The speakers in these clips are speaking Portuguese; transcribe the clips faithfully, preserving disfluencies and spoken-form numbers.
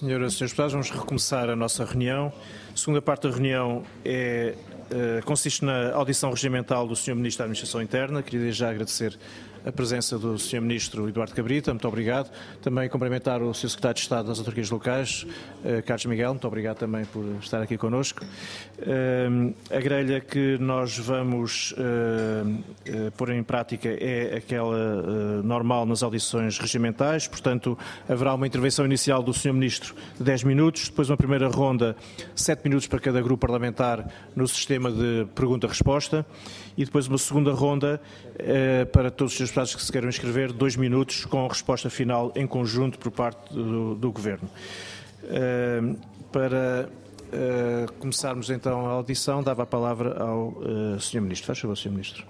Senhoras e senhores deputados, vamos recomeçar a nossa reunião. A segunda parte da reunião é, uh, consiste na audição regimental do senhor Ministro da Administração Interna. Queria já agradecer a presença do senhor Ministro Eduardo Cabrita, muito obrigado. Também cumprimentar o senhor Secretário de Estado das Autarquias Locais, uh, Carlos Miguel, muito obrigado também por estar aqui connosco. Uh, a grelha que nós vamos uh, uh, pôr em prática é aquela uh, normal nas audições regimentais, portanto haverá uma intervenção inicial do senhor Ministro de dez minutos, depois uma primeira ronda, sete minutos para cada grupo parlamentar no sistema de pergunta-resposta e depois uma segunda ronda uh, para todos os senhores deputados que se queiram inscrever, dois minutos com a resposta final em conjunto por parte do, do Governo. Uh, para uh, começarmos então a audição, dava a palavra ao uh, senhor Ministro. Faz favor, senhor Ministro.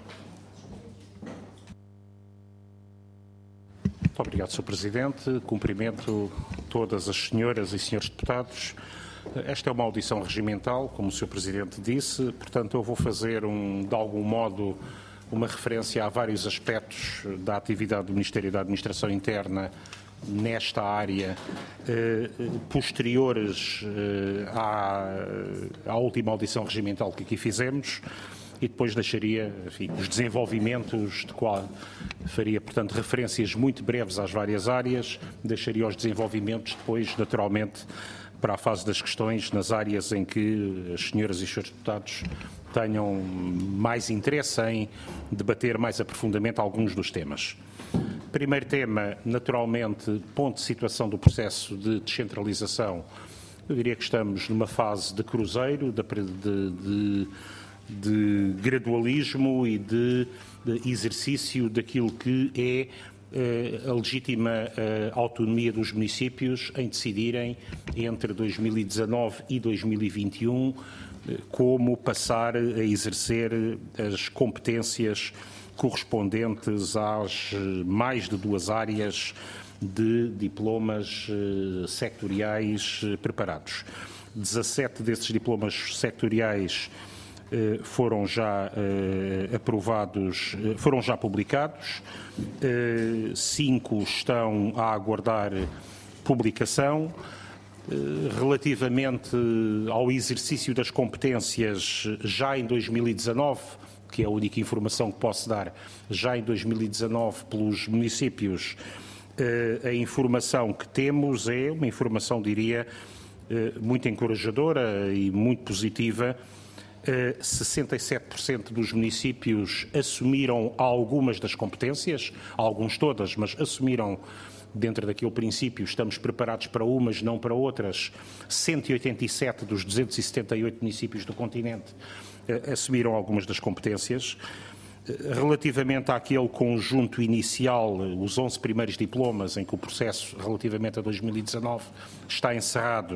Muito obrigado, senhor Presidente. Cumprimento todas as senhoras e senhores deputados. Esta é uma audição regimental, como o senhor Presidente disse, portanto eu vou fazer, um, de algum modo, uma referência a vários aspectos da atividade do Ministério da Administração Interna nesta área, eh, posteriores eh, à, à última audição regimental que aqui fizemos, e depois deixaria, enfim, os desenvolvimentos, de qual faria, portanto, referências muito breves às várias áreas, deixaria os desenvolvimentos depois, naturalmente, para a fase das questões nas áreas em que as senhoras e os senhores deputados tenham mais interesse em debater mais aprofundadamente alguns dos temas. Primeiro tema, naturalmente, ponto de situação do processo de descentralização. Eu diria que estamos numa fase de cruzeiro, de, de, de gradualismo e de, de exercício daquilo que é a legítima autonomia dos municípios em decidirem entre dois mil e dezanove e dois mil e vinte e um como passar a exercer as competências correspondentes às mais de duas áreas de diplomas sectoriais preparados. dezassete desses diplomas sectoriais foram já uh, aprovados, foram já publicados, uh, cinco estão a aguardar publicação. Uh, relativamente ao exercício das competências, já em dois mil e dezanove, que é a única informação que posso dar, já em dois mil e dezanove pelos municípios, uh, a informação que temos é uma informação, diria, uh, muito encorajadora e muito positiva. Uh, sessenta e sete por cento dos municípios assumiram algumas das competências, alguns todas, mas assumiram dentro daquele princípio, estamos preparados para umas, não para outras. cento e oitenta e sete dos duzentos e setenta e oito municípios do continente uh, assumiram algumas das competências. Uh, relativamente àquele conjunto inicial, uh, os onze primeiros diplomas, em que o processo, relativamente a dois mil e dezanove, está encerrado,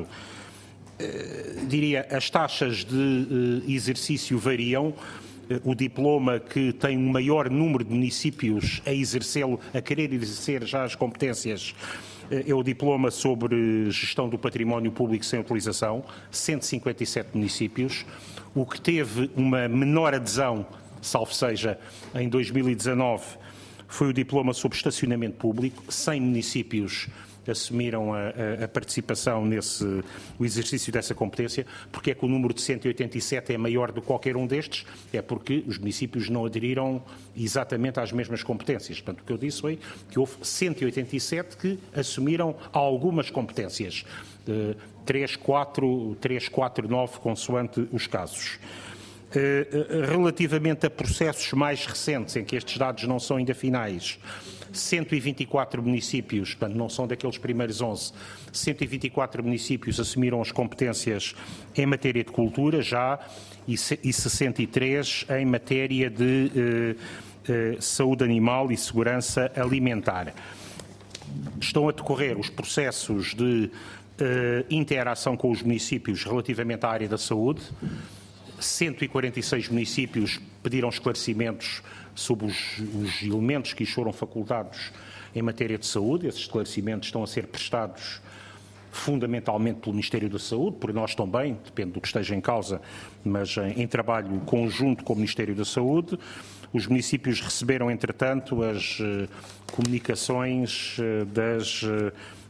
Uh, diria, as taxas de uh, exercício variam. Uh, o diploma que tem um maior número de municípios a exercê-lo, a querer exercer já as competências, uh, é o diploma sobre gestão do património público sem utilização, cento e cinquenta e sete municípios. O que teve uma menor adesão, salvo seja, em dois mil e dezanove, foi o diploma sobre estacionamento público, cem municípios assumiram a, a, a participação nesse, o exercício dessa competência. Porque é que o número de cento e oitenta e sete é maior do que qualquer um destes? É porque os municípios não aderiram exatamente às mesmas competências. Portanto, o que eu disse foi que houve cento e oitenta e sete que assumiram algumas competências. Uh, três, quatro, três, quatro, nove, consoante os casos. Uh, relativamente a processos mais recentes, em que estes dados não são ainda finais, cento e vinte e quatro municípios, portanto não são daqueles primeiros onze, cento e vinte e quatro municípios assumiram as competências em matéria de cultura já e sessenta e três em matéria de eh, eh, saúde animal e segurança alimentar. Estão a decorrer os processos de eh, interação com os municípios relativamente à área da saúde. cento e quarenta e seis municípios pediram esclarecimentos sobre os, os elementos que lhes foram facultados em matéria de saúde. Esses esclarecimentos estão a ser prestados fundamentalmente pelo Ministério da Saúde, por nós também, depende do que esteja em causa, mas em, em trabalho conjunto com o Ministério da Saúde. Os municípios receberam, entretanto, as uh, comunicações uh, das uh,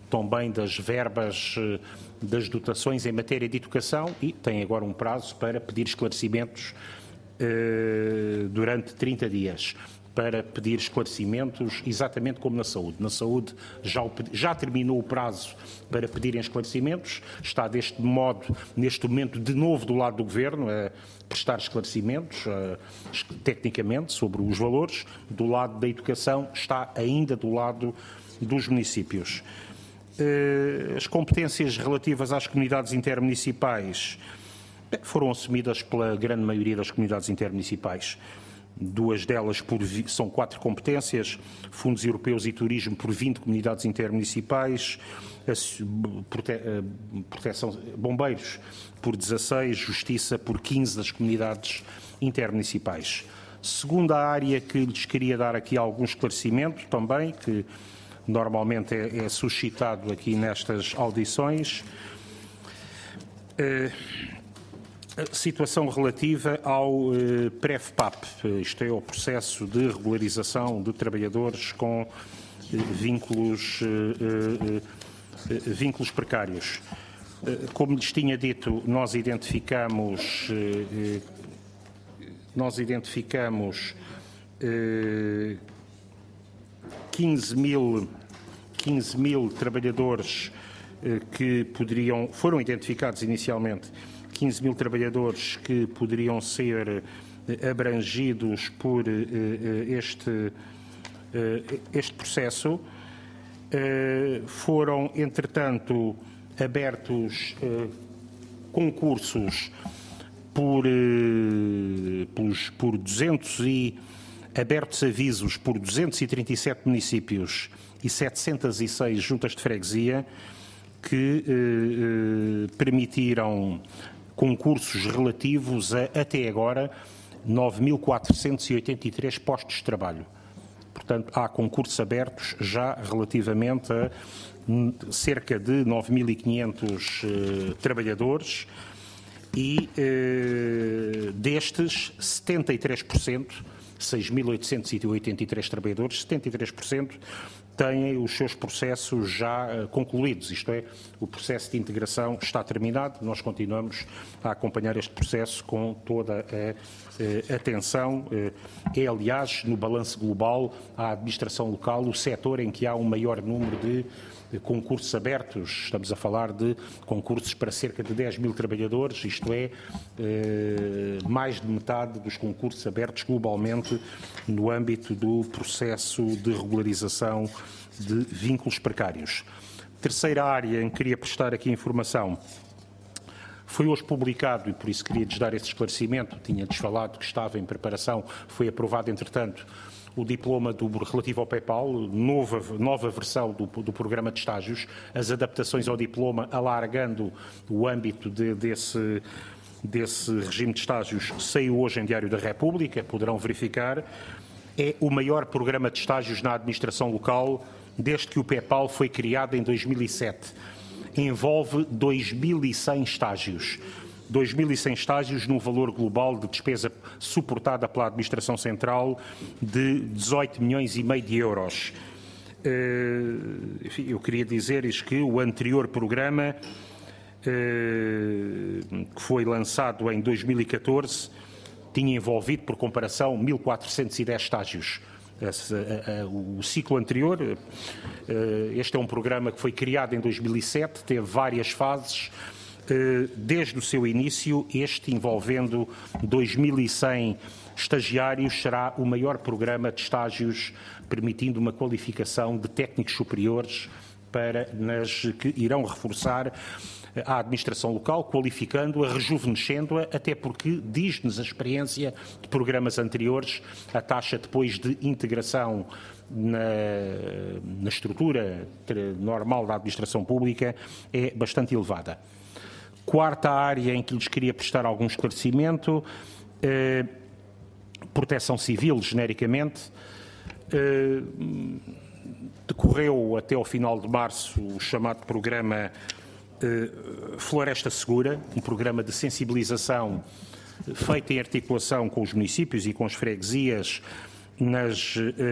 também das verbas, das dotações em matéria de educação e tem agora um prazo para pedir esclarecimentos eh, durante trinta dias, para pedir esclarecimentos exatamente como na saúde. Na saúde já, o, já terminou o prazo para pedirem esclarecimentos, está deste modo, neste momento, de novo do lado do Governo, a prestar esclarecimentos uh, tecnicamente sobre os valores. Do lado da educação está ainda do lado dos municípios. Uh, as competências relativas às comunidades intermunicipais foram assumidas pela grande maioria das comunidades intermunicipais. Duas delas por, são quatro competências, fundos europeus e turismo por vinte comunidades intermunicipais, prote, proteção, bombeiros por dezasseis, justiça por quinze das comunidades intermunicipais. Segunda área que lhes queria dar aqui algum esclarecimento também, que normalmente é, é suscitado aqui nestas audições, é, a situação relativa ao eh, PREFPAP, isto é, o processo de regularização de trabalhadores com eh, vínculos, eh, eh, vínculos precários. Eh, como lhes tinha dito, nós identificamos, eh, nós identificamos eh, quinze mil trabalhadores eh, que poderiam, foram identificados inicialmente quinze mil trabalhadores que poderiam ser abrangidos por este, este processo. Foram, entretanto, abertos concursos por, por, por duzentos e abertos avisos por duzentos e trinta e sete municípios e setecentas e seis juntas de freguesia que eh, permitiram concursos relativos a, até agora, nove mil quatrocentos e oitenta e três postos de trabalho. Portanto, há concursos abertos já relativamente a cerca de nove mil e quinhentos eh, trabalhadores e eh, destes, setenta e três por cento, seis mil oitocentos e oitenta e três trabalhadores, setenta e três por cento têm os seus processos já uh, concluídos, isto é, o processo de integração está terminado, nós continuamos a acompanhar este processo com toda a uh, atenção. Uh, é, aliás, no balanço global, a administração local, o setor em que há um maior número de concursos abertos, estamos a falar de concursos para cerca de dez mil trabalhadores, isto é, uh, mais de metade dos concursos abertos globalmente no âmbito do processo de regularização de vínculos precários. Terceira área em que queria prestar aqui informação. Foi hoje publicado, e por isso queria-lhes dar esse esclarecimento, tinha-lhes falado que estava em preparação, foi aprovado, entretanto, o diploma do, relativo ao PEPAL, nova, nova versão do, do programa de estágios, as adaptações ao diploma, alargando o âmbito de, desse, desse regime de estágios, saiu hoje em Diário da República, poderão verificar. É o maior programa de estágios na administração local desde que o PEPAL foi criado em dois mil e sete. Envolve dois mil e cem estágios. dois mil e cem estágios num valor global de despesa suportada pela Administração Central de dezoito milhões e meio de euros. Enfim, eu queria dizer-lhes que o anterior programa, que foi lançado em dois mil e catorze, tinha envolvido, por comparação, mil quatrocentos e dez estágios. Esse, a, a, o ciclo anterior, este é um programa que foi criado em dois mil e sete, teve várias fases, desde o seu início, este envolvendo dois mil e cem estagiários, será o maior programa de estágios, permitindo uma qualificação de técnicos superiores para nas que irão reforçar a administração local, qualificando-a, rejuvenescendo-a, até porque, diz-nos a experiência de programas anteriores, a taxa depois de integração na, na estrutura normal da administração pública é bastante elevada. Quarta área em que lhes queria prestar algum esclarecimento, eh, proteção civil, genericamente. Eh, decorreu até ao final de março o chamado programa eh, Floresta Segura, um programa de sensibilização feito em articulação com os municípios e com as freguesias nas,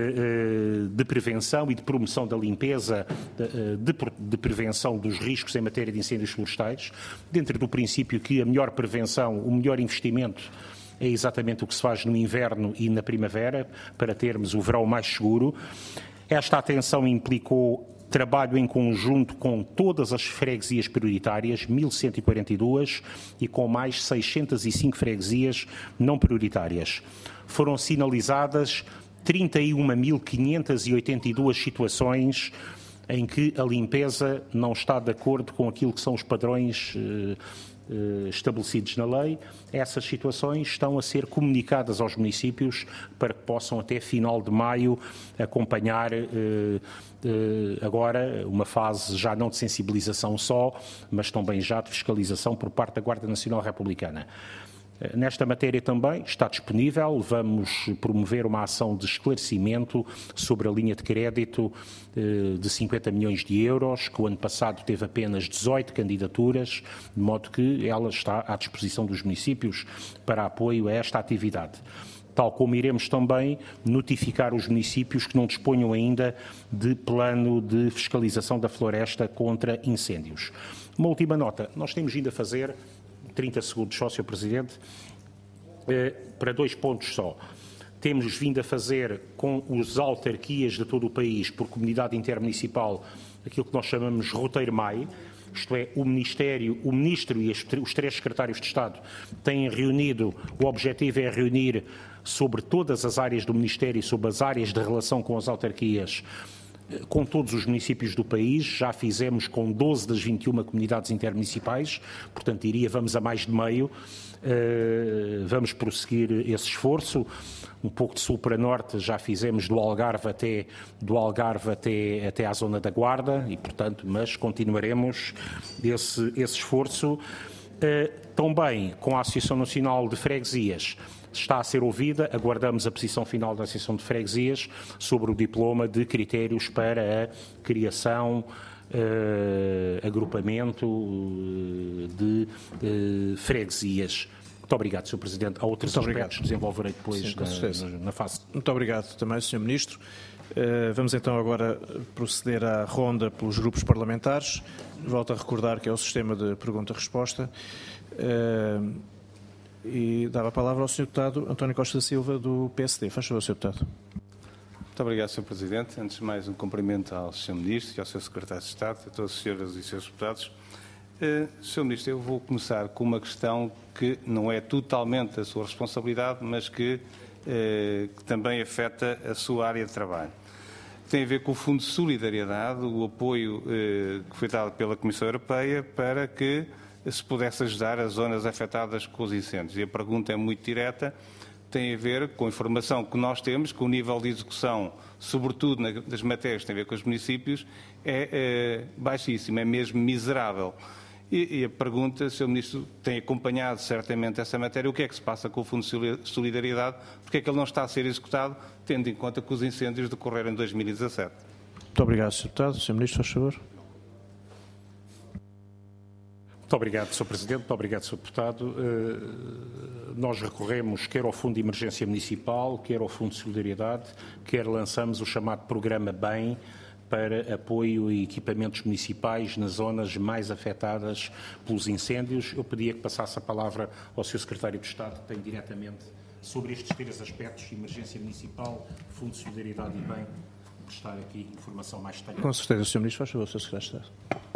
de prevenção e de promoção da limpeza, de, de prevenção dos riscos em matéria de incêndios florestais, dentro do princípio que a melhor prevenção, o melhor investimento é exatamente o que se faz no inverno e na primavera, para termos o verão mais seguro. Esta atenção implicou trabalho em conjunto com todas as freguesias prioritárias, mil cento e quarenta e duas, e com mais seiscentas e cinco freguesias não prioritárias. Foram sinalizadas trinta e uma mil quinhentas e oitenta e duas situações em que a limpeza não está de acordo com aquilo que são os padrões eh, eh, estabelecidos na lei. Essas situações estão a ser comunicadas aos municípios para que possam até final de maio acompanhar eh, eh, agora uma fase já não de sensibilização só, mas também já de fiscalização por parte da Guarda Nacional Republicana. Nesta matéria também está disponível, vamos promover uma ação de esclarecimento sobre a linha de crédito de cinquenta milhões de euros, que o ano passado teve apenas dezoito candidaturas, de modo que ela está à disposição dos municípios para apoio a esta atividade. Tal como iremos também notificar os municípios que não disponham ainda de plano de fiscalização da floresta contra incêndios. Uma última nota, nós temos vindo a fazer trinta segundos só, senhor Presidente, para dois pontos só. Temos vindo a fazer com as autarquias de todo o país, por comunidade intermunicipal, aquilo que nós chamamos roteiro M A I, isto é, o Ministério, o Ministro e os três secretários de Estado têm reunido, o objetivo é reunir sobre todas as áreas do Ministério e sobre as áreas de relação com as autarquias, com todos os municípios do país. Já fizemos com doze das vinte e uma comunidades intermunicipais, portanto, diria, vamos a mais de meio. Uh, vamos prosseguir esse esforço. Um pouco de sul para norte já fizemos do Algarve até, do Algarve até, até à zona da Guarda, e, portanto, mas continuaremos esse, esse esforço. Uh, também com a Associação Nacional de Freguesias, está a ser ouvida, aguardamos a posição final da Associação de Freguesias sobre o diploma de critérios para a criação, uh, agrupamento uh, de uh, freguesias. Muito obrigado, senhor Presidente. Há outros Muito aspectos que desenvolverei depois. Sim, na, na, na fase. Muito obrigado também, senhor Ministro. Uh, vamos então agora proceder à ronda pelos grupos parlamentares. Volto a recordar que é o sistema de pergunta-resposta. Uh, E dava a palavra ao senhor Deputado António Costa da Silva, do P S D. Faz favor, senhor Deputado. Muito obrigado, senhor Presidente. Antes de mais, um cumprimento ao senhor Ministro e ao senhor Secretário de Estado, a todas as senhoras e senhores deputados. Uh, senhor Ministro, eu vou começar com uma questão que não é totalmente a sua responsabilidade, mas que, uh, que também afeta a sua área de trabalho. Tem a ver com o Fundo de Solidariedade, o apoio uh, que foi dado pela Comissão Europeia para que se pudesse ajudar as zonas afetadas com os incêndios. E a pergunta é muito direta, tem a ver com a informação que nós temos, com o nível de execução, sobretudo nas matérias que têm a ver com os municípios, é, é baixíssimo, é mesmo miserável. E, e a pergunta, senhor Ministro, tem acompanhado certamente essa matéria, o que é que se passa com o Fundo de Solidariedade, porque é que ele não está a ser executado, tendo em conta que os incêndios decorreram em dois mil e dezassete. Muito obrigado, senhor Deputado. senhor Ministro, faz favor. Muito obrigado, senhor Presidente. Muito obrigado, senhor Deputado. Uh, nós recorremos quer ao Fundo de Emergência Municipal, quer ao Fundo de Solidariedade, quer lançamos o chamado Programa BEM para apoio e equipamentos municipais nas zonas mais afetadas pelos incêndios. Eu pedia que passasse a palavra ao senhor Secretário de Estado, que tem diretamente sobre estes três aspectos, Emergência Municipal, Fundo de Solidariedade e BEM, prestar aqui informação mais detalhada. Com certeza, senhor Ministro. Faz favor, senhor Secretário de Estado.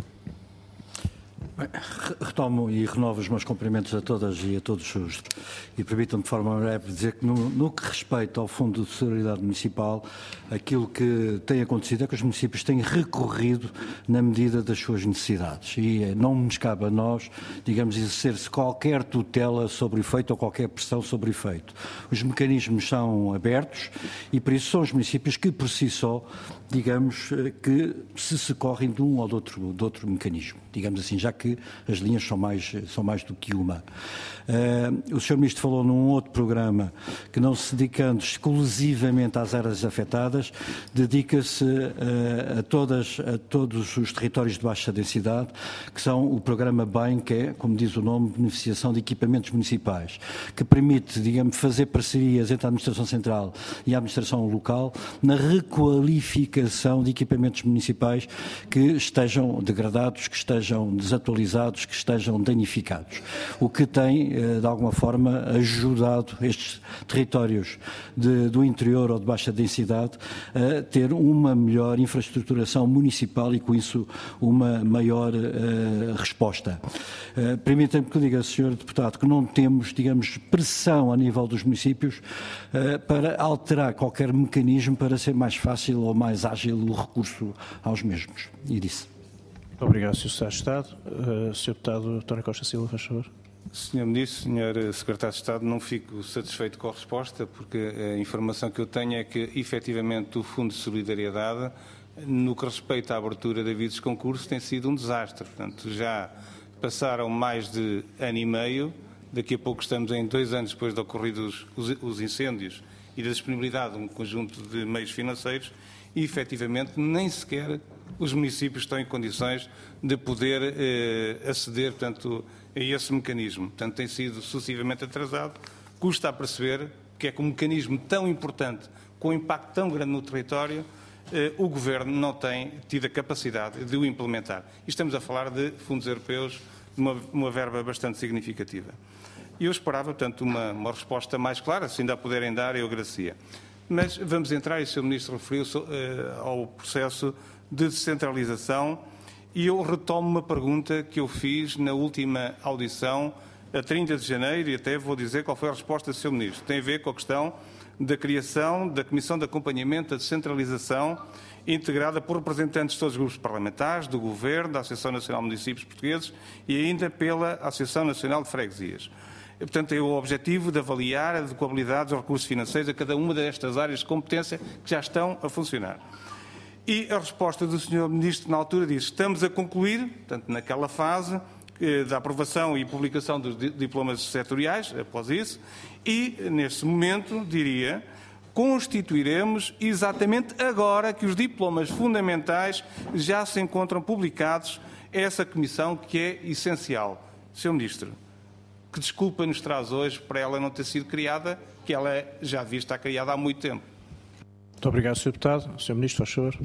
Bem, retomo e renovo os meus cumprimentos a todas e a todos os, e permitam-me de forma breve dizer que no, no que respeita ao Fundo de Solidariedade Municipal, aquilo que tem acontecido é que os municípios têm recorrido na medida das suas necessidades e não nos cabe a nós, digamos, exercer-se qualquer tutela sobre o efeito ou qualquer pressão sobre o efeito. Os mecanismos são abertos e por isso são os municípios que por si só digamos, que se socorrem de um ou de outro, de outro mecanismo, digamos assim, já que as linhas são mais, são mais do que uma. Uh, o senhor Ministro falou num outro programa que, não se dedicando exclusivamente às áreas afetadas, dedica-se uh, a, todas, a todos os territórios de baixa densidade, que são o programa BEM, que é, como diz o nome, beneficiação de equipamentos municipais, que permite, digamos, fazer parcerias entre a Administração Central e a Administração Local na requalificação de equipamentos municipais que estejam degradados, que estejam desatualizados, que estejam danificados. O que tem, de alguma forma, ajudado estes territórios de, do interior ou de baixa densidade a ter uma melhor infraestruturação municipal e, com isso, uma maior uh, resposta. Uh, Permita-me que diga, senhor Deputado, que não temos, digamos, pressão a nível dos municípios uh, para alterar qualquer mecanismo para ser mais fácil ou mais ágil o recurso aos mesmos. E disse. Muito obrigado, senhor Secretário de Estado. Uh, senhor Deputado António Costa Silva, faz favor. senhor Ministro, senhor Secretário de Estado, não fico satisfeito com a resposta, porque a informação que eu tenho é que, efetivamente, o Fundo de Solidariedade, no que respeita à abertura de avisos de concurso, tem sido um desastre. Portanto, já passaram mais de ano e meio, daqui a pouco estamos em dois anos depois de ocorridos os, os incêndios e da disponibilidade de um conjunto de meios financeiros e, efetivamente, nem sequer os municípios estão em condições de poder eh, aceder, portanto, a esse mecanismo. Portanto, tem sido sucessivamente atrasado. Custa a perceber que é que um mecanismo tão importante, com um impacto tão grande no território, eh, o Governo não tem tido a capacidade de o implementar. E estamos a falar de fundos europeus, de uma, uma verba bastante significativa. E eu esperava, portanto, uma, uma resposta mais clara, se ainda a puderem dar, eu agradecia. Mas vamos entrar, e o senhor Ministro referiu-se eh, ao processo de descentralização, e eu retomo uma pergunta que eu fiz na última audição, a trinta de janeiro, e até vou dizer qual foi a resposta do senhor Ministro. Tem a ver com a questão da criação da Comissão de Acompanhamento da Descentralização, integrada por representantes de todos os grupos parlamentares, do Governo, da Associação Nacional de Municípios Portugueses e ainda pela Associação Nacional de Freguesias. E, portanto, tem o objetivo de avaliar a adequabilidade dos recursos financeiros a cada uma destas áreas de competência que já estão a funcionar. E a resposta do senhor Ministro, na altura, diz: estamos a concluir, portanto, naquela fase eh, da aprovação e publicação dos diplomas setoriais, após isso, e, neste momento, diria, constituiremos exatamente agora que os diplomas fundamentais já se encontram publicados, essa comissão que é essencial. senhor Ministro, que desculpa nos traz hoje para ela não ter sido criada, que ela já devia estar criada há muito tempo. Muito obrigado, senhor Deputado. senhor Ministro, faz favor.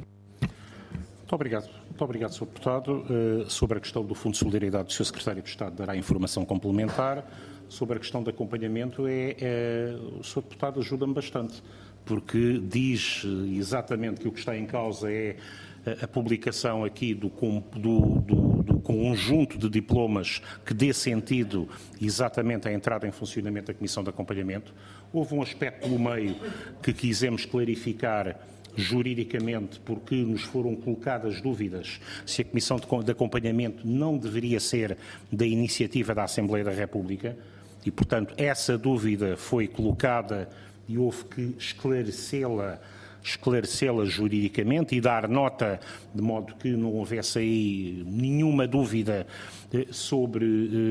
Muito obrigado. Muito obrigado, senhor Deputado. Uh, sobre a questão do Fundo de Solidariedade, o senhor Secretário de Estado dará informação complementar. Sobre a questão de acompanhamento, é, é, o senhor Deputado ajuda-me bastante, porque diz exatamente que o que está em causa é a publicação aqui do, do, do, do conjunto de diplomas que dê sentido exatamente à entrada em funcionamento da Comissão de Acompanhamento. Houve um aspecto no meio que quisemos clarificar juridicamente, porque nos foram colocadas dúvidas se a Comissão de Acompanhamento não deveria ser da iniciativa da Assembleia da República e, portanto, essa dúvida foi colocada e houve que esclarecê-la esclarecê-la juridicamente e dar nota de modo que não houvesse aí nenhuma dúvida sobre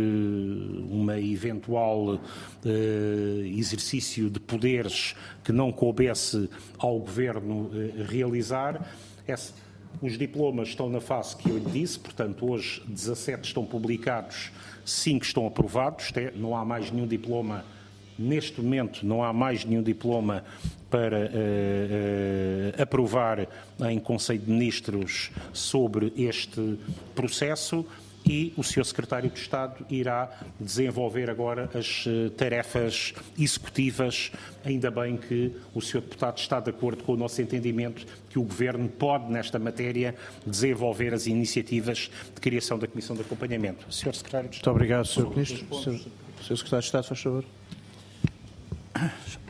uh, uma eventual uh, exercício de poderes que não coubesse ao Governo uh, realizar. Esse, os diplomas estão na fase que eu lhe disse, portanto, hoje dezassete estão publicados, cinco estão aprovados, não há mais nenhum diploma. Neste momento não há mais nenhum diploma para uh, uh, aprovar em Conselho de Ministros sobre este processo e o senhor Secretário de Estado irá desenvolver agora as uh, tarefas executivas. Ainda bem que o senhor Deputado está de acordo com o nosso entendimento que o Governo pode, nesta matéria, desenvolver as iniciativas de criação da Comissão de Acompanhamento. senhor Secretário de Estado. Muito obrigado, senhor Ministro. senhor senhor Secretário de Estado, faz favor.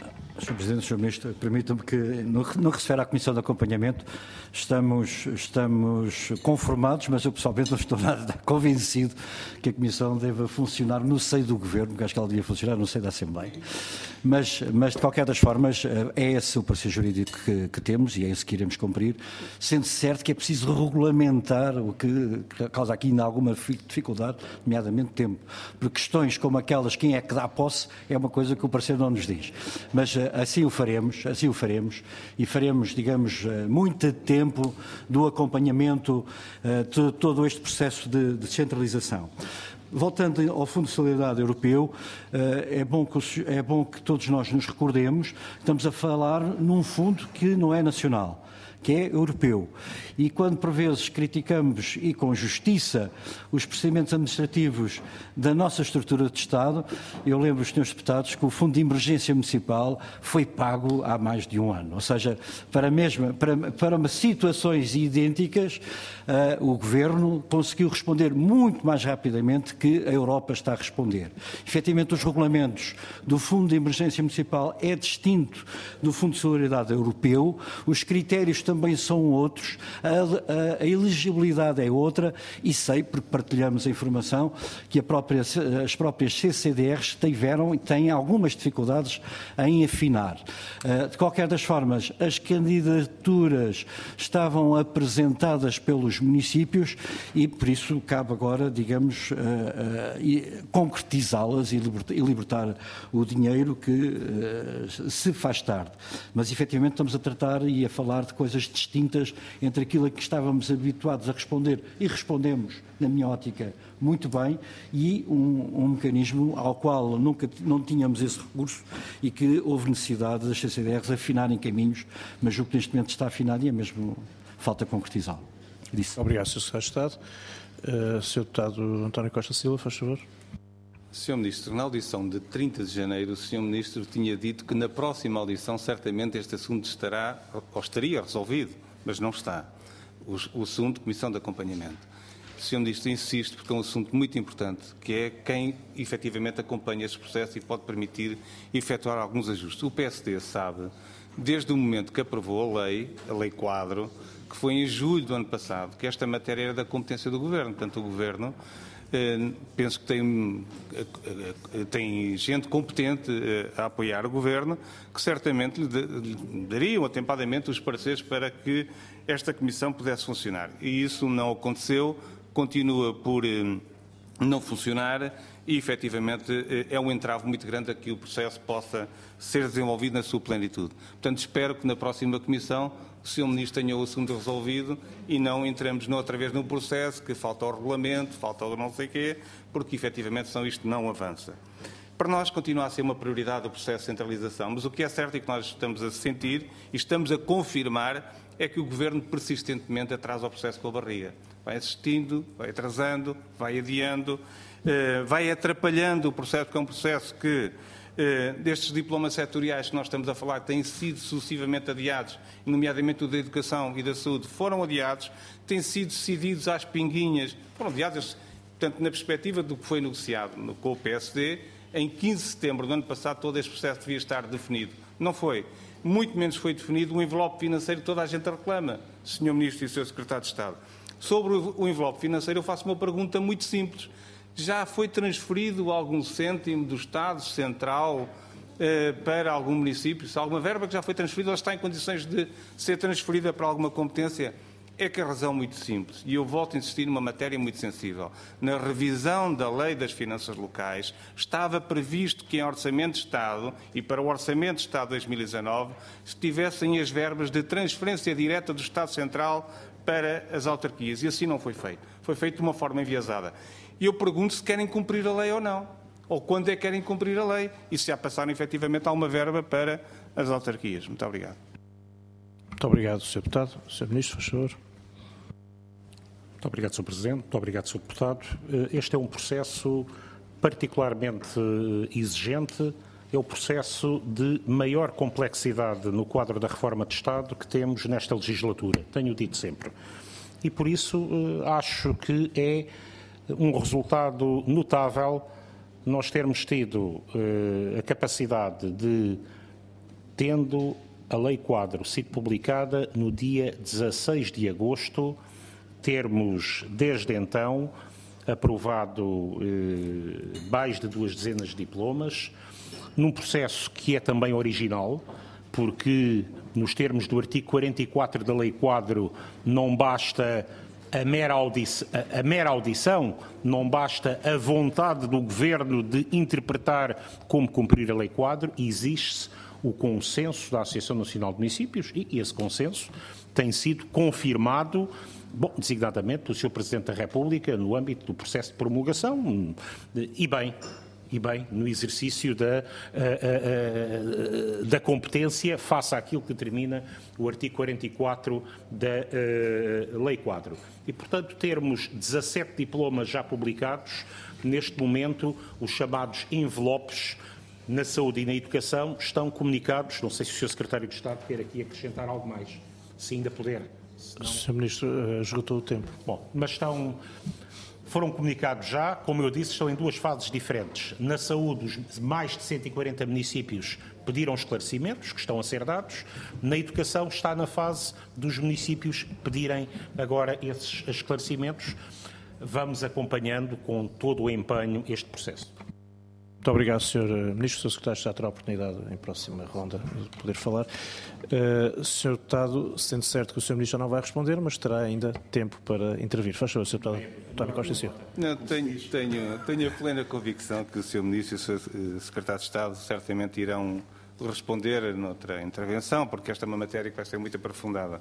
senhor Presidente, senhor Ministro, permita-me que, no, no que se refere à Comissão de Acompanhamento, estamos, estamos conformados, mas eu pessoalmente não estou nada convencido que a Comissão deva funcionar no seio do Governo, porque acho que ela devia funcionar no seio da Assembleia. Mas, mas de qualquer das formas, é esse o parecer jurídico que, que temos e é esse que iremos cumprir, sendo certo que é preciso regulamentar o que, que causa aqui ainda alguma dificuldade, nomeadamente tempo. Porque questões como aquelas, quem é que dá posse, é uma coisa que o parecer não nos diz. Mas assim o faremos, assim o faremos, e faremos, digamos, muito tempo do acompanhamento de todo este processo de descentralização. Voltando ao Fundo de Solidariedade Europeu, é bom, que, é bom que todos nós nos recordemos que estamos a falar num fundo que não é nacional, que é europeu. E quando por vezes criticamos, e com justiça, os procedimentos administrativos da nossa estrutura de Estado, eu lembro os senhores deputados que o Fundo de Emergência Municipal foi pago há mais de um ano. Ou seja, para, mesma, para, para uma situações idênticas, uh, o Governo conseguiu responder muito mais rapidamente que a Europa está a responder. Efetivamente, os regulamentos do Fundo de Emergência Municipal é distinto do Fundo de Solidariedade Europeu, os critérios também são outros, a, a, a elegibilidade é outra e sei, porque partilhamos a informação, que a própria, as próprias C C D Rs tiveram e têm algumas dificuldades em afinar. De qualquer das formas, as candidaturas estavam apresentadas pelos municípios e por isso cabe agora, digamos, concretizá-las e libertar o dinheiro que se faz tarde. Mas efetivamente estamos a tratar e a falar de coisas distintas entre aquilo a que estávamos habituados a responder e respondemos, na minha ótica, muito bem, e um, um mecanismo ao qual nunca não tínhamos esse recurso e que houve necessidade das C C D Rs afinarem caminhos, mas o que neste momento está afinado e é mesmo falta concretizá-lo. Obrigado, senhor Secretário de Estado. Uh, senhor Deputado António Costa Silva, faz favor. senhor Ministro, na audição de trinta de janeiro, o senhor Ministro tinha dito que na próxima audição certamente este assunto estará, ou estaria resolvido, mas não está. O, o assunto de Comissão de Acompanhamento. O senhor Ministro insiste porque é um assunto muito importante, que é quem efetivamente acompanha este processo e pode permitir efetuar alguns ajustes. O P S D sabe, desde o momento que aprovou a lei, a lei quadro, que foi em julho do ano passado, que esta matéria era da competência do Governo. Portanto, o Governo, eh, penso que tem, eh, tem gente competente eh, a apoiar o Governo, que certamente lhe, de, lhe dariam atempadamente os pareceres para que esta Comissão pudesse funcionar. E isso não aconteceu, continua por eh, não funcionar e, efetivamente, eh, é um entrave muito grande a que o processo possa ser desenvolvido na sua plenitude. Portanto, espero que na próxima Comissão o senhor Ministro tenha o assunto resolvido e não entremos outra vez no processo, que falta o regulamento, falta o não sei o quê, porque, efetivamente, senão isto não avança. Para nós continua a ser uma prioridade o processo de centralização, mas o que é certo e que nós estamos a sentir e estamos a confirmar é que o Governo persistentemente atrasa o processo com a barriga. Vai assistindo, vai atrasando, vai adiando, vai atrapalhando o processo, porque é um processo que, destes diplomas setoriais que nós estamos a falar, que têm sido sucessivamente adiados, nomeadamente o da Educação e da Saúde, foram adiados, têm sido decididos às pinguinhas, foram adiados, portanto, na perspectiva do que foi negociado com o P S D, em quinze de setembro do ano passado todo este processo devia estar definido. Não foi. Muito menos foi definido o envelope financeiro que toda a gente reclama, senhor Ministro e senhor Secretário de Estado. Sobre o envelope financeiro, eu faço uma pergunta muito simples. Já foi transferido algum cêntimo do Estado Central eh, para algum município? Se alguma verba que já foi transferida, ela está em condições de ser transferida para alguma competência? É que a razão muito simples, e eu volto a insistir numa matéria muito sensível. Na revisão da Lei das Finanças Locais, estava previsto que em Orçamento de Estado, e para o Orçamento de Estado de dois mil e dezanove, estivessem as verbas de transferência direta do Estado Central para as autarquias, e assim não foi feito. Foi feito de uma forma enviesada. E eu pergunto se querem cumprir a lei ou não, ou quando é que querem cumprir a lei, e se já passaram efetivamente alguma verba para as autarquias. Muito obrigado. Muito obrigado, senhor Deputado. senhor Ministro, faz favor. Muito obrigado, senhor Presidente. Muito obrigado, senhor Deputado. Este é um processo particularmente exigente, é o processo de maior complexidade no quadro da reforma de Estado que temos nesta legislatura, tenho dito sempre. E por isso acho que é um resultado notável nós termos tido a capacidade de tendo a Lei Quadro sido publicada no dia dezasseis de agosto, termos desde então aprovado eh, mais de duas dezenas de diplomas, num processo que é também original, porque nos termos do artigo quarenta e quatro da Lei Quadro não basta a mera, audição, a, a mera audição, não basta a vontade do Governo de interpretar como cumprir a Lei Quadro, existe o consenso da Associação Nacional de Municípios e esse consenso tem sido confirmado, bom, designadamente pelo senhor Presidente da República no âmbito do processo de promulgação e bem, e bem no exercício da, a, a, a, da competência face àquilo que determina o artigo quarenta e quatro da a, Lei Quadro. E, portanto, termos dezassete diplomas já publicados, neste momento os chamados envelopes na saúde e na educação estão comunicados. Não sei se o senhor Secretário de Estado quer aqui acrescentar algo mais, se ainda puder. Senão... O senhor Ministro esgotou o tempo. Bom, mas estão, foram comunicados já, como eu disse, estão em duas fases diferentes. Na saúde, os mais de cento e quarenta municípios pediram esclarecimentos, que estão a ser dados. Na educação, está na fase dos municípios pedirem agora esses esclarecimentos. Vamos acompanhando com todo o empenho este processo. Muito obrigado, senhor Ministro. O senhor Secretário já terá a oportunidade, em próxima ronda, de poder falar. Uh, senhor Deputado, sendo certo que o senhor Ministro já não vai responder, mas terá ainda tempo para intervir. Faz favor, senhor Deputado António Costa Silva. Não, tenho, tenho, tenho a plena convicção que o senhor Ministro e o senhor Secretário de Estado certamente irão responder noutra intervenção, porque esta é uma matéria que vai ser muito aprofundada.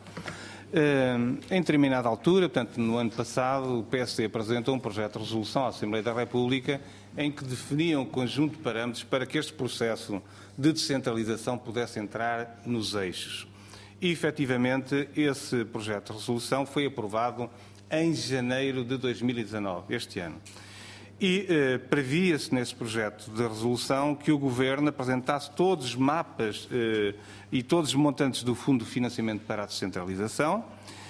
Uh, em determinada altura, portanto, no ano passado, o P S D apresentou um projeto de resolução à Assembleia da República em que definia um conjunto de parâmetros para que este processo de descentralização pudesse entrar nos eixos. E, efetivamente, esse projeto de resolução foi aprovado em janeiro de dois mil e dezanove, este ano. E eh, previa-se nesse projeto de resolução que o Governo apresentasse todos os mapas eh, e todos os montantes do Fundo de Financiamento para a Descentralização.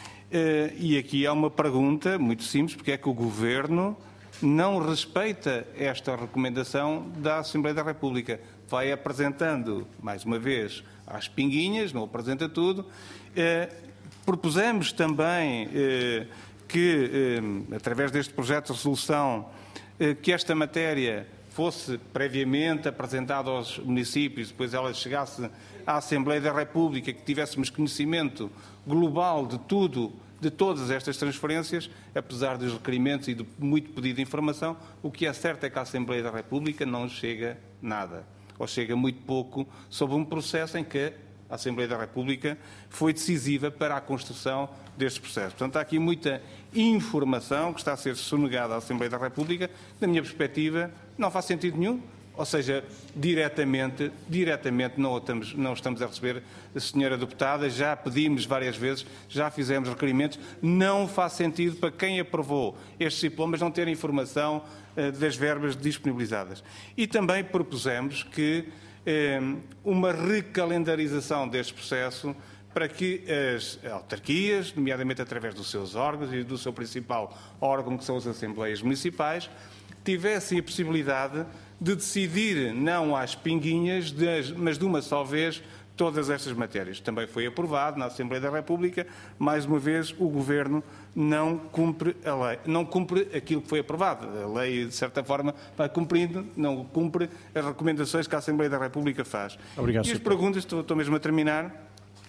Eh, e aqui há uma pergunta muito simples, porque é que o Governo não respeita esta recomendação da Assembleia da República. Vai apresentando, mais uma vez, às pinguinhas, não apresenta tudo. Eh, propusemos também eh, que, eh, através deste projeto de resolução, que esta matéria fosse previamente apresentada aos municípios, depois ela chegasse à Assembleia da República, que tivéssemos conhecimento global de tudo, de todas estas transferências, apesar dos requerimentos e do muito pedido de informação, o que é certo é que à Assembleia da República não chega nada, ou chega muito pouco, sobre um processo em que a Assembleia da República foi decisiva para a construção deste processo. Portanto, há aqui muita informação que está a ser sonegada à Assembleia da República, da minha perspectiva, não faz sentido nenhum, ou seja, diretamente, diretamente não estamos, não estamos a receber, a senhora deputada, já pedimos várias vezes, já fizemos requerimentos, não faz sentido para quem aprovou estes diplomas não ter informação uh, das verbas disponibilizadas. E também propusemos que uh, uma recalendarização deste processo para que as autarquias, nomeadamente através dos seus órgãos e do seu principal órgão, que são as Assembleias Municipais, tivessem a possibilidade de decidir, não às pinguinhas, mas de uma só vez, todas estas matérias. Também foi aprovado na Assembleia da República. Mais uma vez, o Governo não cumpre a lei, não cumpre aquilo que foi aprovado. A lei, de certa forma, vai cumprindo, não cumpre as recomendações que a Assembleia da República faz. Obrigado, e as perguntas, estou, estou mesmo a terminar.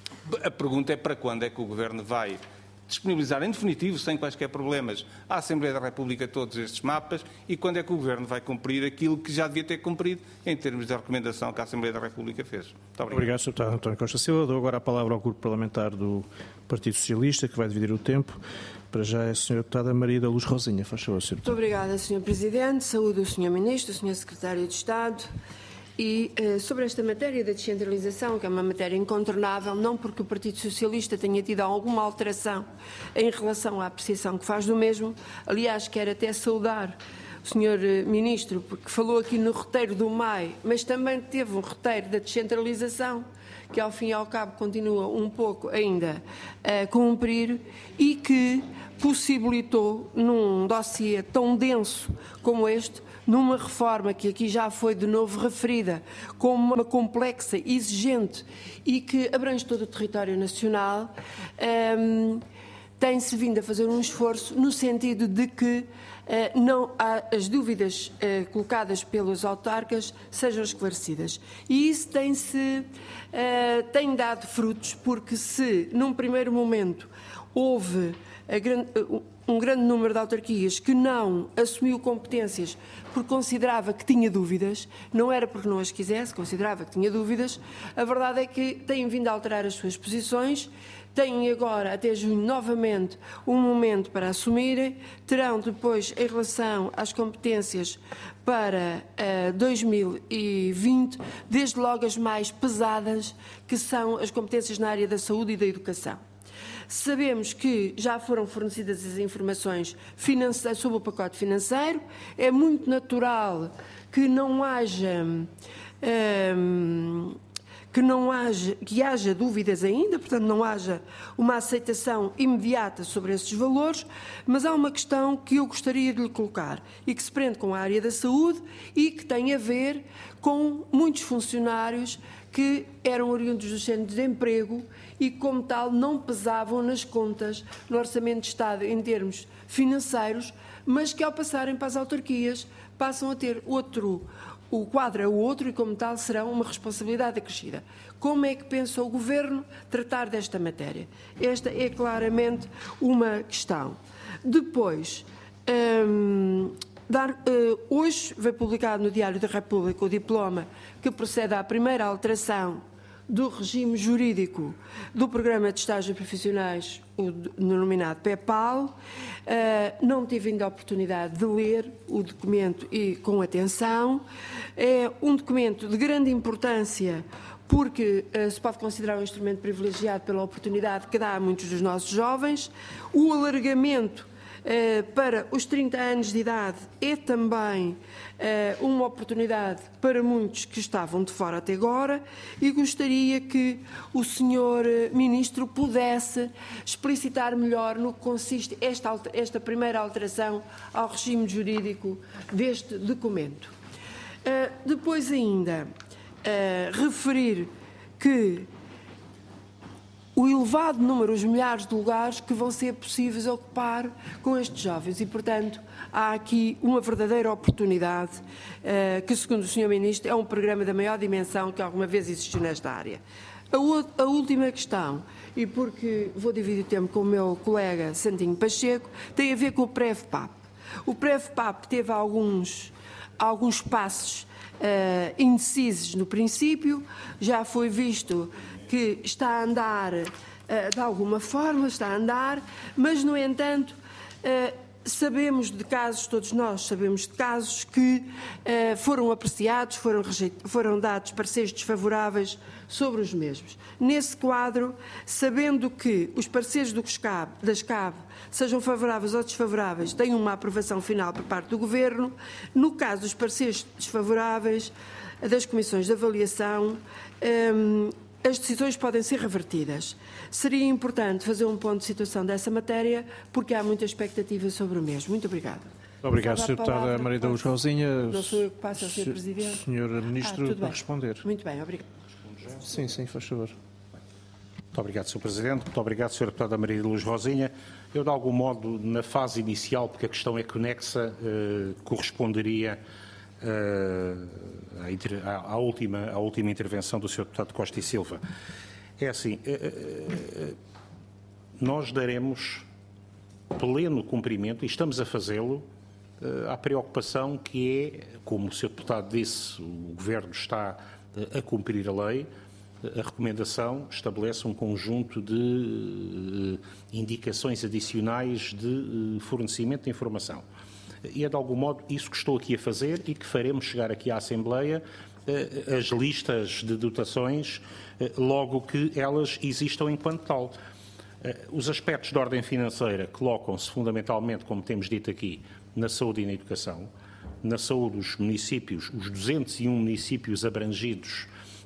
A pergunta é para quando é que o Governo vai disponibilizar em definitivo, sem quaisquer problemas, à Assembleia da República todos estes mapas e quando é que o Governo vai cumprir aquilo que já devia ter cumprido em termos da recomendação que a Assembleia da República fez. Muito obrigado. Obrigado, senhor Deputado António Costa Silva. Dou agora a palavra ao Grupo Parlamentar do Partido Socialista, que vai dividir o tempo. Para já é a senhora Deputada Maria da Luz Rosinha. Faz favor, senhor Deputado. Muito obrigada, senhor Presidente. Saúde o senhor Ministro, o senhor Secretário de Estado. E uh, sobre esta matéria da descentralização, que é uma matéria incontornável, não porque o Partido Socialista tenha tido alguma alteração em relação à apreciação que faz do mesmo, aliás, quero até saudar o senhor Ministro, porque falou aqui no roteiro do M A I, mas também teve um roteiro da descentralização, que ao fim e ao cabo continua um pouco ainda a cumprir e que possibilitou, num dossiê tão denso como este, numa reforma que aqui já foi de novo referida como uma complexa, exigente e que abrange todo o território nacional, um, tem-se vindo a fazer um esforço no sentido de que Uh, não há, as dúvidas uh, colocadas pelos autarcas sejam esclarecidas. E isso tem-se uh, tem dado frutos, porque se num primeiro momento houve a grande, uh, um grande número de autarquias que não assumiu competências porque considerava que tinha dúvidas, não era porque não as quisesse, considerava que tinha dúvidas, a verdade é que têm vindo a alterar as suas posições, têm agora, até junho, novamente, um momento para assumirem, terão depois, em relação às competências para uh, dois mil e vinte, desde logo as mais pesadas, que são as competências na área da saúde e da educação. Sabemos que já foram fornecidas as informações sobre o pacote financeiro, é muito natural que não haja... Um, que não haja, que haja dúvidas ainda, portanto não haja uma aceitação imediata sobre esses valores, mas há uma questão que eu gostaria de lhe colocar e que se prende com a área da saúde e que tem a ver com muitos funcionários que eram oriundos dos centros de emprego e, como tal, não pesavam nas contas no Orçamento de Estado em termos financeiros, mas que ao passarem para as autarquias passam a ter outro... O quadro é o outro e, como tal, será uma responsabilidade acrescida. Como é que pensa o Governo tratar desta matéria? Esta é claramente uma questão. Depois, hum, dar, uh, hoje veio publicado no Diário da República o diploma que procede à primeira alteração do regime jurídico do Programa de Estágios Profissionais, o denominado PEPAL. Uh, não tive ainda a oportunidade de ler o documento e com atenção. É um documento de grande importância porque uh, se pode considerar um instrumento privilegiado pela oportunidade que dá a muitos dos nossos jovens. O alargamento Uh, para os trinta anos de idade é também uh, uma oportunidade para muitos que estavam de fora até agora e gostaria que o senhor Ministro pudesse explicitar melhor no que consiste esta, esta primeira alteração ao regime jurídico deste documento. Uh, depois ainda uh, referir que o elevado número, os milhares de lugares que vão ser possíveis ocupar com estes jovens e, portanto, há aqui uma verdadeira oportunidade uh, que, segundo o senhor Ministro, é um programa da maior dimensão que alguma vez existiu nesta área. A, a última questão, e porque vou dividir o tempo com o meu colega Santinho Pacheco, tem a ver com o PREV-PAP. O PREV-PAP teve alguns, alguns passos uh, indecisos no princípio, já foi visto que está a andar uh, de alguma forma, está a andar, mas, no entanto, uh, sabemos de casos, todos nós sabemos de casos que uh, foram apreciados, foram, foram dados pareceres desfavoráveis sobre os mesmos. Nesse quadro, sabendo que os pareceres do CAB, das C A B, sejam favoráveis ou desfavoráveis, têm uma aprovação final por parte do Governo, no caso dos pareceres desfavoráveis das comissões de avaliação, um, as decisões podem ser revertidas. Seria importante fazer um ponto de situação dessa matéria, porque há muita expectativa sobre o mesmo. Muito obrigada. Obrigado, senhora Deputada Maria da Luz Rosinha. Não sou eu que passo ao senhor Presidente. senhor Ministro, ah, para responder. Muito bem, obrigado. Sim, sim, faz favor. Muito obrigado, senhor Presidente. Muito obrigado, senhora Deputada Maria da Luz Rosinha. Eu, de algum modo, na fase inicial, porque a questão é conexa, eh, corresponderia à, à, última, à última intervenção do senhor Deputado Costa e Silva. É assim, nós daremos pleno cumprimento, e estamos a fazê-lo, à preocupação que é, como o senhor Deputado disse, o Governo está a cumprir a lei. A recomendação estabelece um conjunto de indicações adicionais de fornecimento de informação. E é, de algum modo, isso que estou aqui a fazer e que faremos chegar aqui à Assembleia as listas de dotações, logo que elas existam enquanto tal. Os aspectos de ordem financeira colocam-se fundamentalmente, como temos dito aqui, na saúde e na educação. Na saúde, os municípios, os duzentos e um municípios abrangidos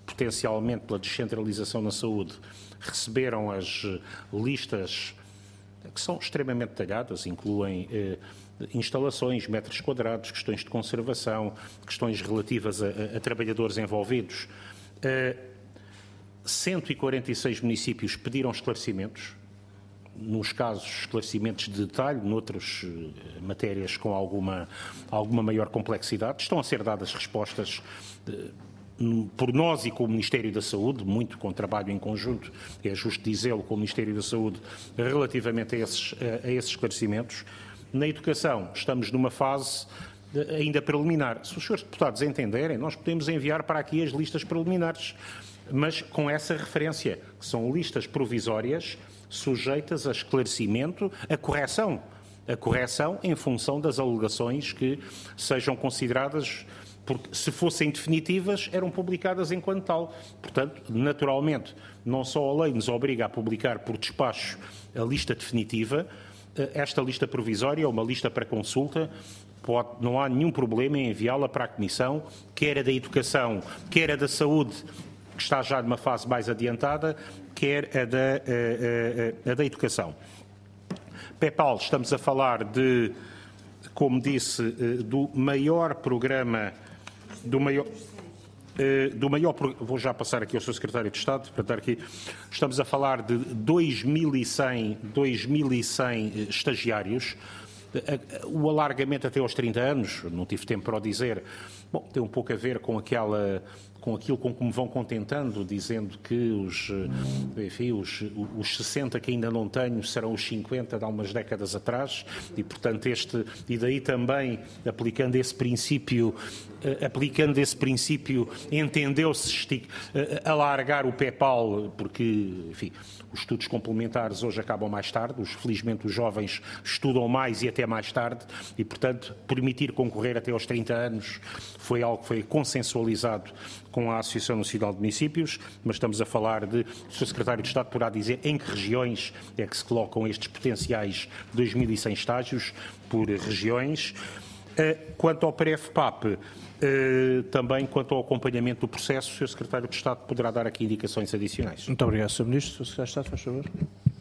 potencialmente pela descentralização na saúde, receberam as listas que são extremamente detalhadas, incluem eh, instalações, metros quadrados, questões de conservação, questões relativas a, a, a trabalhadores envolvidos. Eh, cento e quarenta e seis municípios pediram esclarecimentos, nos casos esclarecimentos de detalhe, noutras eh, matérias com alguma, alguma maior complexidade. Estão a ser dadas respostas eh, por nós e com o Ministério da Saúde, muito com trabalho em conjunto, é justo dizê-lo, com o Ministério da Saúde, relativamente a esses, a, a esses esclarecimentos. Na educação, estamos numa fase ainda preliminar. Se os senhores deputados entenderem, nós podemos enviar para aqui as listas preliminares, mas com essa referência, que são listas provisórias sujeitas a esclarecimento, a correção, a correção em função das alegações que sejam consideradas, porque se fossem definitivas, eram publicadas enquanto tal. Portanto, naturalmente, não só a lei nos obriga a publicar por despacho a lista definitiva, esta lista provisória, uma lista para consulta, pode, não há nenhum problema em enviá-la para a Comissão, quer a da Educação, quer a da Saúde, que está já numa fase mais adiantada, quer a da, a, a, a da Educação. PEPAL, estamos a falar de, como disse, do maior programa, do maior... do maior, vou já passar aqui ao senhor Secretário de Estado, para estar aqui, estamos a falar de dois mil e cem estagiários, o alargamento até aos trinta anos, não tive tempo para o dizer, bom, tem um pouco a ver com aquela... com aquilo com que me vão contentando, dizendo que os, enfim, os, os sessenta que ainda não tenho serão os cinquenta de há umas décadas atrás, e portanto este, e daí também, aplicando esse princípio, aplicando esse princípio, entendeu-se alargar o PEPAL, porque, enfim, os estudos complementares hoje acabam mais tarde, os, felizmente os jovens estudam mais e até mais tarde, e portanto permitir concorrer até aos trinta anos foi algo que foi consensualizado com a Associação Nacional de Municípios, mas estamos a falar de, o senhor Secretário de Estado poderá dizer em que regiões é que se colocam estes potenciais dois mil e cem estágios por regiões. Quanto ao PREF-PAP, também quanto ao acompanhamento do processo, o senhor Secretário de Estado poderá dar aqui indicações adicionais. Muito obrigado, senhor Ministro. senhor Secretário de Estado, faz favor.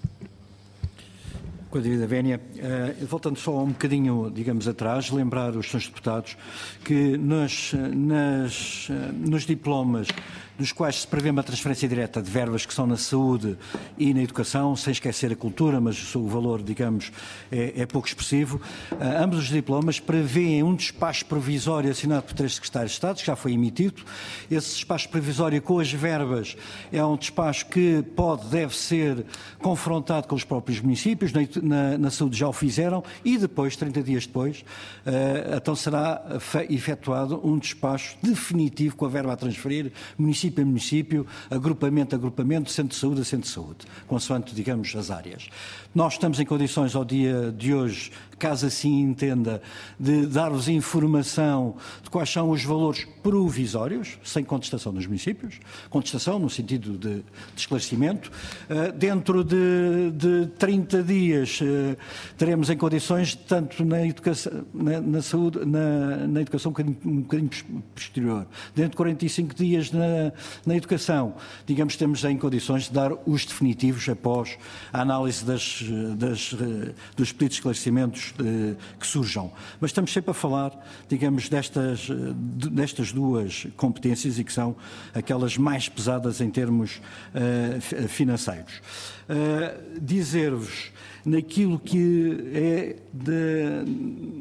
Com a devida vénia, uh, voltando só um bocadinho, digamos, atrás, lembrar os senhores deputados que nos, nas, uh, nos diplomas dos quais se prevê uma transferência direta de verbas que são na saúde e na educação, sem esquecer a cultura, mas o valor, digamos, é, é pouco expressivo. Uh, ambos os diplomas prevêem um despacho provisório assinado por três secretários de Estado, que já foi emitido. Esse despacho provisório com as verbas é um despacho que pode, deve ser confrontado com os próprios municípios, na, na, na saúde já o fizeram, e depois, trinta dias depois, uh, então será efetuado um despacho definitivo com a verba a transferir, município a município, agrupamento a agrupamento, centro de saúde a centro de saúde, consoante, digamos, as áreas. Nós estamos em condições ao dia de hoje, caso assim entenda, de dar-vos informação de quais são os valores provisórios, sem contestação dos municípios, contestação no sentido de, de esclarecimento. Uh, dentro de, de trinta dias uh, teremos em condições, tanto na educação, na, na saúde, na, na educação um bocadinho, um bocadinho posterior, dentro de quarenta e cinco dias na, na educação, digamos, temos em condições de dar os definitivos após a análise das, das, dos pedidos de esclarecimentos que surjam. Mas estamos sempre a falar, digamos, destas, destas duas competências e que são aquelas mais pesadas em termos uh, financeiros. Uh, dizer-vos, naquilo que é de,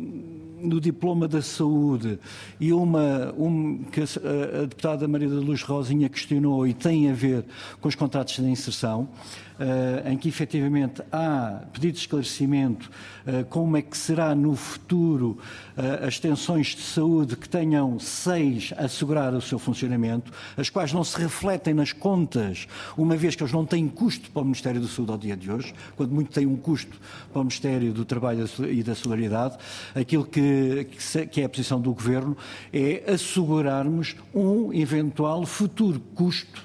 no diploma da saúde e uma um, que a, a deputada Maria da Luz Rosinha questionou e tem a ver com os contratos de inserção, Uh, em que efetivamente há pedido de esclarecimento uh, como é que será no futuro uh, as tensões de saúde que tenham seis a assegurar o seu funcionamento, as quais não se refletem nas contas, uma vez que eles não têm custo para o Ministério da Saúde ao dia de hoje, quando muito têm um custo para o Ministério do Trabalho e da Solidariedade. Aquilo que, que é a posição do Governo é assegurarmos um eventual futuro custo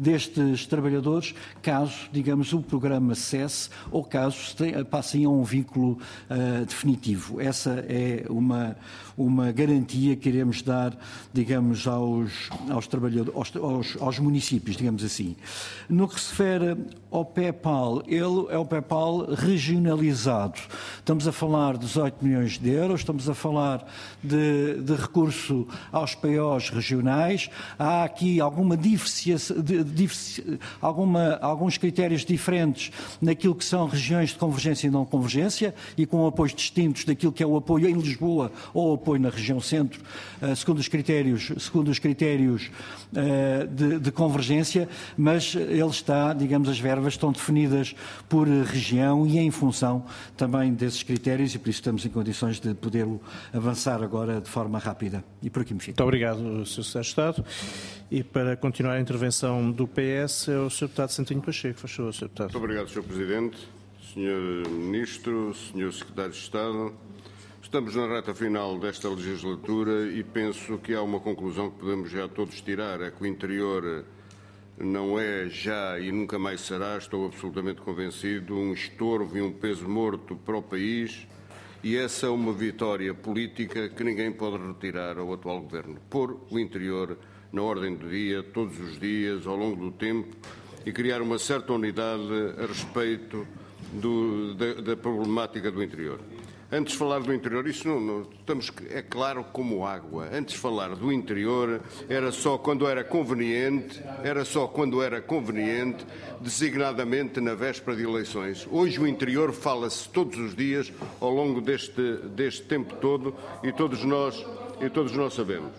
destes trabalhadores, caso, digamos, o programa cesse ou caso passem a um vínculo uh, definitivo. Essa é uma, uma garantia que iremos dar, digamos, aos, aos trabalhadores, aos, aos, aos municípios, digamos assim. No que se refere ao PEPAL, ele é o PEPAL regionalizado. Estamos a falar de dezoito milhões de euros, estamos a falar de, de recurso aos P Os regionais. Há aqui alguma diferenciação, de, de, alguma, alguns critérios diferentes naquilo que são regiões de convergência e não convergência e com apoios distintos daquilo que é o apoio em Lisboa ou o apoio na região centro, segundo os critérios, segundo os critérios de, de convergência, mas ele está, digamos, as verbas estão definidas por região e em função também desses critérios e por isso estamos em condições de poder avançar agora de forma rápida. E por aqui me fico. Muito obrigado, senhor Secretário de Estado. E para continuar a intervenção do P S é o senhor Deputado Santinho Pacheco. Faz favor, senhor Deputado. Muito obrigado, senhor Presidente, senhor Ministro, senhor Secretário de Estado. Estamos na reta final desta legislatura e penso que há uma conclusão que podemos já todos tirar, é que o interior não é já e nunca mais será, estou absolutamente convencido, um estorvo e um peso morto para o país, e essa é uma vitória política que ninguém pode retirar ao atual Governo. Pôr o interior na ordem do dia, todos os dias, ao longo do tempo, e criar uma certa unidade a respeito do, da, da problemática do interior. Antes de falar do interior, isso não, não, estamos, é claro como água. Antes de falar do interior, era só quando era conveniente, era só quando era conveniente, designadamente na véspera de eleições. Hoje o interior fala-se todos os dias, ao longo deste, deste tempo todo, e todos nós, e todos nós sabemos.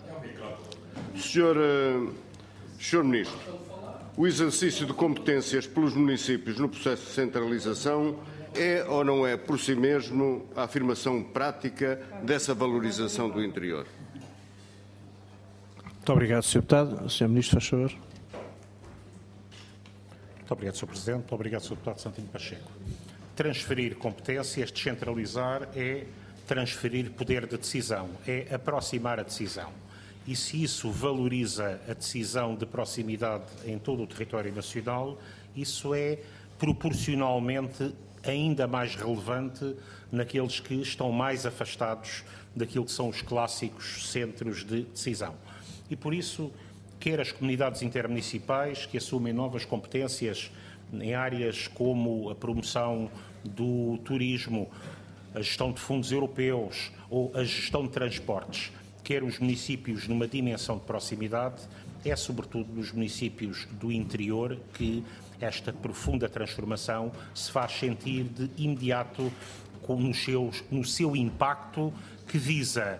Senhor, senhor Ministro, o exercício de competências pelos municípios no processo de centralização é ou não é, por si mesmo, a afirmação prática dessa valorização do interior? Muito obrigado, senhor Deputado. senhor Ministro, faz favor. Muito obrigado, senhor Presidente. Muito obrigado, senhor Deputado Santinho Pacheco. Transferir competências, descentralizar, é transferir poder de decisão, é aproximar a decisão. E se isso valoriza a decisão de proximidade em todo o território nacional, isso é proporcionalmente ainda mais relevante naqueles que estão mais afastados daquilo que são os clássicos centros de decisão. E por isso, quer as comunidades intermunicipais que assumem novas competências em áreas como a promoção do turismo, a gestão de fundos europeus ou a gestão de transportes, quer os municípios numa dimensão de proximidade, é sobretudo nos municípios do interior que esta profunda transformação se faz sentir de imediato com nos seus, no seu impacto, que visa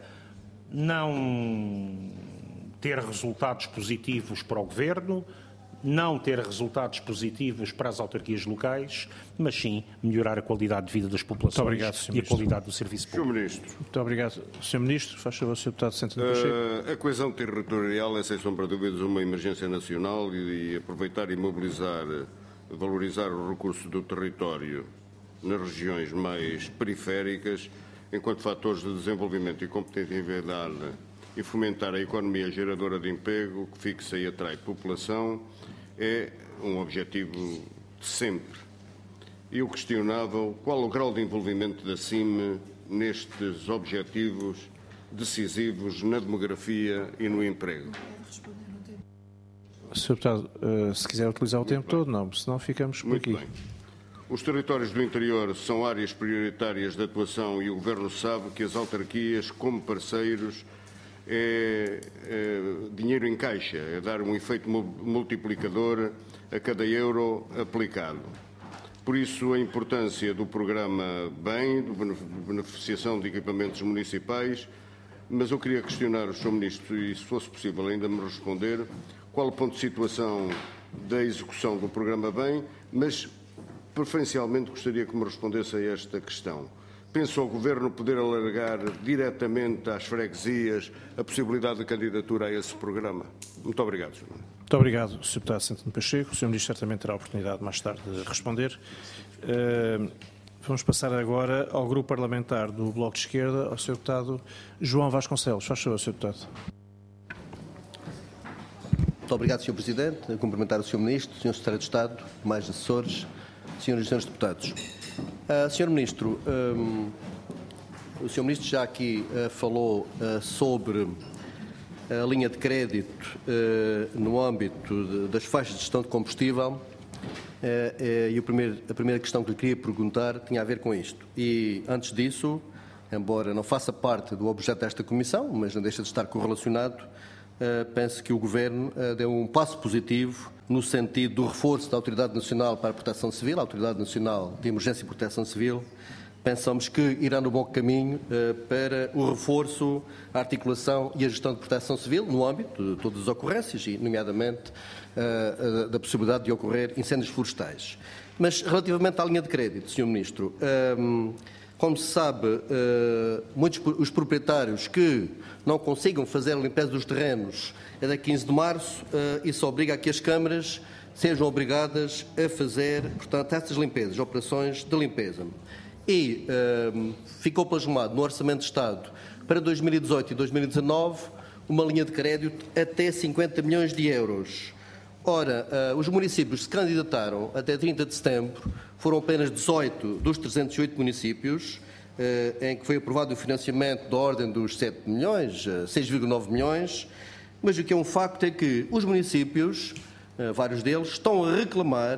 não ter resultados positivos para o Governo, não ter resultados positivos para as autarquias locais, mas sim melhorar a qualidade de vida das populações obrigado, e a qualidade do serviço público. senhor Ministro. Muito obrigado, senhor Ministro. Faz favor, senhor Deputado Santinho Pacheco. Uh, a coesão territorial é, sem sombra de dúvidas, uma emergência nacional e, e aproveitar e mobilizar, valorizar o recurso do território nas regiões mais periféricas, enquanto fatores de desenvolvimento e competitividade, e fomentar a economia geradora de emprego que fixa e atrai população, é um objetivo de sempre. E eu questionava qual o grau de envolvimento da C I M nestes objetivos decisivos na demografia e no emprego. senhor Deputado, se quiser utilizar o tempo todo, não, senão ficamos por Muito aqui. bem. Os territórios do interior são áreas prioritárias de atuação e o Governo sabe que as autarquias, como parceiros, é, é dinheiro em caixa, é dar um efeito multiplicador a cada euro aplicado. Por isso, a importância do programa BEM, de beneficiação de equipamentos municipais, mas eu queria questionar o senhor Ministro, e se fosse possível ainda me responder, qual o ponto de situação da execução do programa BEM, mas preferencialmente gostaria que me respondesse a esta questão. Pensa o Governo poder alargar diretamente às freguesias a possibilidade de candidatura a esse programa? Muito obrigado, senhor Ministro. Muito obrigado, senhor Deputado Santinho Pacheco. O senhor Ministro certamente terá a oportunidade mais tarde de responder. Uh, vamos passar agora ao Grupo Parlamentar do Bloco de Esquerda, ao senhor Deputado João Vasconcelos. Faz favor, senhor Deputado. Muito obrigado, senhor Presidente. A cumprimentar o senhor Ministro, o senhor Secretário de Estado, mais assessores, senhoras e senhores deputados. Uh, senhor Ministro, um, o senhor Ministro já aqui uh, falou uh, sobre a linha de crédito uh, no âmbito de, das faixas de gestão de combustível uh, uh, e o primeiro, a primeira questão que lhe queria perguntar tinha a ver com isto. E antes disso, embora não faça parte do objeto desta comissão, mas não deixa de estar correlacionado, Uh, penso que o Governo uh, deu um passo positivo no sentido do reforço da Autoridade Nacional para a Proteção Civil, a Autoridade Nacional de Emergência e Proteção Civil. Pensamos que irá no bom caminho uh, para o reforço, a articulação e a gestão de proteção civil no âmbito de todas as ocorrências e, nomeadamente, uh, uh, da possibilidade de ocorrer incêndios florestais. Mas, relativamente à linha de crédito, senhor Ministro, um, como se sabe, uh, muitos os proprietários que não consigam fazer a limpeza dos terrenos é da quinze de março, uh, isso obriga a que as câmaras sejam obrigadas a fazer, portanto, essas limpezas, operações de limpeza. E uh, ficou plasmado no Orçamento de Estado para dois mil e dezoito e dois mil e dezanove uma linha de crédito até cinquenta milhões de euros. Ora, uh, os municípios que se candidataram até trinta de setembro foram apenas dezoito dos trezentos e oito municípios, uh, em que foi aprovado o financiamento da ordem dos sete milhões, uh, seis vírgula nove milhões, mas o que é um facto é que os municípios, uh, vários deles, estão a reclamar,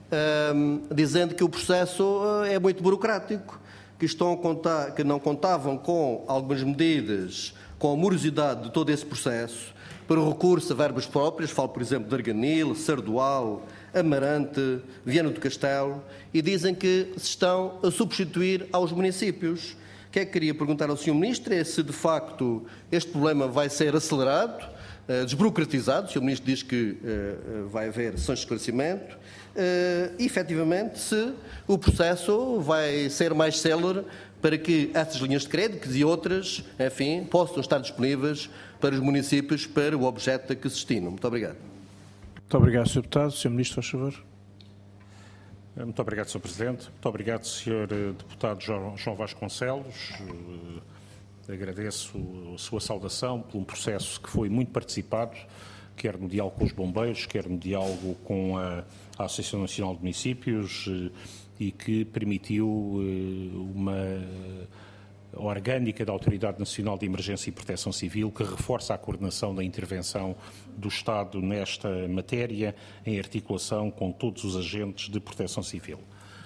uh, dizendo que o processo uh, é muito burocrático, que, estão a contar, que não contavam com algumas medidas, com a morosidade de todo esse processo, para o recurso a verbas próprias, falo, por exemplo, de Arganil, Sardual, Amarante, Viana do Castelo, e dizem que se estão a substituir aos municípios. O que é que queria perguntar ao senhor Ministro é se, de facto, este problema vai ser acelerado, uh, desburocratizado, o senhor Ministro diz que uh, vai haver sessões de esclarecimento, uh, e, efetivamente, se o processo vai ser mais célere para que essas linhas de crédito e outras, enfim, possam estar disponíveis para os municípios para o objeto a que se destinam. Muito obrigado. Muito obrigado, senhor Deputado. senhor Ministro, faz favor. Muito obrigado, senhor Presidente. Muito obrigado, senhor Deputado João Vasconcelos. Agradeço a sua saudação por um processo que foi muito participado, quer no diálogo com os bombeiros, quer no diálogo com a, a Associação Nacional de Municípios, e que permitiu uma orgânica da Autoridade Nacional de Emergência e Proteção Civil, que reforça a coordenação da intervenção do Estado nesta matéria, em articulação com todos os agentes de proteção civil.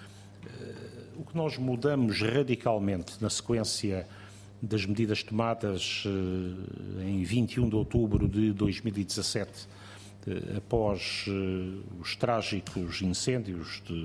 O que nós mudamos radicalmente na sequência das medidas tomadas em vinte e um de outubro de dois mil e dezassete, após os trágicos incêndios de,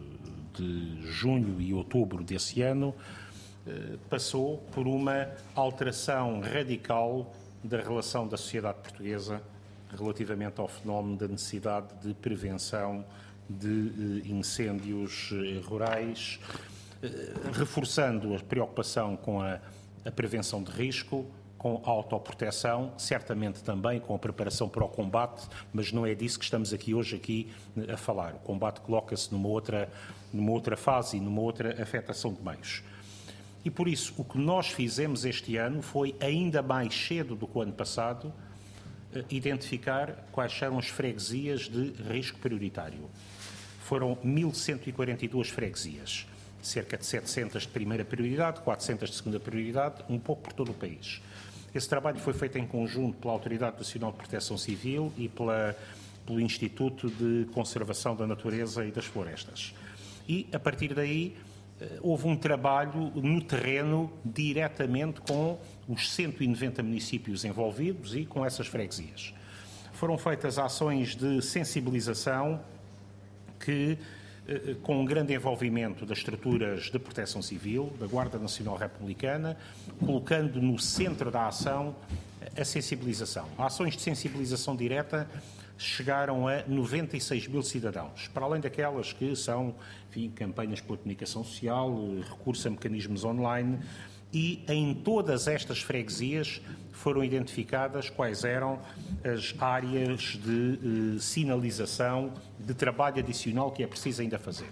de junho e outubro desse ano, passou por uma alteração radical da relação da sociedade portuguesa relativamente ao fenómeno da necessidade de prevenção de incêndios rurais, reforçando a preocupação com a, a prevenção de risco, com a autoproteção, certamente também com a preparação para o combate, mas não é disso que estamos aqui hoje aqui a falar. O combate coloca-se numa outra, numa outra fase e numa outra afetação de meios. E por isso, o que nós fizemos este ano foi, ainda mais cedo do que o ano passado, identificar quais eram as freguesias de risco prioritário. Foram mil cento e quarenta e duas freguesias, cerca de setecentas de primeira prioridade, quatrocentas de segunda prioridade, um pouco por todo o país. Esse trabalho foi feito em conjunto pela Autoridade Nacional de Proteção Civil e pela, pelo Instituto de Conservação da Natureza e das Florestas. E, a partir daí, houve um trabalho no terreno diretamente com os cento e noventa municípios envolvidos e com essas freguesias. Foram feitas ações de sensibilização que, com um grande envolvimento das estruturas de proteção civil, da Guarda Nacional Republicana, colocando no centro da ação a sensibilização. Ações de sensibilização direta chegaram a noventa e seis mil cidadãos, para além daquelas que são, enfim, campanhas pela comunicação social, recurso a mecanismos online, e em todas estas freguesias foram identificadas quais eram as áreas de eh, sinalização, de trabalho adicional que é preciso ainda fazer.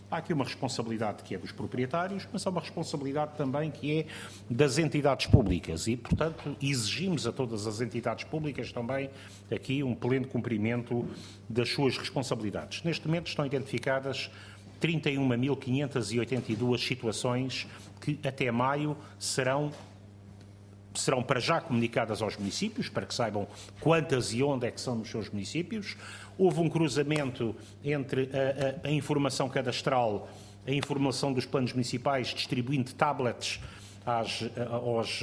Há aqui uma responsabilidade que é dos proprietários, mas há uma responsabilidade também que é das entidades públicas e, portanto, exigimos a todas as entidades públicas também aqui um pleno cumprimento das suas responsabilidades. Neste momento estão identificadas trinta e uma mil quinhentas e oitenta e duas situações que até maio serão serão para já comunicadas aos municípios, para que saibam quantas e onde é que são nos seus municípios. Houve um cruzamento entre a, a, a informação cadastral, a informação dos planos municipais, distribuindo tablets às, aos,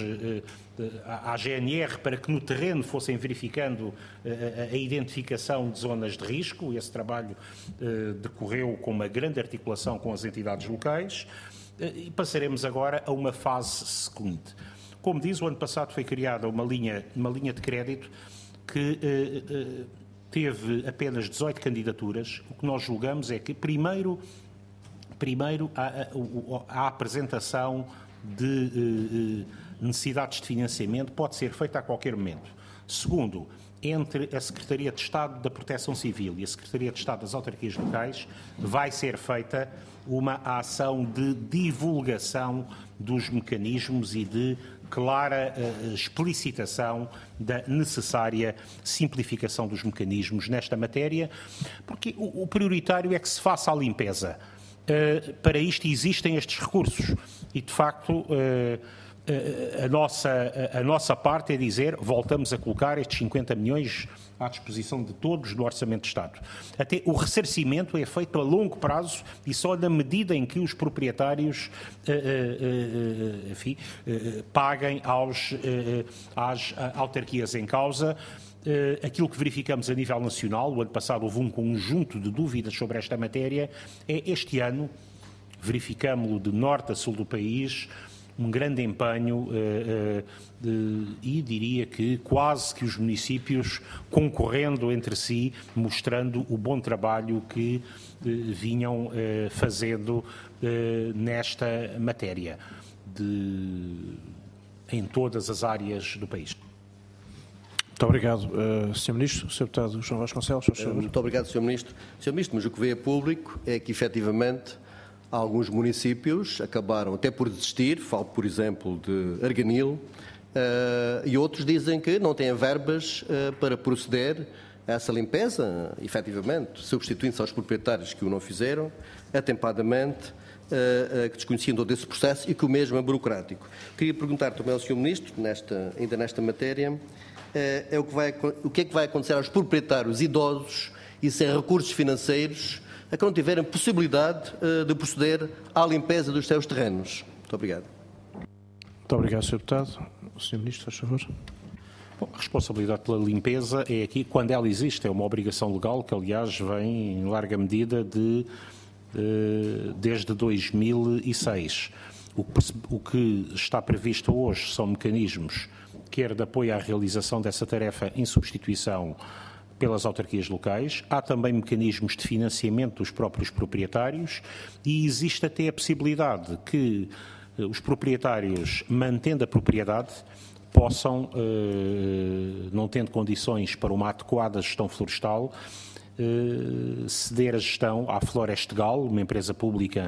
à G N R para que no terreno fossem verificando a, a identificação de zonas de risco. Esse trabalho uh, decorreu com uma grande articulação com as entidades locais uh, e passaremos agora a uma fase seguinte. Como diz, o ano passado foi criada uma linha, uma linha de crédito que uh, uh, teve apenas dezoito candidaturas. O que nós julgamos é que, primeiro, primeiro a, a, a apresentação de uh, uh, necessidades de financiamento pode ser feita a qualquer momento. Segundo, entre a Secretaria de Estado da Proteção Civil e a Secretaria de Estado das Autarquias Locais vai ser feita uma ação de divulgação dos mecanismos e de clara uh, explicitação da necessária simplificação dos mecanismos nesta matéria, porque o, o prioritário é que se faça a limpeza. Uh, para isto existem estes recursos e, de facto, uh, uh, a, nossa, a, a nossa parte é dizer voltamos a colocar estes cinquenta milhões à disposição de todos no Orçamento de Estado. Até o ressarcimento é feito a longo prazo e só na medida em que os proprietários uh, uh, uh, enfim, uh, paguem aos, uh, às autarquias em causa. Uh, aquilo que verificamos a nível nacional, o ano passado houve um conjunto de dúvidas sobre esta matéria, é este ano, verificamos-lo de norte a sul do país, um grande empenho uh, uh, de, e diria que quase que os municípios concorrendo entre si, mostrando o bom trabalho que uh, vinham uh, fazendo uh, nesta matéria, de, em todas as áreas do país. Muito obrigado, uh, senhor Ministro. senhor Deputado João Vasconcelos, por favor. Muito obrigado, senhor Ministro. senhor Ministro, mas o que veio a público é que, efetivamente, alguns municípios acabaram até por desistir, falo, por exemplo, de Arganil, uh, e outros dizem que não têm verbas uh, para proceder a essa limpeza, efetivamente, substituindo-se aos proprietários que o não fizeram, atempadamente, uh, uh, que desconheciam todo esse processo e que o mesmo é burocrático. Queria perguntar também ao senhor Ministro, nesta, ainda nesta matéria, é o que, vai, o que é que vai acontecer aos proprietários idosos e sem recursos financeiros a que não tiverem possibilidade uh, de proceder à limpeza dos seus terrenos. Muito obrigado. Muito obrigado, senhor Deputado. O senhor Ministro, faz favor. Bom, a responsabilidade pela limpeza é aqui, quando ela existe, é uma obrigação legal que, aliás, vem em larga medida de, uh, desde dois mil e seis. O que, o que está previsto hoje são mecanismos quer de apoio à realização dessa tarefa em substituição pelas autarquias locais. Há também mecanismos de financiamento dos próprios proprietários e existe até a possibilidade que os proprietários, mantendo a propriedade, possam, não tendo condições para uma adequada gestão florestal, Uh, ceder a gestão à Florestegal, uma empresa pública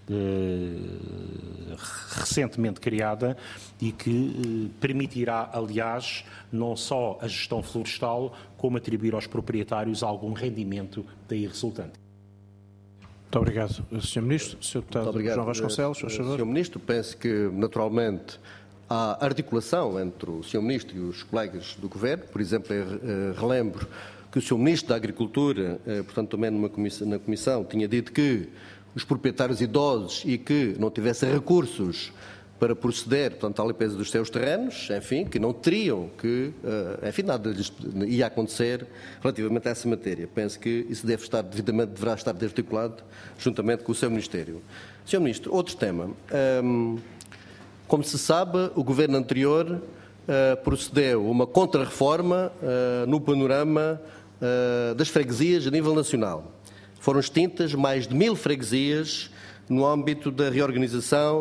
uh, recentemente criada e que uh, permitirá, aliás, não só a gestão florestal, como atribuir aos proprietários algum rendimento daí resultante. Muito obrigado, senhor Ministro. senhor Deputado João Vasconcelos, por favor. senhor Ministro, penso que, naturalmente, há articulação entre o senhor Ministro e os colegas do Governo. Por exemplo, eu relembro que o senhor Ministro da Agricultura, portanto também numa comissão, na Comissão, tinha dito que os proprietários idosos e que não tivessem recursos para proceder, portanto, à limpeza dos seus terrenos, enfim, que não teriam que, enfim, nada lhes ia acontecer relativamente a essa matéria. Penso que isso deve estar devidamente, deverá estar articulado juntamente com o seu Ministério. senhor Ministro, outro tema. Um, como se sabe, o Governo anterior uh, procedeu a uma contra-reforma uh, no panorama Uh, das freguesias a nível nacional. Foram extintas mais de mil freguesias no âmbito da reorganização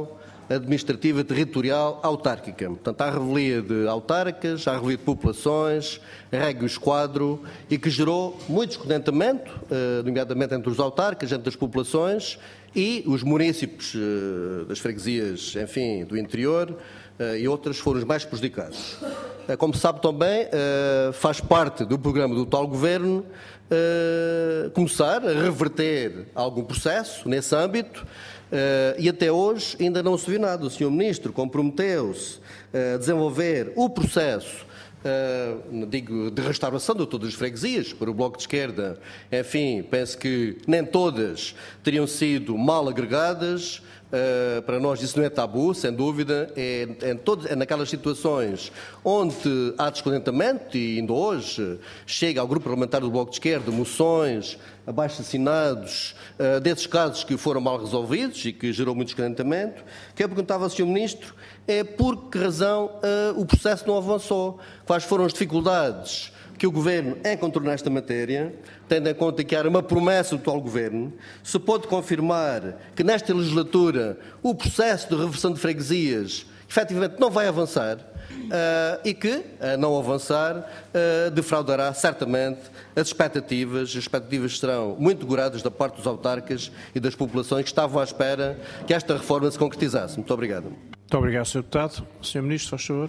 administrativa territorial autárquica. Portanto, há revelia de autarcas, há revelia de populações, regras quadro, e que gerou muito descontentamento, nomeadamente entre os autarcas, entre as populações e os munícipes das freguesias, enfim, do interior, e outras foram os mais prejudicados. Como se sabe também, faz parte do programa do atual Governo começar a reverter algum processo nesse âmbito, Uh, e até hoje ainda não se viu nada. O senhor Ministro comprometeu-se a desenvolver o processo, uh, digo, de restauração de todas as freguesias, para o Bloco de Esquerda. Enfim, penso que nem todas teriam sido mal agregadas. Uh, para nós isso não é tabu, sem dúvida. É, é, todo, é naquelas situações onde há descontentamento, e ainda hoje chega ao Grupo Parlamentar do Bloco de Esquerda moções, abaixo-assinados, uh, desses casos que foram mal resolvidos e que gerou muito descontentamento. O que eu perguntava ao senhor Ministro é por que razão uh, o processo não avançou, quais foram as dificuldades que o Governo encontrou nesta matéria, tendo em conta que era uma promessa do atual Governo. Se pode confirmar que nesta legislatura o processo de reversão de freguesias efetivamente não vai avançar, uh, e que, a não avançar, uh, defraudará certamente as expectativas. As expectativas serão muito goradas da parte dos autarcas e das populações que estavam à espera que esta reforma se concretizasse. Muito obrigado. Muito obrigado, senhor Deputado. senhor Ministro, faz favor.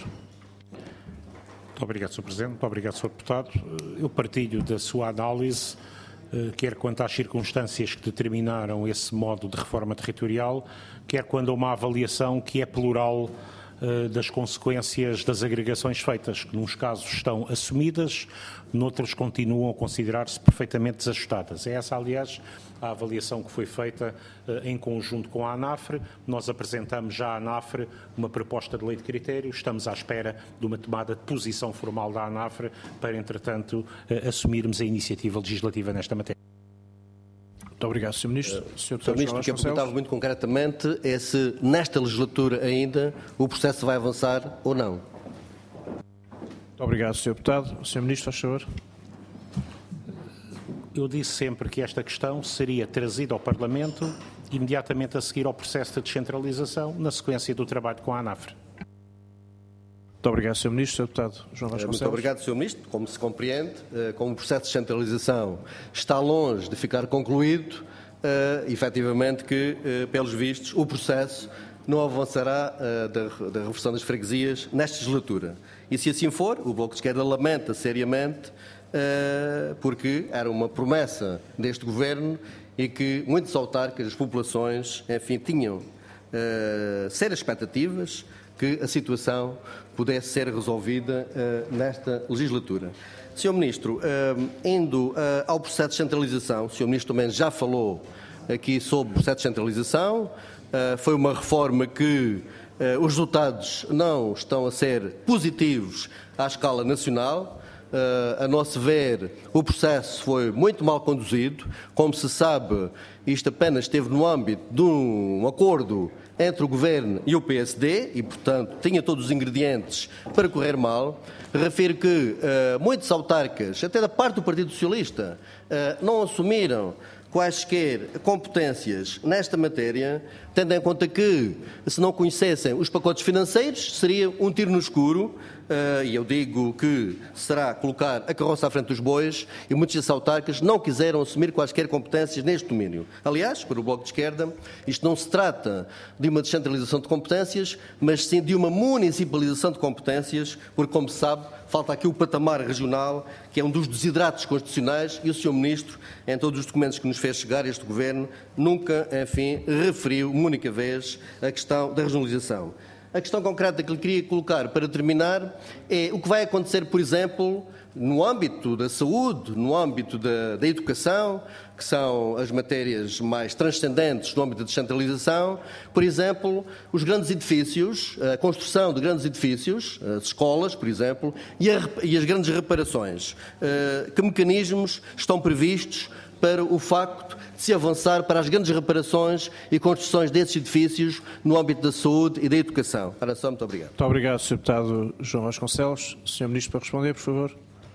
Muito obrigado, senhor Presidente. Muito obrigado, senhor Deputado. Eu partilho da sua análise, quer quanto às circunstâncias que determinaram esse modo de reforma territorial, quer quando a uma avaliação que é plural das consequências das agregações feitas, que nos casos estão assumidas, noutros continuam a considerar-se perfeitamente desajustadas. É essa, aliás, a avaliação que foi feita em conjunto com a ANAFRE. Nós apresentamos já à ANAFRE uma proposta de lei de critérios, estamos à espera de uma tomada de posição formal da ANAFRE para, entretanto, assumirmos a iniciativa legislativa nesta matéria. Muito obrigado, senhor Ministro. Uh, senhor Ministro, o que eu perguntava muito concretamente é se nesta legislatura ainda o processo vai avançar ou não. Muito obrigado, senhor Deputado. senhor Ministro, faz favor. Eu disse sempre que esta questão seria trazida ao Parlamento imediatamente a seguir ao processo de descentralização, na sequência do trabalho com a ANAFRE. Muito obrigado, senhor Ministro. senhor Deputado João Vasconcelos. Muito obrigado, senhor Ministro. Como se compreende, como o processo de descentralização está longe de ficar concluído, uh, efetivamente que, uh, pelos vistos, o processo não avançará uh, da, da reversão das freguesias nesta legislatura. E se assim for, o Bloco de Esquerda lamenta seriamente, uh, porque era uma promessa deste Governo e que muitos autarcas, as populações, enfim, tinham uh, sérias expectativas que a situação pudesse ser resolvida uh, nesta legislatura. senhor Ministro, uh, indo uh, ao processo de centralização, o senhor Ministro também já falou aqui sobre o processo de centralização, uh, foi uma reforma que uh, os resultados não estão a ser positivos à escala nacional. Uh, a nosso ver, o processo foi muito mal conduzido. Como se sabe, isto apenas esteve no âmbito de um acordo entre o Governo e o P S D e, portanto, tinha todos os ingredientes para correr mal. Refiro que uh, muitos autarcas, até da parte do Partido Socialista, uh, não assumiram quaisquer competências nesta matéria, tendo em conta que, se não conhecessem os pacotes financeiros, seria um tiro no escuro, uh, e eu digo que será colocar a carroça à frente dos bois, e muitos autarcas não quiseram assumir quaisquer competências neste domínio. Aliás, para o Bloco de Esquerda, isto não se trata de uma descentralização de competências, mas sim de uma municipalização de competências, porque, como se sabe, falta aqui o patamar regional, que é um dos desideratos constitucionais, e o senhor Ministro, em todos os documentos que nos fez chegar este Governo, nunca, enfim, referiu uma única vez a questão da regionalização. A questão concreta que lhe queria colocar para terminar é o que vai acontecer, por exemplo, no âmbito da saúde, no âmbito da, da educação, que são as matérias mais transcendentes no âmbito da descentralização. Por exemplo, os grandes edifícios, a construção de grandes edifícios, as escolas, por exemplo, e, a, e as grandes reparações. Que mecanismos estão previstos para o facto de se avançar para as grandes reparações e construções desses edifícios no âmbito da saúde e da educação? Para só, muito obrigado. Muito obrigado, senhor Deputado João Vasconcelos. senhor Ministro, para responder, por favor.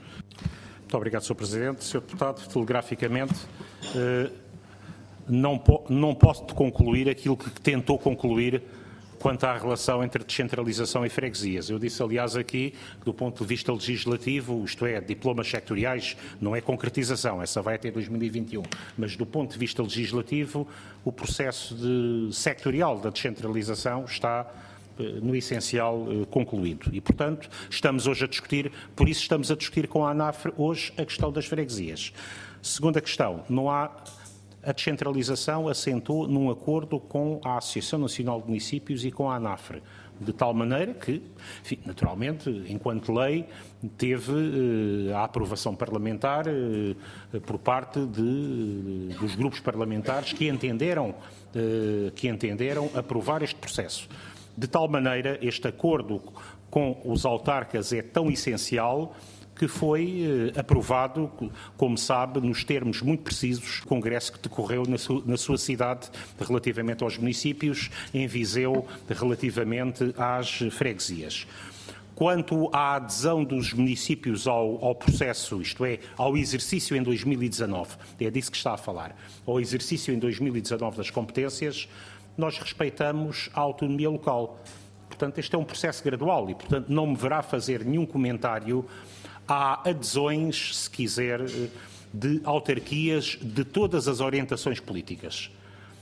Muito obrigado, senhor Presidente. senhor Deputado, telegraficamente, eh, não, po não posso concluir aquilo que tentou concluir quanto à relação entre descentralização e freguesias. Eu disse, aliás, aqui, que do ponto de vista legislativo, isto é, diplomas sectoriais, não é concretização, essa vai até dois mil e vinte e um, mas do ponto de vista legislativo, o processo de sectorial da descentralização está no essencial concluído. E, portanto, estamos hoje a discutir, por isso estamos a discutir com a ANAFRE hoje a questão das freguesias. Segunda questão, não há... A descentralização assentou num acordo com a Associação Nacional de Municípios e com a ANAFRE, de tal maneira que, enfim, naturalmente, enquanto lei, teve eh, a aprovação parlamentar eh, por parte de, dos grupos parlamentares que entenderam, eh, que entenderam aprovar este processo. De tal maneira, este acordo com os autarcas é tão essencial que foi eh, aprovado, como sabe, nos termos muito precisos, do congresso que decorreu na, su na sua cidade relativamente aos municípios, em Viseu relativamente às freguesias. Quanto à adesão dos municípios ao, ao processo, isto é, ao exercício em dois mil e dezanove, é disso que está a falar, ao exercício em dois mil e dezanove das competências, nós respeitamos a autonomia local. Portanto, este é um processo gradual e, portanto, não me verá fazer nenhum comentário à adesões, se quiser, de autarquias de todas as orientações políticas.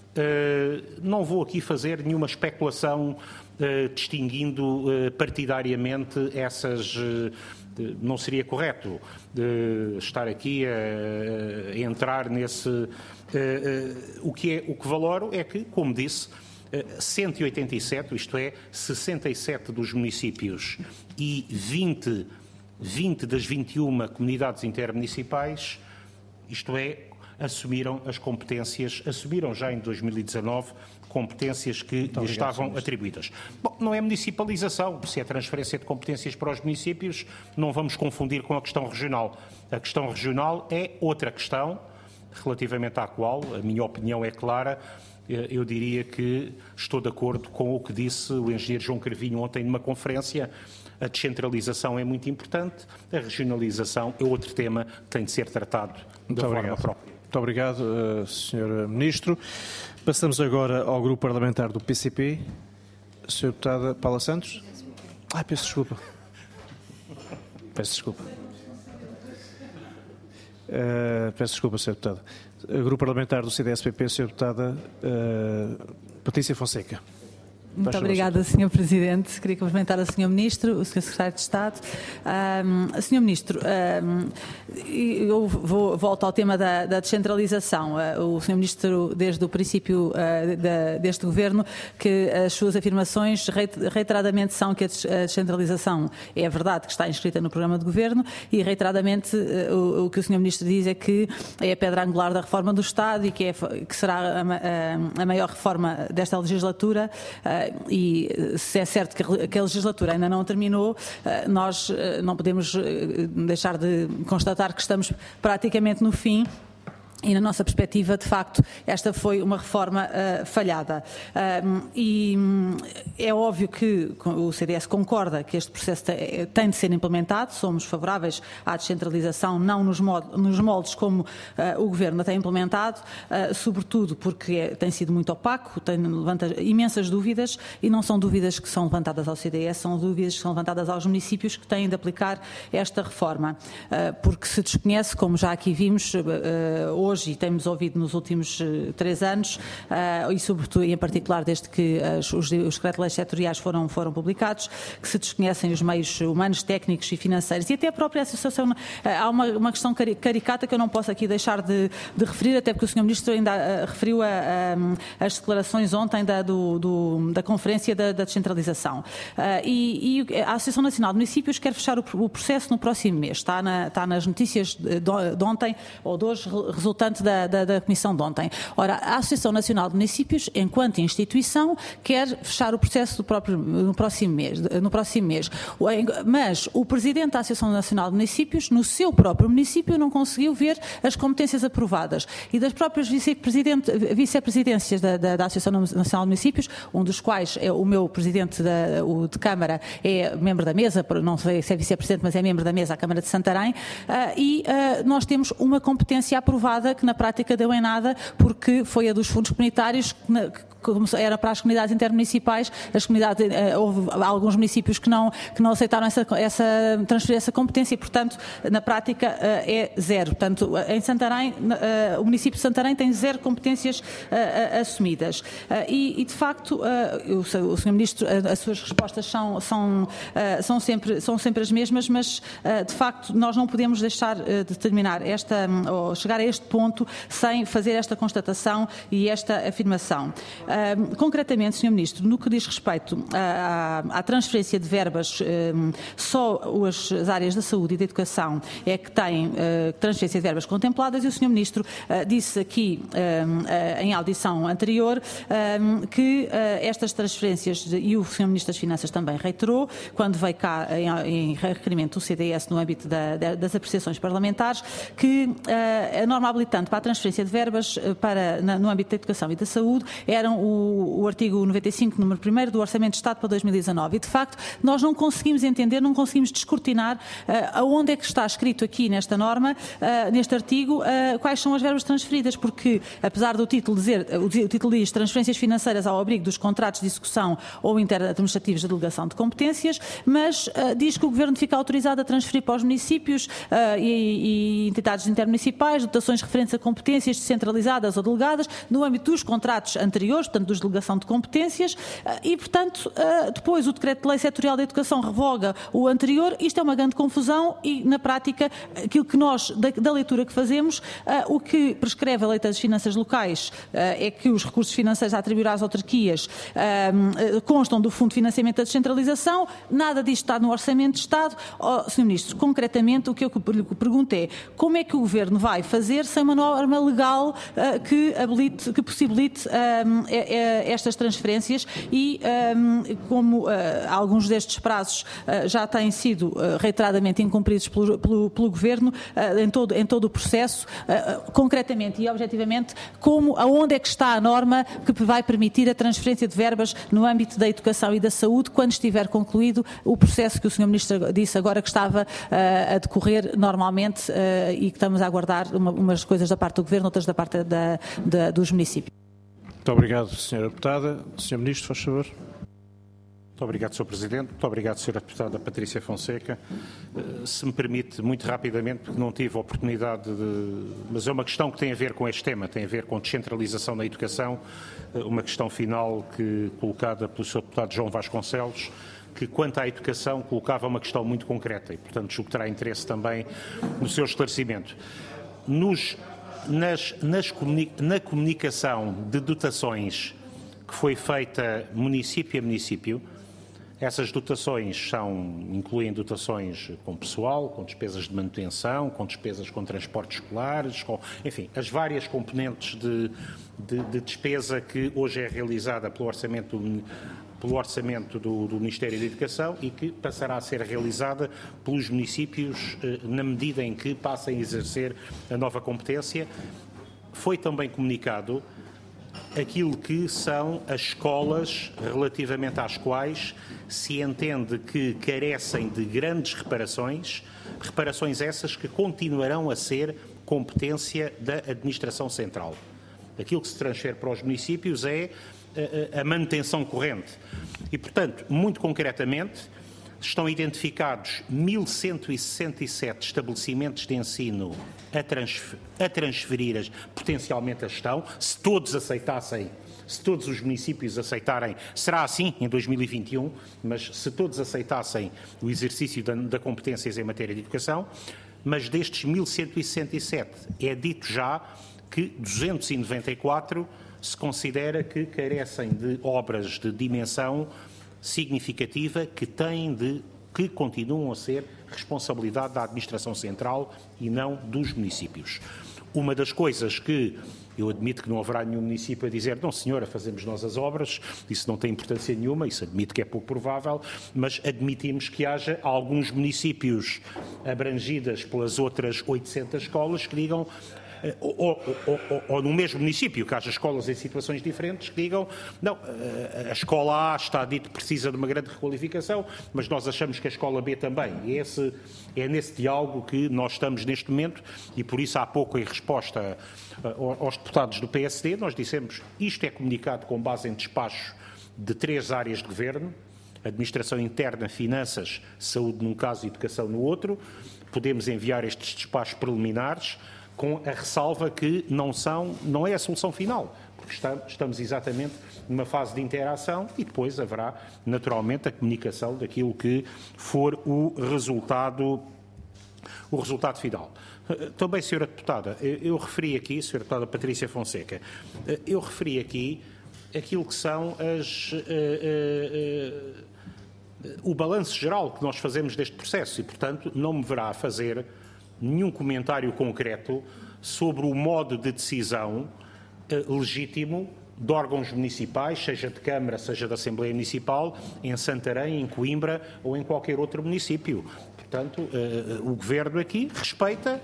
Não vou aqui fazer nenhuma especulação distinguindo partidariamente essas... Não seria correto estar aqui a entrar nesse... O que, é, o que valoro é que, como disse, cento e oitenta e sete, isto é, sessenta e sete dos municípios e vinte, vinte das vinte e uma comunidades intermunicipais, isto é, assumiram as competências, assumiram já em dois mil e dezanove competências que lhe estavam atribuídas. Bom, não é municipalização, se é transferência de competências para os municípios, não vamos confundir com a questão regional. A questão regional é outra questão, relativamente à qual a minha opinião é clara. Eu diria que estou de acordo com o que disse o engenheiro João Carvinho ontem numa conferência. A descentralização é muito importante, a regionalização é outro tema que tem de ser tratado da forma própria. Muito obrigado, senhor Ministro. Passamos agora ao grupo parlamentar do P C P. senhora Deputada Paula Santos. Ah, peço desculpa. Peço desculpa. Uh, peço desculpa, senhora Deputada. O grupo parlamentar do C D S P P, senhora Deputada uh, Patrícia Fonseca. Muito obrigada, senhor Presidente. Queria cumprimentar o senhor Ministro, o senhor Secretário de Estado. Um, senhor Ministro, um, eu vou, volto ao tema da, da descentralização. Uh, o senhor Ministro, desde o princípio uh, da, deste Governo, que as suas afirmações reiteradamente são que a descentralização é verdade que está inscrita no programa de Governo e reiteradamente uh, o, o que o senhor Ministro diz é que é a pedra angular da reforma do Estado e que, é, que será a, a, a maior reforma desta legislatura. Uh, E se é certo que a legislatura ainda não terminou, nós não podemos deixar de constatar que estamos praticamente no fim. E na nossa perspectiva, de facto, esta foi uma reforma uh, falhada. Uh, e um, é óbvio que o C D S concorda que este processo te, tem de ser implementado, somos favoráveis à descentralização, não nos, mod, nos moldes como uh, o Governo a tem implementado, uh, sobretudo porque é, tem sido muito opaco, tem, levanta imensas dúvidas, e não são dúvidas que são levantadas ao C D S, são dúvidas que são levantadas aos municípios que têm de aplicar esta reforma. Uh, porque se desconhece, como já aqui vimos, uh, hoje, e temos ouvido nos últimos uh, três anos, uh, e sobretudo, e em particular, desde que uh, os, os decretos-leis setoriais foram, foram publicados, que se desconhecem os meios humanos, técnicos e financeiros, e até a própria associação. Uh, há uma, uma questão cari caricata que eu não posso aqui deixar de, de referir, até porque o senhor Ministro ainda uh, referiu a, a, as declarações ontem da, do, do, da Conferência da, da Descentralização. Uh, e, e a Associação Nacional de Municípios quer fechar o, o processo no próximo mês. Está, na, está nas notícias de, de ontem, ou de hoje, resultante Da, da, da Comissão de ontem. Ora, a Associação Nacional de Municípios, enquanto instituição, quer fechar o processo do próprio, no, próximo mês, no próximo mês. Mas o Presidente da Associação Nacional de Municípios, no seu próprio município, não conseguiu ver as competências aprovadas. E das próprias vice-presidências da, da, da Associação Nacional de Municípios, um dos quais é o meu Presidente da, o de Câmara, é membro da mesa, não sei se é vice-presidente, mas é membro da mesa, a Câmara de Santarém, uh, e uh, nós temos uma competência aprovada que na prática deu em nada, porque foi a dos fundos comunitários que, como era para as comunidades intermunicipais, as comunidades, houve alguns municípios que não, que não aceitaram essa, essa transferir essa competência e, portanto, na prática é zero. Portanto, em Santarém, o município de Santarém tem zero competências assumidas. E, e de facto, o senhor Ministro, as suas respostas são, são, são, sempre, são sempre as mesmas, mas, de facto, nós não podemos deixar de terminar esta, ou chegar a este ponto sem fazer esta constatação e esta afirmação. Uh, concretamente, senhor Ministro, no que diz respeito à, à transferência de verbas, um, só as áreas da saúde e da educação é que têm uh, transferência de verbas contempladas e o senhor Ministro uh, disse aqui um, uh, em audição anterior um, que uh, estas transferências, de, e o senhor Ministro das Finanças também reiterou, quando veio cá em, em requerimento do C D S no âmbito da, da, das apreciações parlamentares, que uh, a norma habilitante para a transferência de verbas uh, para, na, no âmbito da educação e da saúde eram o, o artigo noventa e cinco, número primeiro do Orçamento de Estado para dois mil e dezanove. E, de facto, nós não conseguimos entender, não conseguimos descortinar uh, aonde é que está escrito aqui nesta norma, uh, neste artigo, uh, quais são as verbas transferidas, porque, apesar do título dizer, o, o título diz transferências financeiras ao abrigo dos contratos de execução ou interadministrativos de delegação de competências, mas uh, diz que o Governo fica autorizado a transferir para os municípios uh, e, e entidades intermunicipais dotações referentes a competências descentralizadas ou delegadas no âmbito dos contratos anteriores, portanto, dos delegação de competências, e, portanto, depois o Decreto-Lei Setorial da Educação revoga o anterior. Isto é uma grande confusão e, na prática, aquilo que nós, da, da leitura que fazemos, o que prescreve a Lei das Finanças Locais é que os recursos financeiros a atribuir às autarquias constam do Fundo de Financiamento da Descentralização, nada disto está no Orçamento de Estado. Oh, senhor Ministro, concretamente, o que eu lhe pergunto é como é que o Governo vai fazer sem uma norma legal que habilite, que possibilite um, estas transferências e um, como uh, alguns destes prazos uh, já têm sido uh, reiteradamente incumpridos pelo, pelo, pelo Governo uh, em, todo, em todo o processo, uh, concretamente e objetivamente, como, aonde é que está a norma que vai permitir a transferência de verbas no âmbito da educação e da saúde quando estiver concluído o processo que o senhor Ministro disse agora que estava uh, a decorrer normalmente uh, e que estamos a aguardar uma, umas coisas da parte do Governo, outras da parte da, da, dos municípios. Muito obrigado, senhora Deputada. senhor Ministro, faz favor. Muito obrigado, senhor Presidente. Muito obrigado, senhora Deputada Patrícia Fonseca. Se me permite, muito rapidamente, porque não tive a oportunidade de... Mas é uma questão que tem a ver com este tema, tem a ver com descentralização na educação, uma questão final que, colocada pelo senhor Deputado João Vasconcelos, que, quanto à educação, colocava uma questão muito concreta e, portanto, julgo que terá interesse também no seu esclarecimento. Nos... Nas, nas comuni na comunicação de dotações que foi feita município a município, essas dotações são, incluem dotações com pessoal, com despesas de manutenção, com despesas com transportes escolares, com, enfim, as várias componentes de, de, de despesa que hoje é realizada pelo orçamento do pelo orçamento do, do Ministério da Educação e que passará a ser realizada pelos municípios eh, na medida em que passem a exercer a nova competência. Foi também comunicado aquilo que são as escolas relativamente às quais se entende que carecem de grandes reparações, reparações essas que continuarão a ser competência da Administração Central. Aquilo que se transfere para os municípios é a manutenção corrente. E, portanto, muito concretamente, estão identificados mil cento e sessenta e sete estabelecimentos de ensino a, transfer, a transferir potencialmente a gestão. Se todos aceitassem, se todos os municípios aceitarem, será assim em dois mil e vinte e um, mas se todos aceitassem o exercício da, da competências em matéria de educação, mas destes mil cento e sessenta e sete é dito já que duzentos e noventa e quatro se considera que carecem de obras de dimensão significativa que têm de, que continuam a ser responsabilidade da Administração Central e não dos municípios. Uma das coisas que eu admito que não haverá nenhum município a dizer não senhora, fazemos nós as obras, isso não tem importância nenhuma, isso admito que é pouco provável, mas admitimos que haja alguns municípios abrangidos pelas outras oitocentas escolas que digam ou, ou, ou, ou no mesmo município, que haja escolas em situações diferentes, que digam, não, a escola A está dito que precisa de uma grande requalificação, mas nós achamos que a escola B também. E esse, é nesse diálogo que nós estamos neste momento, e por isso há pouco, em resposta aos deputados do P S D, nós dissemos, isto é comunicado com base em despacho de três áreas de governo, administração interna, finanças, saúde num caso e educação no outro. Podemos enviar estes despachos preliminares com a ressalva que não, são, não é a solução final, porque estamos exatamente numa fase de interação e depois haverá naturalmente a comunicação daquilo que for o resultado, o resultado final. Também, senhora Deputada, eu referi aqui, senhora Deputada Patrícia Fonseca, eu referi aqui aquilo que são as, uh, uh, uh, o balanço geral que nós fazemos deste processo e, portanto, não me verá fazer nenhum comentário concreto sobre o modo de decisão uh, legítimo de órgãos municipais, seja de Câmara, seja da Assembleia Municipal, em Santarém, em Coimbra ou em qualquer outro município. Portanto, uh, o Governo aqui respeita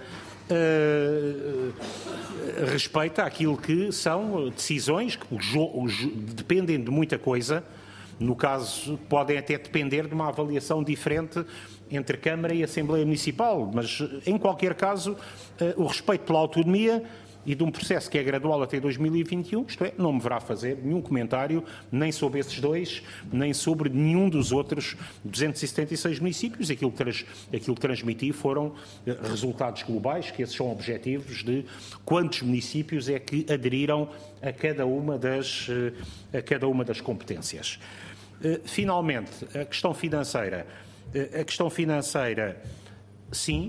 Uh, uh, respeita aquilo que são decisões que dependem de muita coisa. No caso, podem até depender de uma avaliação diferente entre Câmara e Assembleia Municipal, mas em qualquer caso, uh, o respeito pela autonomia e de um processo que é gradual até dois mil e vinte e um, isto é, não me verá fazer nenhum comentário nem sobre esses dois, nem sobre nenhum dos outros duzentos e setenta e seis municípios. Aquilo que, trans, aquilo que transmiti foram resultados globais, que esses são objetivos de quantos municípios é que aderiram a cada uma das, a cada uma das competências. Finalmente, a questão financeira. A questão financeira... Sim,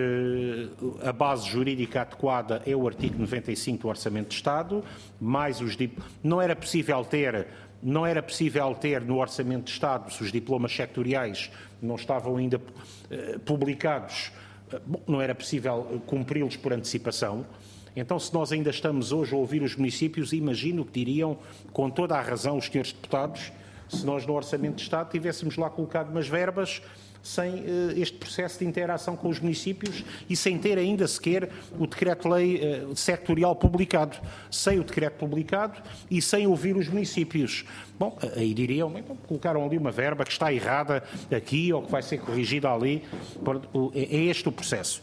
a base jurídica adequada é o artigo noventa e cinco do Orçamento de Estado, mais os dip... não era possível ter, não era possível ter no Orçamento de Estado, se os diplomas sectoriais não estavam ainda publicados, bom, não era possível cumpri-los por antecipação. Então, se nós ainda estamos hoje a ouvir os municípios, imagino que diriam, com toda a razão, os senhores deputados, se nós no Orçamento de Estado tivéssemos lá colocado umas verbas sem uh, este processo de interação com os municípios e sem ter ainda sequer o decreto-lei uh, sectorial publicado, sem o decreto publicado e sem ouvir os municípios. Bom, aí diriam, então, colocaram ali uma verba que está errada aqui ou que vai ser corrigida ali. É este o processo.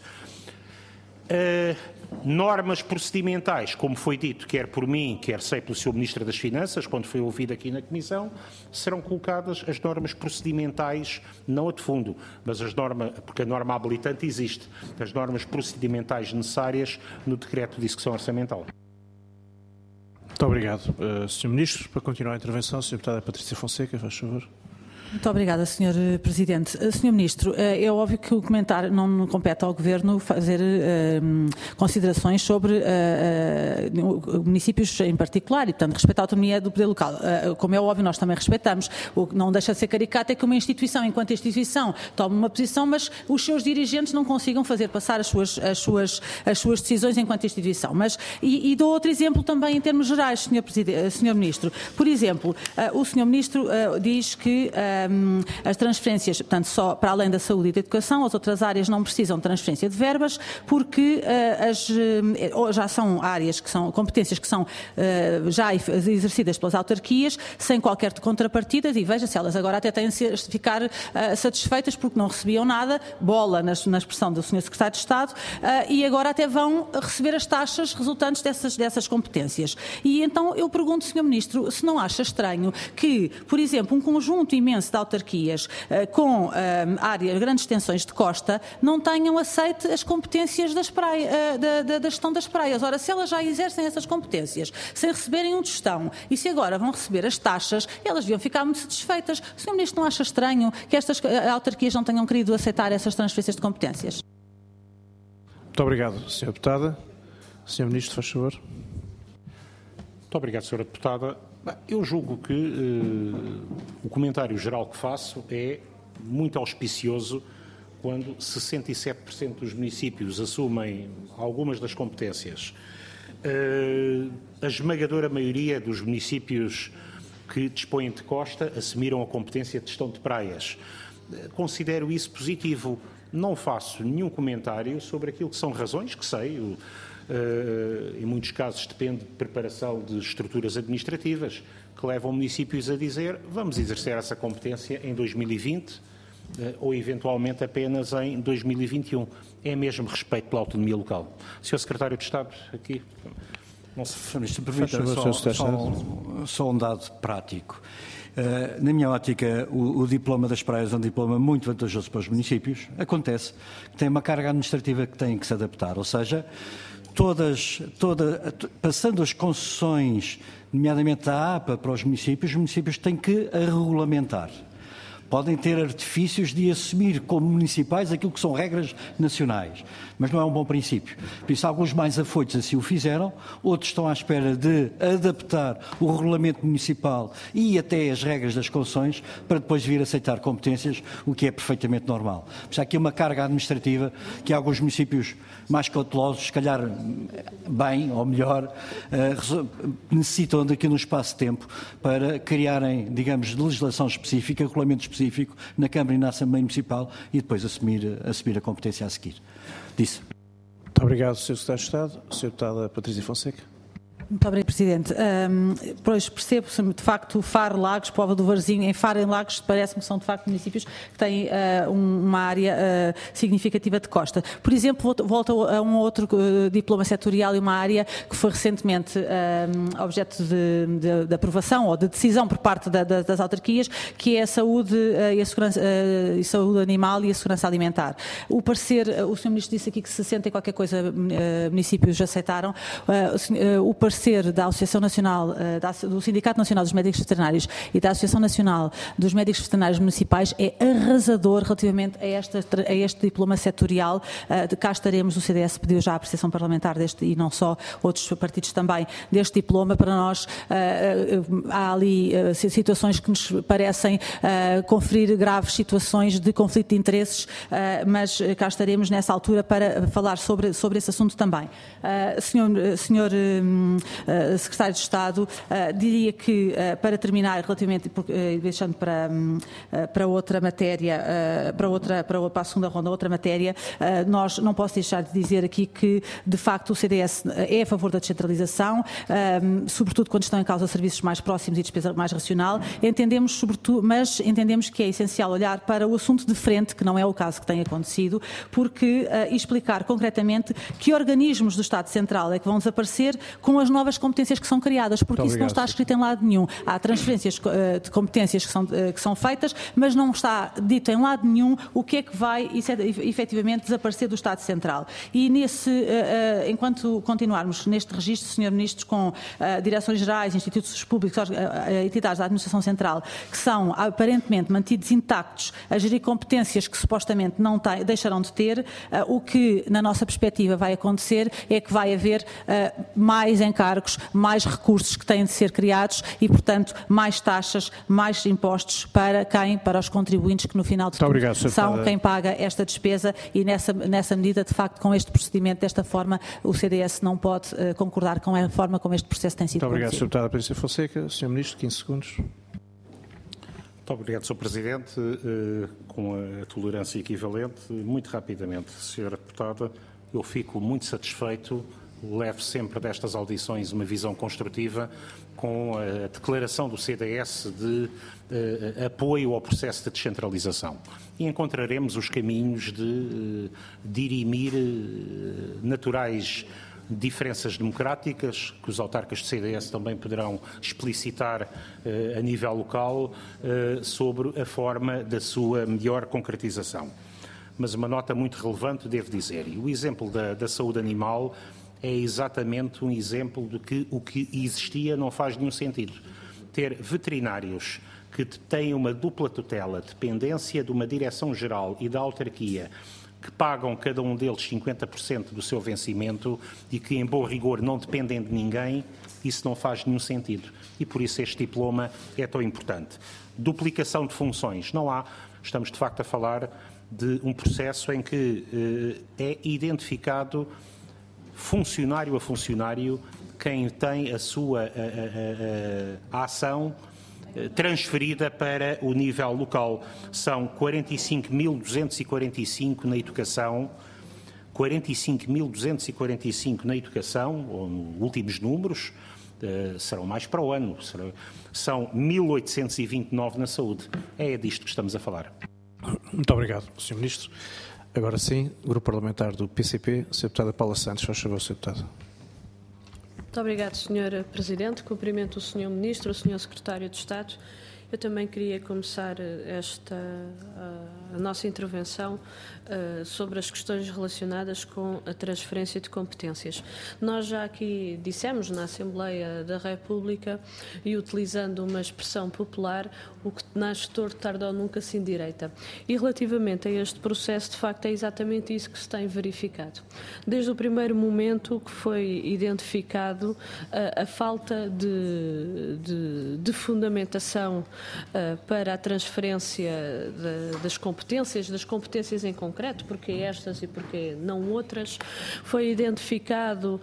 Uh, normas procedimentais, como foi dito, quer por mim, quer sei pelo senhor Ministro das Finanças, quando foi ouvido aqui na Comissão, serão colocadas as normas procedimentais, não a de fundo, mas as normas, porque a norma habilitante existe, as normas procedimentais necessárias no decreto de execução orçamental. Muito obrigado, uh, senhor Ministro. Para continuar a intervenção, senhora Deputada Patrícia Fonseca, faz favor. Muito obrigada, senhor Presidente. senhor Ministro, é óbvio que o comentário não compete ao Governo fazer uh, considerações sobre uh, uh, municípios em particular e, portanto, respeitar a autonomia do poder local. Uh, como é óbvio, nós também respeitamos. O que não deixa de ser caricato é que uma instituição, enquanto instituição, tome uma posição, mas os seus dirigentes não consigam fazer passar as suas, as suas, as suas decisões enquanto instituição. Mas, e, e dou outro exemplo também em termos gerais, senhor, senhor Ministro. Por exemplo, uh, o senhor Ministro uh, diz que uh, as transferências, portanto, só para além da saúde e da educação, as outras áreas não precisam de transferência de verbas, porque uh, as, uh, já são áreas que são, competências que são uh, já exercidas pelas autarquias, sem qualquer contrapartida, e veja se elas agora até têm de ficar uh, satisfeitas porque não recebiam nada, bola na, na expressão do senhor Secretário de Estado, uh, e agora até vão receber as taxas resultantes dessas, dessas competências. E então eu pergunto, senhor Ministro, se não acha estranho que, por exemplo, um conjunto imenso de autarquias uh, com uh, áreas, grandes extensões de costa, não tenham aceite as competências das praia, uh, da, da, da gestão das praias. Ora, se elas já exercem essas competências, sem receberem um tostão, e se agora vão receber as taxas, elas deviam ficar muito satisfeitas. O senhor Ministro não acha estranho que estas uh, autarquias não tenham querido aceitar essas transferências de competências? Muito obrigado, senhora Deputada. senhor Ministro, faz favor. Muito obrigado, senhora Deputada. Eu julgo que uh, o comentário geral que faço é muito auspicioso quando sessenta e sete por cento dos municípios assumem algumas das competências. Uh, a esmagadora maioria dos municípios que dispõem de costa assumiram a competência de gestão de praias. Uh, considero isso positivo. Não faço nenhum comentário sobre aquilo que são razões, que sei, o, em muitos casos depende de preparação de estruturas administrativas que levam municípios a dizer vamos exercer essa competência em dois mil e vinte ou eventualmente apenas em dois mil e vinte e um. É mesmo respeito pela autonomia local. senhor Secretário de Estado, aqui... Não se permita só, só, só um dado prático. Uh, na minha ótica, o, o diploma das praias é um diploma muito vantajoso para os municípios. Acontece que tem uma carga administrativa que tem que se adaptar, ou seja, todas, toda, passando as concessões, nomeadamente a APA para os municípios, os municípios têm que a regulamentar. Podem ter artifícios de assumir como municipais aquilo que são regras nacionais, mas não é um bom princípio. Por isso, alguns mais afoitos assim o fizeram, outros estão à espera de adaptar o regulamento municipal e até as regras das concessões para depois vir aceitar competências, o que é perfeitamente normal. Mas há aqui uma carga administrativa que alguns municípios mais cautelosos, se calhar bem ou melhor, necessitam daqui no espaço de tempo para criarem, digamos, legislação específica, regulamento específico, na Câmara e na Assembleia Municipal e depois assumir, assumir a competência a seguir. Disse. Muito obrigado, senhor Secretário de Estado. senhora Deputada Patrícia Fonseca. Muito obrigado, Presidente. Um, pois percebo-se, de facto, Faro, Lagos, Póvoa do Varzim, em Faro e Lagos, parece-me que são, de facto, municípios que têm uh, um, uma área uh, significativa de costa. Por exemplo, volto a um outro uh, diploma setorial e uma área que foi recentemente uh, objeto de, de, de aprovação ou de decisão por parte da, da, das autarquias, que é a saúde, uh, e a segurança, uh, a saúde animal e a segurança alimentar. O parecer, uh, o senhor Ministro disse aqui que sessenta e qualquer coisa uh, municípios aceitaram, uh, uh, o parecer da Associação Nacional, do Sindicato Nacional dos Médicos Veterinários e da Associação Nacional dos Médicos Veterinários Municipais é arrasador relativamente a, esta, a este diploma setorial. De cá estaremos, o C D S pediu já a apreciação parlamentar deste, e não só, outros partidos também, deste diploma. Para nós há ali situações que nos parecem conferir graves situações de conflito de interesses, mas cá estaremos nessa altura para falar sobre, sobre esse assunto também. Senhor, senhor Uh, Secretário de Estado, uh, diria que, uh, para terminar, relativamente, uh, deixando para, um, uh, para outra matéria, uh, para, outra, para, para a segunda ronda, outra matéria, uh, nós não posso deixar de dizer aqui que, de facto, o C D S é a favor da descentralização, um, sobretudo quando estão em causa serviços mais próximos e despesa mais racional. Entendemos, sobretudo, mas entendemos que é essencial olhar para o assunto de frente, que não é o caso que tem acontecido, porque uh, explicar concretamente que organismos do Estado Central é que vão desaparecer com as novas competências que são criadas, porque isso não está escrito em lado nenhum. Há transferências uh, de competências que são, uh, que são feitas, mas não está dito em lado nenhum o que é que vai efetivamente desaparecer do Estado Central. E nesse, uh, uh, enquanto continuarmos neste registro, senhor Ministro, com uh, direções gerais, institutos públicos, uh, uh, entidades da Administração Central, que são aparentemente mantidos intactos a gerir competências que supostamente não tem, deixarão de ter, uh, o que, na nossa perspectiva, vai acontecer é que vai haver uh, mais encargos, mais recursos que têm de ser criados e, portanto, mais taxas, mais impostos para quem? Para os contribuintes que, no final de tudo, obrigado, são quem paga esta despesa e, nessa, nessa medida, de facto, com este procedimento, desta forma, o C D S não pode uh, concordar com a forma como este processo tem sido Muito obrigado, conduzido. senhora Deputada Patrícia Fonseca. senhor Ministro, quinze segundos. Muito obrigado, senhor Presidente. Uh, com a tolerância equivalente, muito rapidamente, senhora Deputada, eu fico muito satisfeito. Levo sempre destas audições uma visão construtiva com a declaração do C D S de uh, apoio ao processo de descentralização. E encontraremos os caminhos de uh, dirimir uh, naturais diferenças democráticas, que os autarcas do C D S também poderão explicitar uh, a nível local uh, sobre a forma da sua melhor concretização. Mas uma nota muito relevante, devo dizer, e o exemplo da, da saúde animal é exatamente um exemplo de que o que existia não faz nenhum sentido. Ter veterinários que têm uma dupla tutela, dependência de uma direção-geral e da autarquia, que pagam cada um deles cinquenta por cento do seu vencimento e que, em bom rigor, não dependem de ninguém, isso não faz nenhum sentido. E por isso este diploma é tão importante. Duplicação de funções. Não há. Estamos, de facto, a falar de um processo em que eh, é identificado funcionário a funcionário, quem tem a sua a, a, a, a ação transferida para o nível local. São quarenta e cinco mil duzentos e quarenta e cinco na educação, quarenta e cinco mil duzentos e quarenta e cinco na educação, ou nos últimos números, uh, serão mais para o ano, serão, são mil oitocentos e vinte e nove na saúde. É disto que estamos a falar. Muito obrigado, senhor Ministro. Agora sim, Grupo Parlamentar do P C P, senhora Deputada Paula Santos. Faz favor, senhora Deputada. Muito obrigado, senhor Presidente. Cumprimento o senhor Ministro, o senhor Secretário de Estado. Eu também queria começar esta a, a nossa intervenção uh, sobre as questões relacionadas com a transferência de competências. Nós já aqui dissemos na Assembleia da República, e utilizando uma expressão popular, o que nasce torto tarde ou nunca se endireita. E relativamente a este processo, de facto, é exatamente isso que se tem verificado. Desde o primeiro momento que foi identificado uh, a falta de, de, de fundamentação Uh, para a transferência de, das competências, das competências em concreto, porque estas e porque não outras, foi identificado,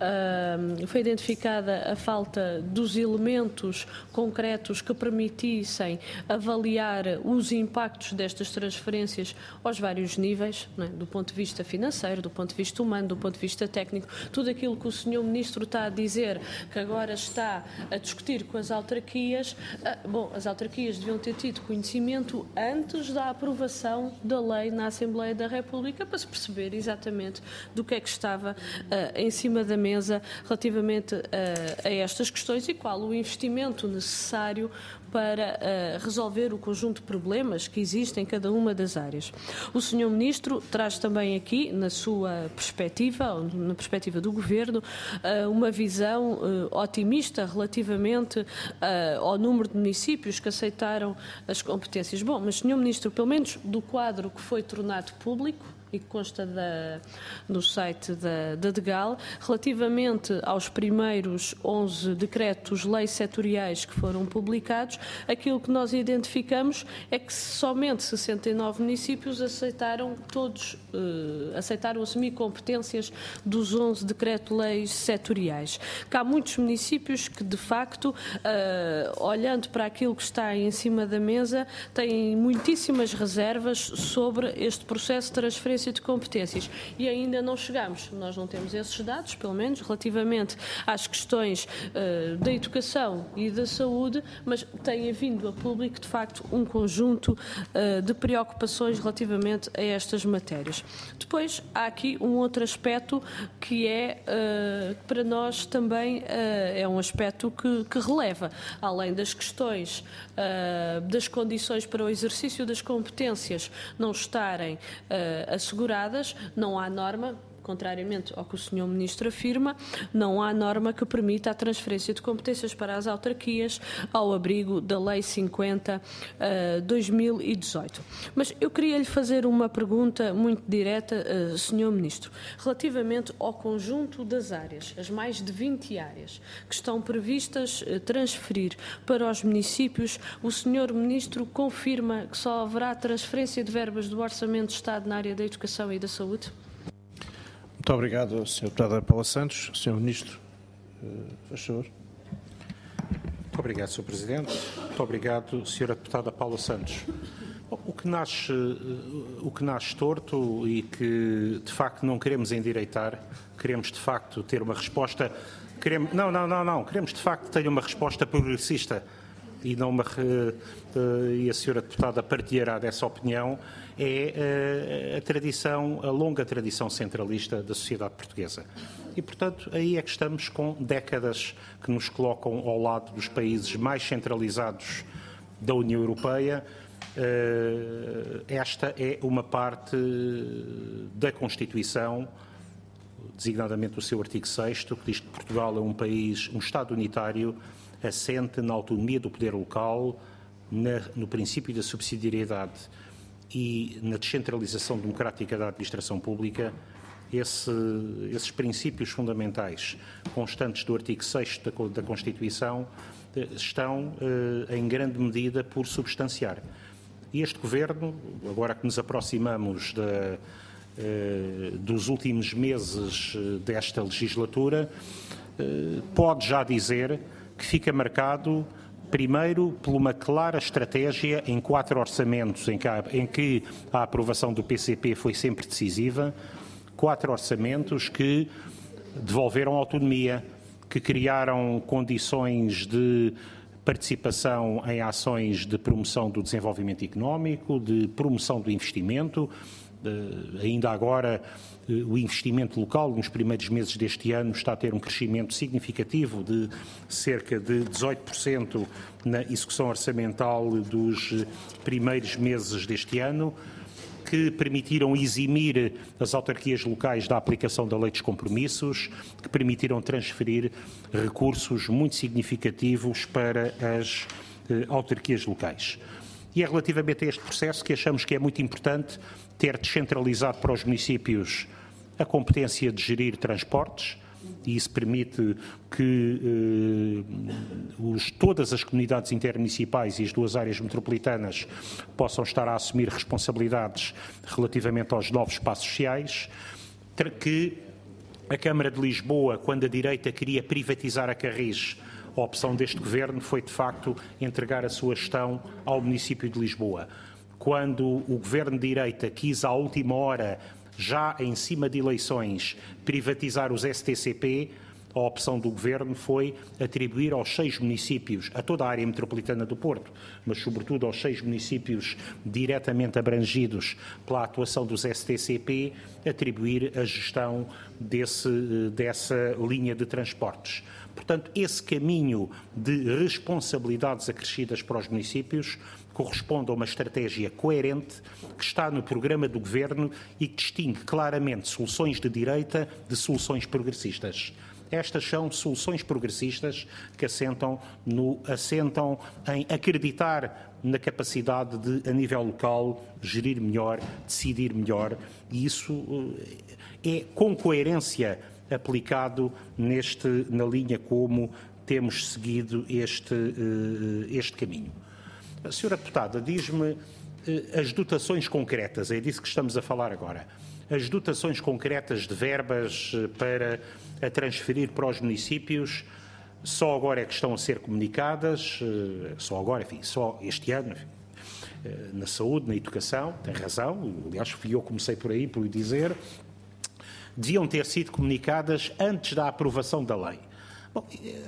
uh, foi identificada a falta dos elementos concretos que permitissem avaliar os impactos destas transferências aos vários níveis, não é? Do ponto de vista financeiro, do ponto de vista humano, do ponto de vista técnico, tudo aquilo que o senhor Ministro está a dizer, que agora está a discutir com as autarquias, uh, bom, as autarquias autarquias deviam ter tido conhecimento antes da aprovação da lei na Assembleia da República para se perceber exatamente do que é que estava uh, em cima da mesa relativamente uh, a estas questões e qual o investimento necessário para uh, resolver o conjunto de problemas que existem em cada uma das áreas. O senhor Ministro traz também aqui, na sua perspectiva, na perspectiva do Governo, uh, uma visão uh, otimista relativamente uh, ao número de municípios que aceitaram as competências. Bom, mas senhor Ministro, pelo menos do quadro que foi tornado público, e que consta da, no site da, da DEGAL, relativamente aos primeiros onze decretos-leis setoriais que foram publicados, aquilo que nós identificamos é que somente sessenta e nove municípios aceitaram todos, uh, aceitaram assumir competências dos onze decretos-leis setoriais. Que há muitos municípios que, de facto, uh, olhando para aquilo que está em cima da mesa, têm muitíssimas reservas sobre este processo de transferência de competências e ainda não chegamos, nós não temos esses dados, pelo menos relativamente às questões uh, da educação e da saúde, mas tem vindo a público de facto um conjunto uh, de preocupações relativamente a estas matérias. Depois há aqui um outro aspecto que é uh, para nós também uh, é um aspecto que, que releva, além das questões uh, das condições para o exercício das competências não estarem uh, asseguradas, não há norma, contrariamente ao que o senhor Ministro afirma, não há norma que permita a transferência de competências para as autarquias ao abrigo da Lei cinquenta barra dois mil e dezoito. Mas eu queria lhe fazer uma pergunta muito direta, uh, senhor Ministro, relativamente ao conjunto das áreas, as mais de vinte áreas que estão previstas uh, transferir para os municípios. O senhor Ministro confirma que só haverá transferência de verbas do Orçamento de Estado na área da educação e da saúde? Muito obrigado, senhora Deputada Paula Santos. senhor Ministro, faz favor. Muito obrigado, senhor Presidente. Muito obrigado, senhora Deputada Paula Santos. Bom, o que nasce, o que nasce torto e que, de facto, não queremos endireitar, queremos, de facto, ter uma resposta... Queremos, não, não, não, não. Queremos, de facto, ter uma resposta progressista e, não uma, e a senhora Deputada partilhará dessa opinião, é a tradição, a longa tradição centralista da sociedade portuguesa. E, portanto, aí é que estamos com décadas que nos colocam ao lado dos países mais centralizados da União Europeia. Esta é uma parte da Constituição, designadamente o seu artigo sexto, que diz que Portugal é um país, um Estado unitário, assente na autonomia do poder local, na, no princípio da subsidiariedade e na descentralização democrática da administração pública. Esse, esses princípios fundamentais constantes do artigo sexto da, da Constituição estão, eh, em grande medida, por substanciar. E este Governo, agora que nos aproximamos da, eh, dos últimos meses desta legislatura, eh, pode já dizer que fica marcado, primeiro, por uma clara estratégia em quatro orçamentos em que, a, em que a aprovação do P C P foi sempre decisiva, quatro orçamentos que devolveram autonomia, que criaram condições de participação em ações de promoção do desenvolvimento económico, de promoção do investimento. Uh, ainda agora, uh, o investimento local, nos primeiros meses deste ano, está a ter um crescimento significativo de cerca de dezoito por cento na execução orçamental dos primeiros meses deste ano, que permitiram eximir as autarquias locais da aplicação da lei dos compromissos, que permitiram transferir recursos muito significativos para as eh, autarquias locais. E é relativamente a este processo que achamos que é muito importante ter descentralizado para os municípios a competência de gerir transportes, e isso permite que eh, os, todas as comunidades intermunicipais e as duas áreas metropolitanas possam estar a assumir responsabilidades relativamente aos novos espaços sociais, que a Câmara de Lisboa, quando a direita queria privatizar a Carris, a opção deste Governo foi, de facto, entregar a sua gestão ao município de Lisboa. Quando o Governo de direita quis, à última hora, já em cima de eleições, privatizar os S T C P, a opção do Governo foi atribuir aos seis municípios, a toda a área metropolitana do Porto, mas sobretudo aos seis municípios diretamente abrangidos pela atuação dos S T C P, atribuir a gestão desse, dessa linha de transportes. Portanto, esse caminho de responsabilidades acrescidas para os municípios corresponde a uma estratégia coerente que está no programa do Governo e que distingue claramente soluções de direita de soluções progressistas. Estas são soluções progressistas que assentam, no, assentam em acreditar na capacidade de, a nível local, gerir melhor, decidir melhor, e isso é com coerência aplicado neste, na linha como temos seguido este, este caminho. A senhora deputada diz-me as dotações concretas, é disso que estamos a falar agora. As dotações concretas de verbas para a transferir para os municípios só agora é que estão a ser comunicadas, só agora, enfim, só este ano, enfim, na saúde, na educação, tem razão, aliás, fui eu que comecei por aí, por lhe dizer, deviam ter sido comunicadas antes da aprovação da lei. Bom,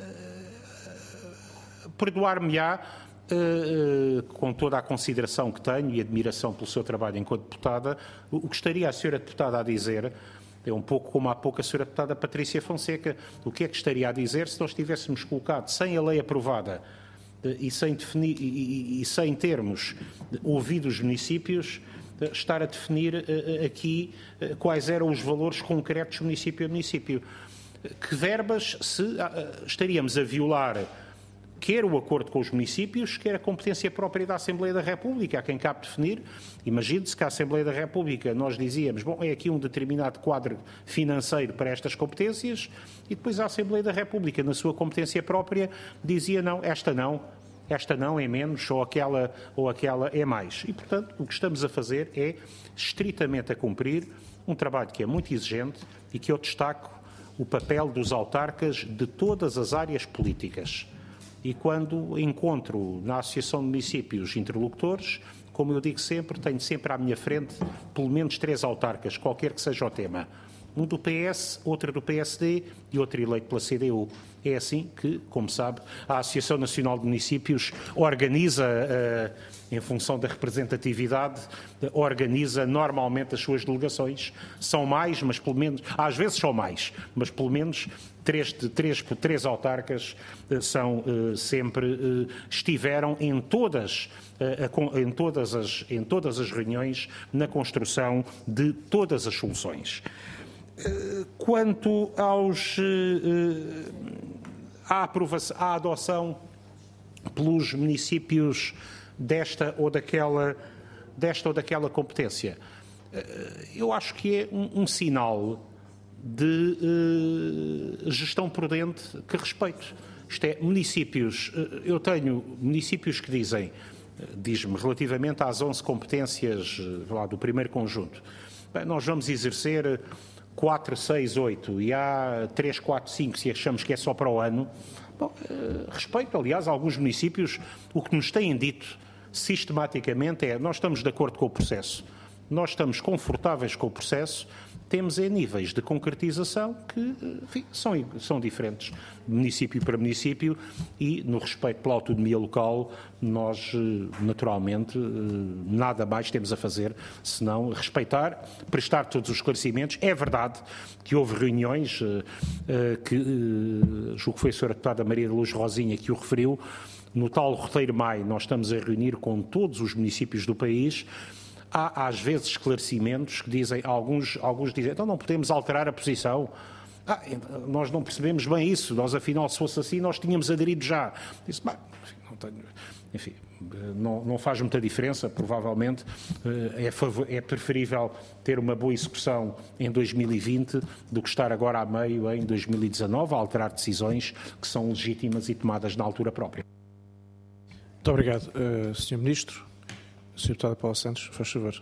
perdoar-me-á, Uh, uh, com toda a consideração que tenho e admiração pelo seu trabalho enquanto deputada, o, o que estaria a senhora deputada a dizer é um pouco como há pouco a senhora deputada Patrícia Fonseca. O que é que estaria a dizer se nós tivéssemos colocado, sem a lei aprovada uh, e, sem definir, e, e, e sem termos ouvido os municípios, uh, estar a definir uh, aqui uh, quais eram os valores concretos município a município? Uh, que verbas se uh, estaríamos a violar quer o acordo com os municípios, quer a competência própria da Assembleia da República, a quem cabe definir. Imagine-se que a Assembleia da República nós dizíamos, bom, é aqui um determinado quadro financeiro para estas competências, e depois a Assembleia da República, na sua competência própria, dizia não, esta não, esta não é menos, ou aquela, ou aquela é mais. E, portanto, o que estamos a fazer é estritamente a cumprir um trabalho que é muito exigente e que eu destaco o papel dos autarcas de todas as áreas políticas. E quando encontro na Associação de Municípios interlocutores, como eu digo sempre, tenho sempre à minha frente pelo menos três autarcas, qualquer que seja o tema. Um do P S, outro do P S D e outro eleito pela C D U. É assim que, como sabe, a Associação Nacional de Municípios organiza, uh, em função da representatividade, uh, organiza normalmente as suas delegações. São mais, mas pelo menos, às vezes são mais, mas pelo menos três, três, três autarcas uh, são uh, sempre, uh, estiveram em todas, uh, em, todas as, em todas as reuniões na construção de todas as soluções. Quanto aos, à, aprovação, à adoção pelos municípios desta ou daquela, desta ou daquela competência, eu acho que é um, um sinal de uh, gestão prudente que respeito. Isto é, municípios, eu tenho municípios que dizem, diz-me, relativamente às onze competências lá do primeiro conjunto, bem, nós vamos exercer quatro, seis, oito e há três, quatro, cinco, se achamos que é só para o ano. Bom, respeito, aliás, a alguns municípios, o que nos têm dito sistematicamente é nós estamos de acordo com o processo, nós estamos confortáveis com o processo, temos é níveis de concretização que, enfim, são, são diferentes de município para município e, no respeito pela autonomia local, nós, naturalmente, nada mais temos a fazer senão respeitar, prestar todos os esclarecimentos. É verdade que houve reuniões, que julgo que foi a senhora deputada Maria da Luz Rosinha que o referiu. No tal roteiro MAI, nós estamos a reunir com todos os municípios do país. Há, às vezes, esclarecimentos que dizem, alguns, alguns dizem, então não podemos alterar a posição. Ah, nós não percebemos bem isso, nós afinal, se fosse assim, nós tínhamos aderido já. Disse, bah, não tenho, enfim, não, não faz muita diferença, provavelmente é, favor, é preferível ter uma boa execução em dois mil e vinte do que estar agora a meio em dois mil e dezanove a alterar decisões que são legítimas e tomadas na altura própria. Muito obrigado, uh, senhor Ministro. senhor Deputado Paula Santos, faz favor.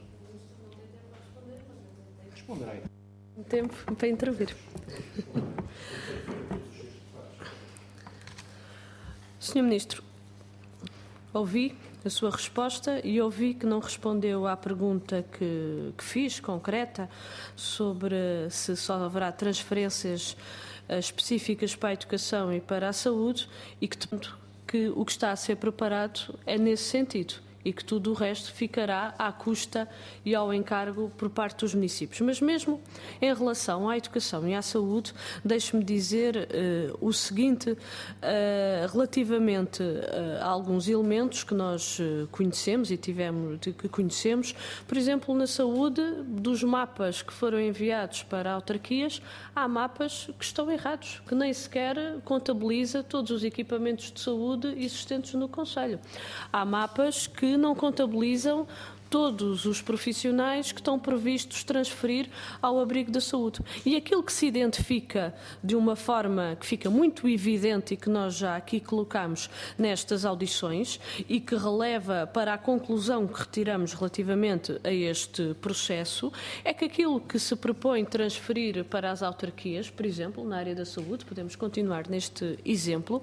Responderei. Tempo para intervir. senhor Ministro, ouvi a sua resposta e ouvi que não respondeu à pergunta que, que fiz, concreta, sobre se só haverá transferências uh, específicas para a educação e para a saúde e que, que o que está a ser preparado é nesse sentido e que tudo o resto ficará à custa e ao encargo por parte dos municípios. Mas mesmo em relação à educação e à saúde, deixe-me dizer uh, o seguinte, uh, relativamente uh, a alguns elementos que nós uh, conhecemos e tivemos, de, que conhecemos, por exemplo, na saúde, dos mapas que foram enviados para autarquias, há mapas que estão errados, que nem sequer contabiliza todos os equipamentos de saúde existentes no Conselho. Há mapas que não contabilizam todos os profissionais que estão previstos transferir ao abrigo da saúde. E aquilo que se identifica de uma forma que fica muito evidente e que nós já aqui colocamos nestas audições e que releva para a conclusão que retiramos relativamente a este processo, é que aquilo que se propõe transferir para as autarquias, por exemplo, na área da saúde, podemos continuar neste exemplo,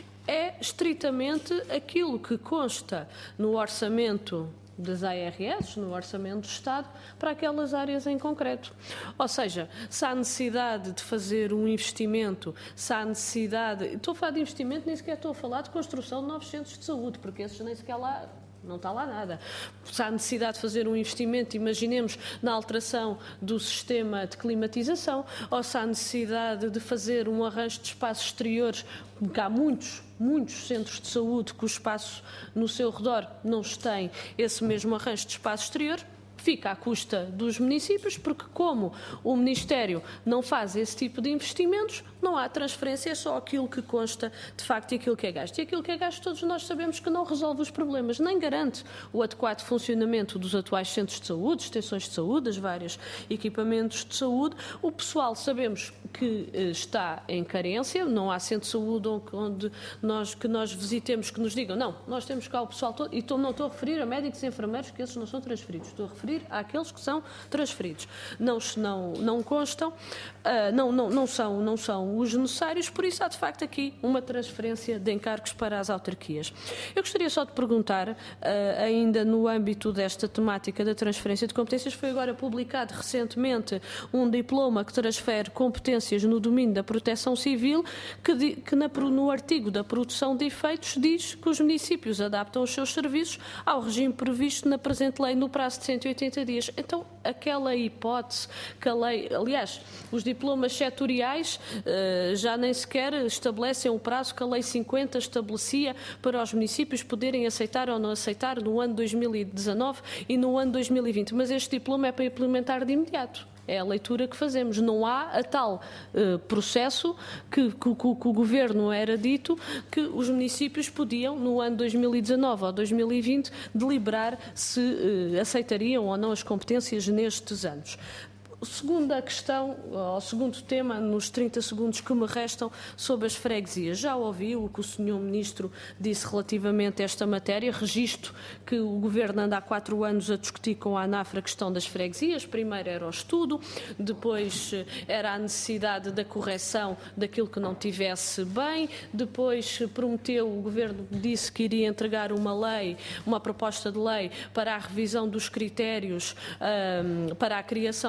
é estritamente aquilo que consta no orçamento das A R S, no Orçamento do Estado, para aquelas áreas em concreto. Ou seja, se há necessidade de fazer um investimento, se há necessidade... Estou a falar de investimento, nem sequer estou a falar de construção de novos centros de saúde, porque esses nem sequer lá... Não está lá nada. Se há necessidade de fazer um investimento, imaginemos, na alteração do sistema de climatização, ou se há necessidade de fazer um arranjo de espaços exteriores, porque há muitos, muitos centros de saúde que o espaço no seu redor não tem esse mesmo arranjo de espaço exterior, fica à custa dos municípios, porque como o Ministério não faz esse tipo de investimentos, não há transferência, é só aquilo que consta de facto e aquilo que é gasto. E aquilo que é gasto todos nós sabemos que não resolve os problemas, nem garante o adequado funcionamento dos atuais centros de saúde, extensões de saúde, os vários equipamentos de saúde. O pessoal sabemos que eh, está em carência, não há centro de saúde onde nós, que nós visitemos que nos digam, não, nós temos cá o pessoal todo, e tô, não estou a referir a médicos e enfermeiros, que esses não são transferidos, estou a referir àqueles que são transferidos. Não, não, não constam, uh, não, não, não, são, não são os necessários, por isso há de facto aqui uma transferência de encargos para as autarquias. Eu gostaria só de perguntar, uh, ainda no âmbito desta temática da transferência de competências, foi agora publicado recentemente um diploma que transfere competências no domínio da proteção civil, que, que na, no artigo da produção de efeitos diz que os municípios adaptam os seus serviços ao regime previsto na presente lei no prazo de cento e oitenta dias. Então, aquela hipótese que a lei, aliás, os diplomas setoriais uh, já nem sequer estabelecem o prazo que a lei cinquenta estabelecia para os municípios poderem aceitar ou não aceitar no ano dois mil e dezanove e no ano dois mil e vinte, mas este diploma é para implementar de imediato. É a leitura que fazemos. Não há a tal uh, processo que, que, que, que o Governo era dito que os municípios podiam, no ano dois mil e dezanove ou dois mil e vinte, deliberar se uh, aceitariam ou não as competências nestes anos. Segunda questão, ou segundo tema, nos trinta segundos que me restam, sobre as freguesias. Já ouviu o que o senhor Ministro disse relativamente a esta matéria. Registro que o Governo anda há quatro anos a discutir com a ANAFRA a questão das freguesias. Primeiro era o estudo, depois era a necessidade da correção daquilo que não tivesse bem, depois prometeu, o Governo disse que iria entregar uma lei, uma proposta de lei para a revisão dos critérios um, para a criação de freguesias.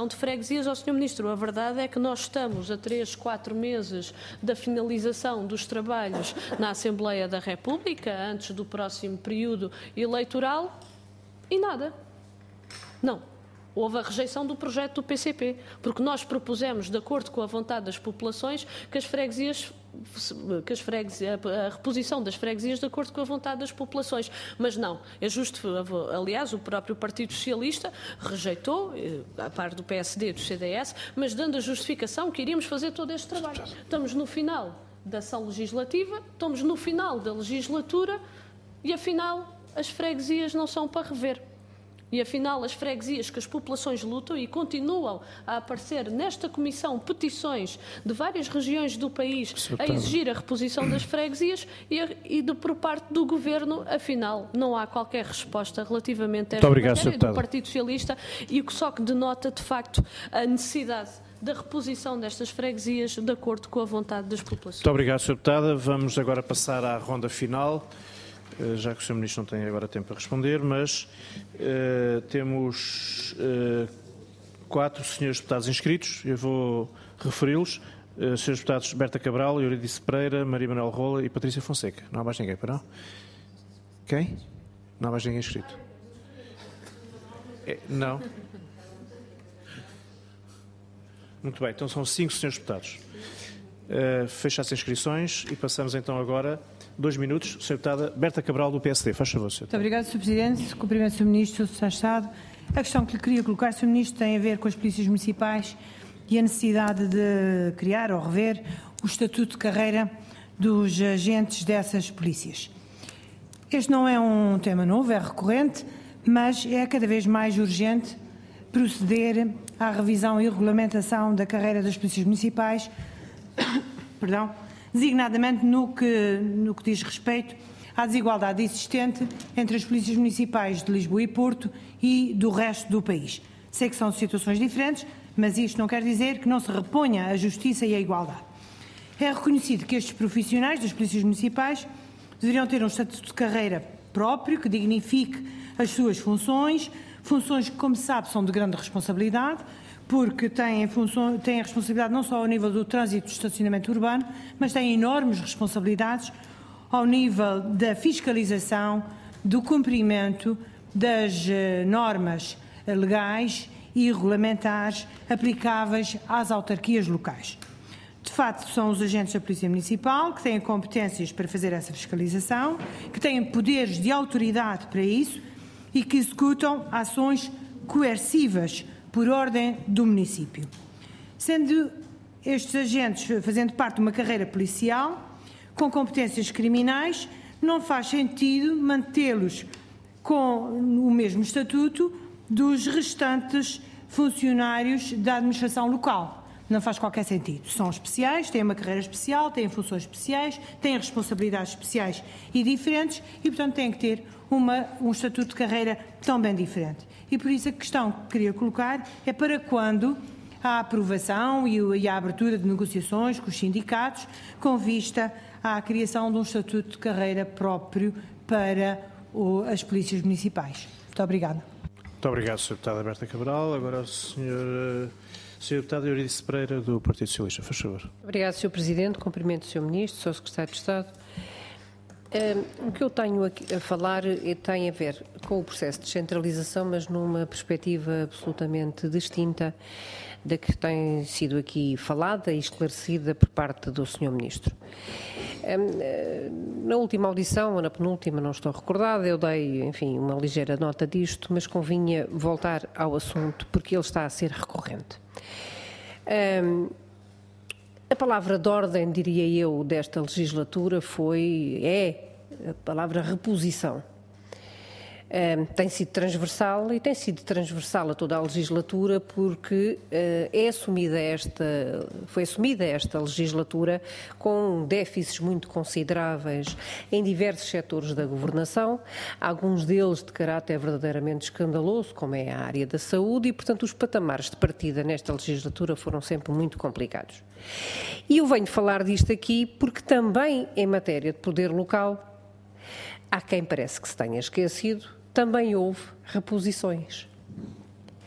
freguesias, ao senhor Ministro, a verdade é que nós estamos a três, quatro meses da finalização dos trabalhos na Assembleia da República, antes do próximo período eleitoral, e nada. Não. Houve a rejeição do projeto do P C P, porque nós propusemos, de acordo com a vontade das populações, que as freguesias, que as freguesias, a reposição das freguesias de acordo com a vontade das populações. Mas não, é justo, aliás, o próprio Partido Socialista rejeitou, a par do P S D e do C D S, mas dando a justificação que iríamos fazer todo este trabalho. Estamos no final da ação legislativa, estamos no final da legislatura e, afinal, as freguesias não são para rever. E, afinal, as freguesias que as populações lutam e continuam a aparecer nesta comissão petições de várias regiões do país a exigir a reposição das freguesias e, a, e de, por parte do Governo, afinal, não há qualquer resposta relativamente a esta obrigado, matéria do Partido Socialista, e o que só que denota, de facto, a necessidade da reposição destas freguesias de acordo com a vontade das populações. Muito obrigado, senhora Deputada. Vamos agora passar à ronda final, já que o senhor Ministro não tem agora tempo para responder, mas uh, temos uh, quatro senhores deputados inscritos, eu vou referi-los, uh, senhores deputados Berta Cabral, Euridice Pereira, Maria Manuel Rola e Patrícia Fonseca. Não há mais ninguém, para não? Quem? Não há mais ninguém inscrito. É, não? Muito bem, então são cinco senhores deputados. Uh, fecha as inscrições e passamos então agora... Dois minutos, senhora Deputada Berta Cabral, do P S D. Faz favor, senhora. Muito obrigada, senhor Presidente. Cumprimento o senhor Ministro, o senhor Secretário de Estado. A questão que lhe queria colocar, senhor Ministro, tem a ver com as polícias municipais e a necessidade de criar ou rever o estatuto de carreira dos agentes dessas polícias. Este não é um tema novo, é recorrente, mas é cada vez mais urgente proceder à revisão e regulamentação da carreira das polícias municipais, perdão, designadamente no que, no que diz respeito à desigualdade existente entre as polícias municipais de Lisboa e Porto e do resto do país. Sei que são situações diferentes, mas isto não quer dizer que não se reponha a justiça e a igualdade. É reconhecido que estes profissionais das polícias municipais deveriam ter um estatuto de carreira próprio, que dignifique as suas funções, funções que, como se sabe, são de grande responsabilidade, porque têm, função, têm a responsabilidade não só ao nível do trânsito e do estacionamento urbano, mas têm enormes responsabilidades ao nível da fiscalização, do cumprimento das uh, normas legais e regulamentares aplicáveis às autarquias locais. De facto, são os agentes da Polícia Municipal que têm competências para fazer essa fiscalização, que têm poderes de autoridade para isso e que executam ações coercivas por ordem do município. Sendo estes agentes fazendo parte de uma carreira policial, com competências criminais, não faz sentido mantê-los com o mesmo estatuto dos restantes funcionários da administração local. Não faz qualquer sentido. São especiais, têm uma carreira especial, têm funções especiais, têm responsabilidades especiais e diferentes e, portanto, têm que ter uma, um estatuto de carreira também diferente. E por isso a questão que queria colocar é para quando a aprovação e a abertura de negociações com os sindicatos com vista à criação de um estatuto de carreira próprio para o, as polícias municipais. Muito obrigada. Muito obrigado, senhora Deputada Berta Cabral. Agora a senhora, senhora Deputada Euridice Pereira, do Partido Socialista. Faz favor. Obrigado, senhor Presidente. Cumprimento o senhor Ministro, o senhor Secretário de Estado. Um, o que eu tenho aqui a falar tem a ver com o processo de descentralização, mas numa perspectiva absolutamente distinta da que tem sido aqui falada e esclarecida por parte do senhor Ministro. Um, na última audição, ou na penúltima, não estou recordada, eu dei, enfim, uma ligeira nota disto, mas convinha voltar ao assunto porque ele está a ser recorrente. Um, A palavra de ordem, diria eu, desta legislatura foi, é a palavra reposição. Um, tem sido transversal e tem sido transversal a toda a legislatura porque uh, é assumida esta, foi assumida esta legislatura com déficits muito consideráveis em diversos setores da governação, alguns deles de caráter verdadeiramente escandaloso, como é a área da saúde, e, portanto, os patamares de partida nesta legislatura foram sempre muito complicados. E eu venho falar disto aqui porque também em matéria de poder local, há quem parece que se tenha esquecido, também houve reposições.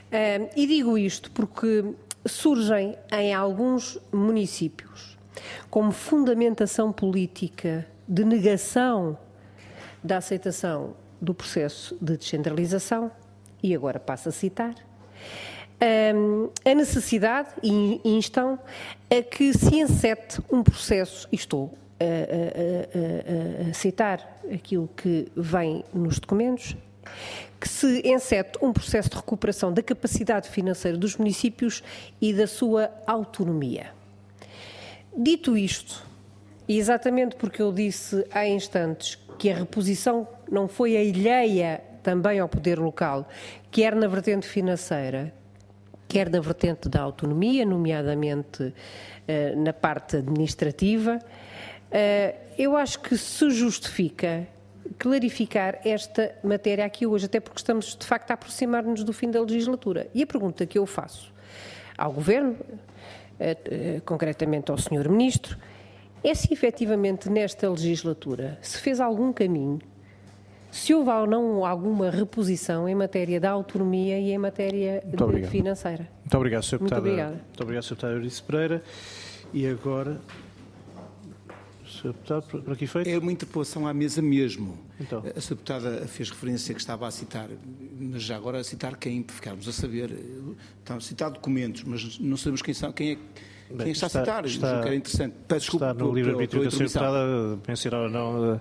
Uh, e digo isto porque surgem em alguns municípios, como fundamentação política de negação da aceitação do processo de descentralização, e agora passo a citar, um, a necessidade, e instam, a que se encete um processo, e estou a, a, a, a citar aquilo que vem nos documentos, que se encete um processo de recuperação da capacidade financeira dos municípios e da sua autonomia. Dito isto, e exatamente porque eu disse há instantes que a reposição não foi alheia também ao poder local, quer na vertente financeira, quer na vertente da autonomia, nomeadamente eh, na parte administrativa, eh, eu acho que se justifica clarificar esta matéria aqui hoje, até porque estamos de facto a aproximar-nos do fim da legislatura. E a pergunta que eu faço ao Governo, eh, eh, concretamente ao senhor Ministro, é se efetivamente nesta legislatura se fez algum caminho, se houve ou não alguma reposição em matéria da autonomia e em matéria de financeira. Muito obrigado, senhor Muito Deputado. obrigada. Muito obrigado, senhor Deputado Euridice Pereira. E agora, senhor Deputado, por aqui feito? É uma interpelação à mesa mesmo. Então. A senhora Deputada fez referência que estava a citar, mas já agora a citar quem, para ficarmos a saber. Estão a citar documentos, mas não sabemos quem são, quem é Quem Bem, está, está a citar? Está, Julgo que era interessante. Peço desculpa. Está no livre-arbítrio da senhora Deputada, mencionar ou não.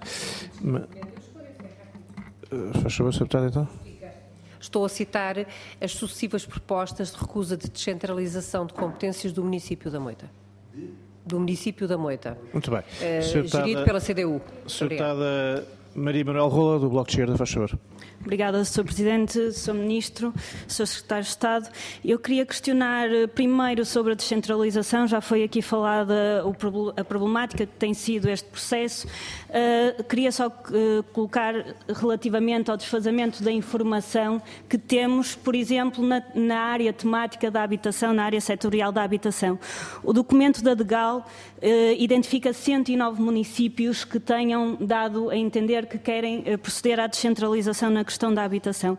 Faz favor, senhora Deputada, então. Estou a citar as sucessivas propostas de recusa de descentralização de competências do município da Moita. Do município da Moita. Muito bem. Uh, gerido pela C D U. senhora Deputada Maria Manuel Rola, do Bloco de Esquerda, faz favor. Obrigada, senhor Presidente, senhor Ministro, senhor Secretário de Estado. Eu queria questionar primeiro sobre a descentralização. Já foi aqui falada a problemática que tem sido este processo. Uh, queria só uh, colocar relativamente ao desfazamento da informação que temos, por exemplo, na, na área temática da habitação, na área setorial da habitação. O documento da DEGAL uh, identifica cento e nove municípios que tenham dado a entender que querem uh, proceder à descentralização na questão da habitação.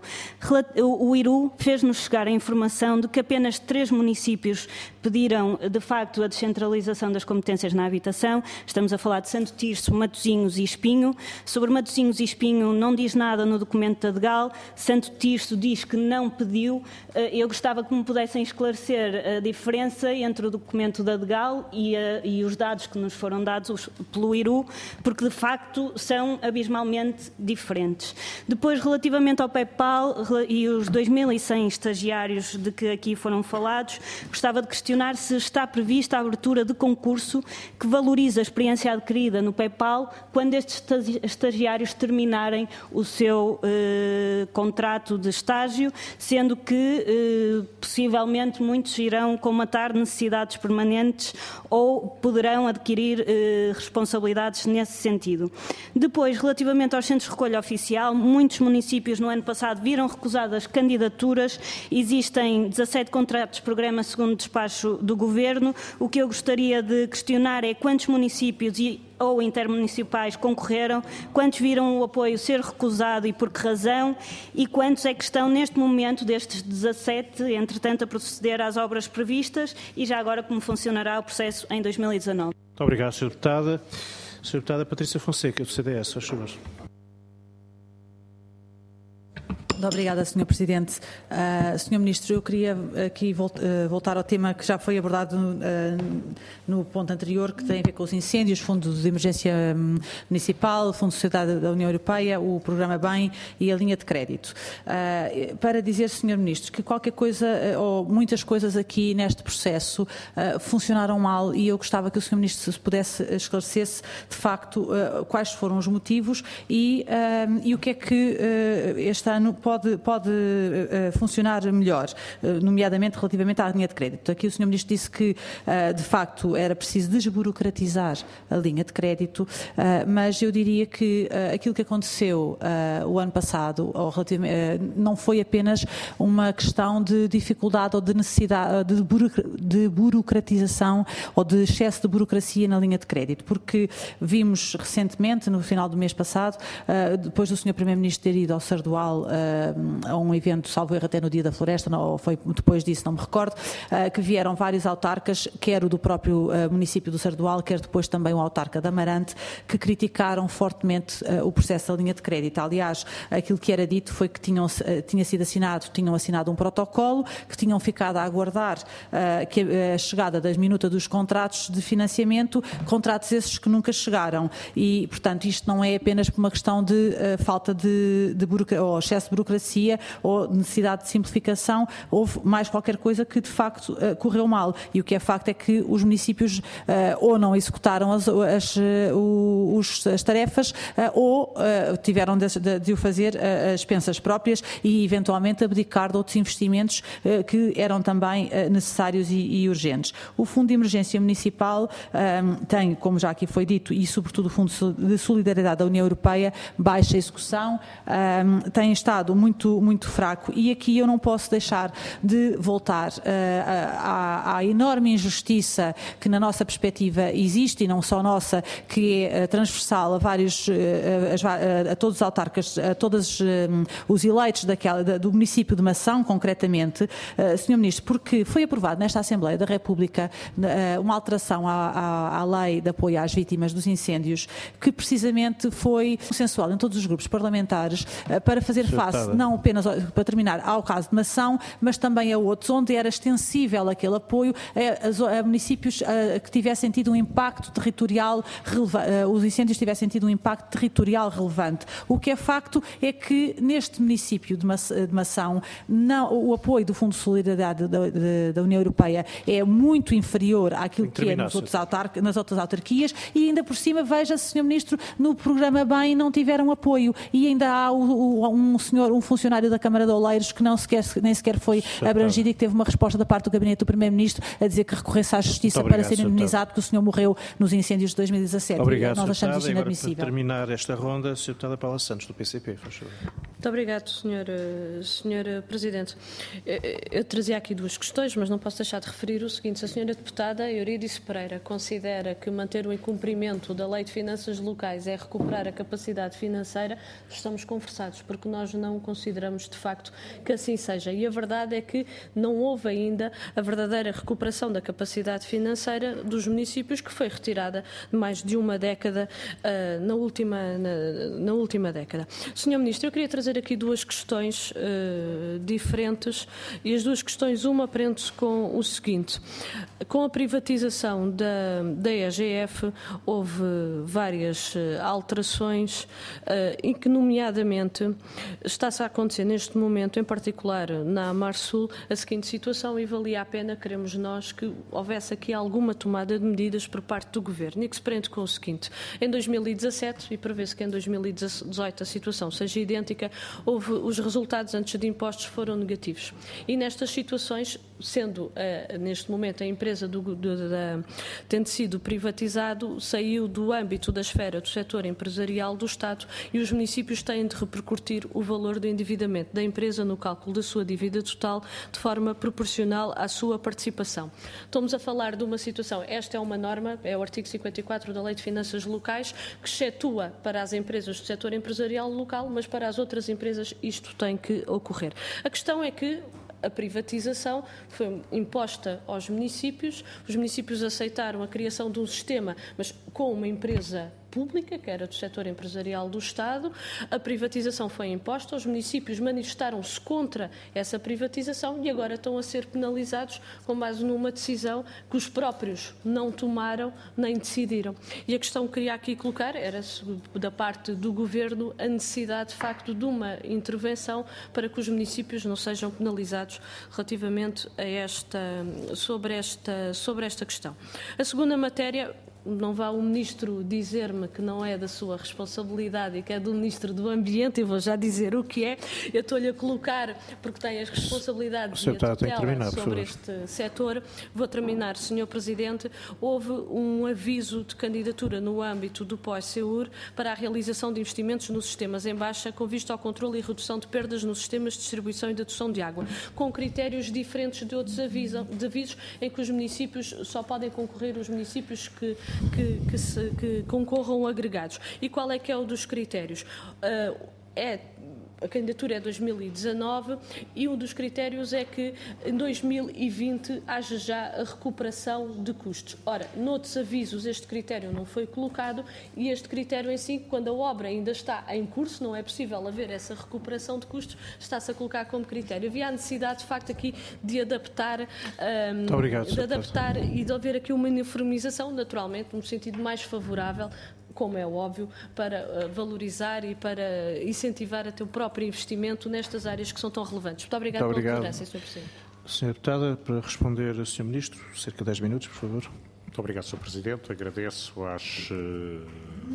O I R U fez-nos chegar a informação de que apenas três municípios pediram, de facto, a descentralização das competências na habitação. Estamos a falar de Santo Tirso, Matosinhos e Espinho. Sobre Matosinhos e Espinho não diz nada no documento da DEGAL. Santo Tirso diz que não pediu. Eu gostava que me pudessem esclarecer a diferença entre o documento da DEGAL e, a, e os dados que nos foram dados pelo I R U, porque, de facto, são abismalmente diferentes. Depois, relativamente ao PEPAL e os dois mil e cem estagiários de que aqui foram falados, gostava de questionar se está prevista a abertura de concurso que valoriza a experiência adquirida no PEPAL quando estes estagiários terminarem o seu eh, contrato de estágio, sendo que eh, possivelmente muitos irão comatar necessidades permanentes ou poderão adquirir eh, responsabilidades nesse sentido. Depois, relativamente aos centros de recolha oficial, muitos municípios no ano passado viram recusadas candidaturas, existem dezassete contratos-programa segundo despacho do Governo. O que eu gostaria de questionar é quantos municípios e, ou intermunicipais concorreram, quantos viram o apoio ser recusado e por que razão, e quantos é que estão neste momento destes dezassete, entretanto, a proceder às obras previstas, e já agora como funcionará o processo em dois mil e dezanove. Muito obrigado, senhora Deputada. senhora Deputada Patrícia Fonseca, do C D S, faz favor. Muito obrigada, senhor Presidente. Uh, senhor Ministro, eu queria aqui volt, uh, voltar ao tema que já foi abordado uh, no ponto anterior, que tem a ver com os incêndios, fundos de emergência municipal, Fundo de Sociedade da União Europeia, o programa BEM e a linha de crédito. Uh, para dizer, senhor Ministro, que qualquer coisa, uh, ou muitas coisas aqui neste processo uh, funcionaram mal, e eu gostava que o senhor Ministro se pudesse esclarecesse, de facto, uh, quais foram os motivos e, uh, e o que é que uh, este ano pode, pode uh, funcionar melhor, uh, nomeadamente relativamente à linha de crédito. Aqui o senhor Ministro disse que, uh, de facto, era preciso desburocratizar a linha de crédito, uh, mas eu diria que uh, aquilo que aconteceu uh, o ano passado, ou relativamente, uh, não foi apenas uma questão de dificuldade ou de necessidade de, burocra de burocratização ou de excesso de burocracia na linha de crédito, porque vimos recentemente, no final do mês passado, uh, depois do senhor Primeiro-Ministro ter ido ao Sardual uh, a um evento, salvo erro até no Dia da Floresta, não, ou foi depois disso, não me recordo, que vieram vários autarcas, quer o do próprio município do Sardual, quer depois também o autarca da Amarante, que criticaram fortemente o processo da linha de crédito. Aliás, aquilo que era dito foi que tinham, tinha sido assinado, tinham assinado um protocolo, que tinham ficado a aguardar uh, que a chegada das minutas dos contratos de financiamento, contratos esses que nunca chegaram. E, portanto, isto não é apenas por uma questão de uh, falta de, de ou excesso de burocracia ou necessidade de simplificação, houve mais qualquer coisa que de facto uh, correu mal. E o que é facto é que os municípios uh, ou não executaram as, as, uh, os, as tarefas uh, ou uh, tiveram de, de, de o fazer uh, as pensas próprias e eventualmente abdicar de outros investimentos uh, que eram também uh, necessários e, e urgentes. O Fundo de Emergência Municipal um, tem, como já aqui foi dito, e sobretudo o Fundo de Solidariedade da União Europeia, baixa execução, um, tem estado muito, muito fraco, e aqui eu não posso deixar de voltar uh, à, à enorme injustiça que na nossa perspectiva existe, e não só nossa, que é uh, transversal a vários, uh, a, a todos os autarcas, a todos um, os eleitos daquela, da, do município de Mação, concretamente, uh, senhor Ministro, porque foi aprovado nesta Assembleia da República uh, uma alteração à, à, à lei de apoio às vítimas dos incêndios, que precisamente foi consensual em todos os grupos parlamentares uh, para fazer face, não apenas, para terminar, ao caso de Mação, mas também a outros, onde era extensível aquele apoio a, a, a municípios a, que tivessem tido um impacto territorial relevante, uh, os incêndios tivessem tido um impacto territorial relevante. O que é facto é que neste município de, Ma de Mação, não, o apoio do Fundo de Solidariedade da, da, da União Europeia é muito inferior àquilo que é nos outros nas outras autarquias, e ainda por cima, veja-se, senhor Ministro, no programa BEM não tiveram apoio, e ainda há o, o, um senhor, um funcionário da Câmara de Oleiros que não sequer, nem sequer foi Certo. abrangido, e que teve uma resposta da parte do Gabinete do Primeiro-Ministro a dizer que recorresse à Justiça obrigado, para ser indemnizado, porque o senhor morreu nos incêndios de dois mil e dezassete. Obrigado, nós achamos isso inadmissível. Para terminar esta ronda, a senhora Deputada Paula Santos, do P C P, faz favor. Muito obrigado, senhor, senhor Presidente. Eu, eu trazia aqui duas questões, mas não posso deixar de referir o seguinte. Se a senhora Deputada Eurídice Pereira considera que manter o incumprimento da Lei de Finanças Locais é recuperar a capacidade financeira, estamos conversados, porque nós não consideramos de facto que assim seja. E a verdade é que não houve ainda a verdadeira recuperação da capacidade financeira dos municípios, que foi retirada mais de uma década uh, na, última, na, na última década. senhor Ministro, eu queria trazer aqui duas questões uh, diferentes, e as duas questões, uma prende-se com o seguinte. Com a privatização da, da E G F, houve várias uh, alterações uh, e que, nomeadamente, está-se a acontecer neste momento, em particular na Amarsul, a seguinte situação, e valia a pena, queremos nós, que houvesse aqui alguma tomada de medidas por parte do Governo, e que se prende com o seguinte. Em dois mil e dezassete, e prevê-se que em dois mil e dezoito a situação seja idêntica, houve, os resultados antes de impostos foram negativos. E nestas situações, sendo uh, neste momento a empresa do, do, da, tendo sido privatizado, saiu do âmbito da esfera do setor empresarial do Estado, e os municípios têm de repercutir o valor do endividamento da empresa no cálculo da sua dívida total de forma proporcional à sua participação. Estamos a falar de uma situação, esta é uma norma, é o artigo cinquenta e quatro da Lei de Finanças Locais, que excetua para as empresas do setor empresarial local, mas para as outras empresas isto tem que ocorrer. A questão é que a privatização foi imposta aos municípios, os municípios aceitaram a criação de um sistema, mas com uma empresa pública, que era do setor empresarial do Estado. A privatização foi imposta, os municípios manifestaram-se contra essa privatização e agora estão a ser penalizados com base numa decisão que os próprios não tomaram nem decidiram. E a questão que queria aqui colocar era, da parte do Governo, a necessidade, de facto, de uma intervenção para que os municípios não sejam penalizados relativamente a esta, sobre esta, sobre esta questão. A segunda matéria, não vá o Ministro dizer-me que não é da sua responsabilidade e que é do Ministro do Ambiente, eu vou já dizer o que é. Eu estou-lhe a colocar, porque tem as responsabilidades e a tutela sobre este setor. Vou terminar, senhor Presidente. Houve um aviso de candidatura no âmbito do pós-SEUR para a realização de investimentos nos sistemas em baixa, com vista ao controle e redução de perdas nos sistemas de distribuição e de adoção de água, com critérios diferentes de outros avisos, de avisos, em que os municípios só podem concorrer os municípios que Que, que, se, que concorram agregados. E qual é que é o dos critérios? Uh, é a candidatura é dois mil e dezanove e um dos critérios é que em dois mil e vinte haja já a recuperação de custos. Ora, noutros avisos este critério não foi colocado e este critério em si, quando a obra ainda está em curso, não é possível haver essa recuperação de custos, está-se a colocar como critério. Havia a necessidade, de facto, aqui de adaptar, um, obrigado, de adaptar e de haver aqui uma uniformização, naturalmente, num sentido mais favorável, como é óbvio, para valorizar e para incentivar até o próprio investimento nestas áreas que são tão relevantes. Muito obrigada Muito pela obrigado. tolerância, senhor Presidente. senhora Deputada, para responder ao senhor Ministro, cerca de dez minutos, por favor. Muito obrigado, senhor Presidente. Agradeço às uh,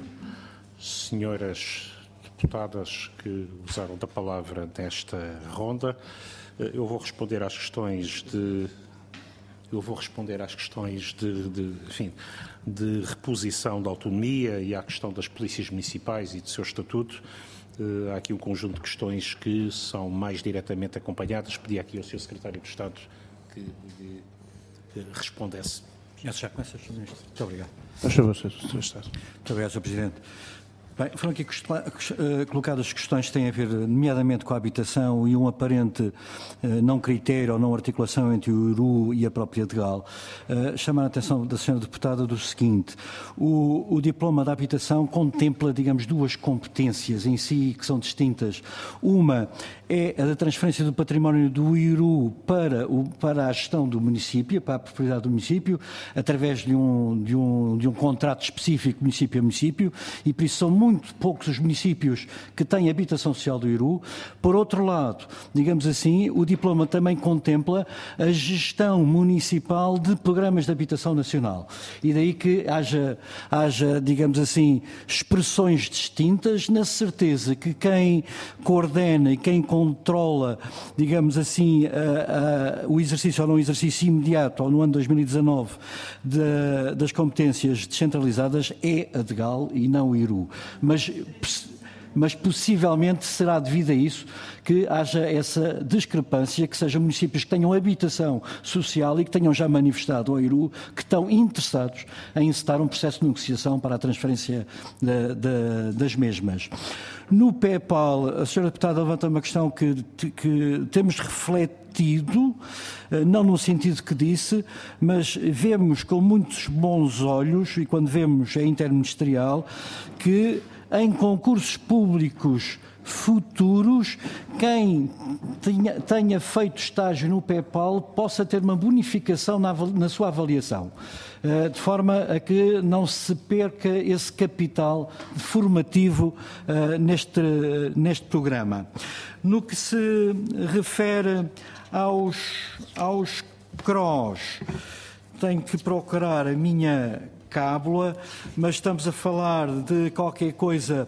senhoras deputadas que usaram da palavra nesta ronda. Uh, eu vou responder às questões de... Eu vou responder às questões de, de, enfim, de reposição da autonomia e à questão das polícias municipais e do seu estatuto. Uh, há aqui um conjunto de questões que são mais diretamente acompanhadas. Pedi aqui ao senhor Secretário de Estado que, que, que respondesse. Já começa, senhor Ministro. Muito obrigado. Faz favor, senhor Estado. Muito obrigado, senhor Presidente. Bem, foram aqui colocadas questões que têm a ver, nomeadamente, com a habitação e um aparente eh, não critério ou não articulação entre o I R U e a própria D G A L. Uh, chamar a atenção da senhora Deputada do seguinte: o, o diploma da habitação contempla, digamos, duas competências em si que são distintas. Uma é a da transferência do património do I R U para, o, para a gestão do município, para a propriedade do município, através de um, de um, de um contrato específico município a município, e por isso são muito muito poucos os municípios que têm habitação social do I R U. Por outro lado, digamos assim, o diploma também contempla a gestão municipal de programas de habitação nacional. E daí que haja, haja, digamos assim, expressões distintas, na certeza que quem coordena e quem controla, digamos assim, a, a, o exercício ou não exercício imediato, ou no ano dois mil e dezanove, de, das competências descentralizadas é a D G A L e não o I R U. Mas, mas possivelmente será devido a isso que haja essa discrepância, que sejam municípios que tenham habitação social e que tenham já manifestado ao I R U que estão interessados em encetar um processo de negociação para a transferência de, de, das mesmas. No PEPAL, a senhora Deputada levanta uma questão que, que temos refletido, não no sentido que disse, mas vemos com muitos bons olhos, e quando vemos a interministerial, que em concursos públicos futuros, quem tenha, tenha feito estágio no PEPAL possa ter uma bonificação na, na sua avaliação, de forma a que não se perca esse capital formativo uh, neste, neste programa. No que se refere aos, aos C R Os, tenho que procurar a minha cábula, mas estamos a falar de qualquer coisa...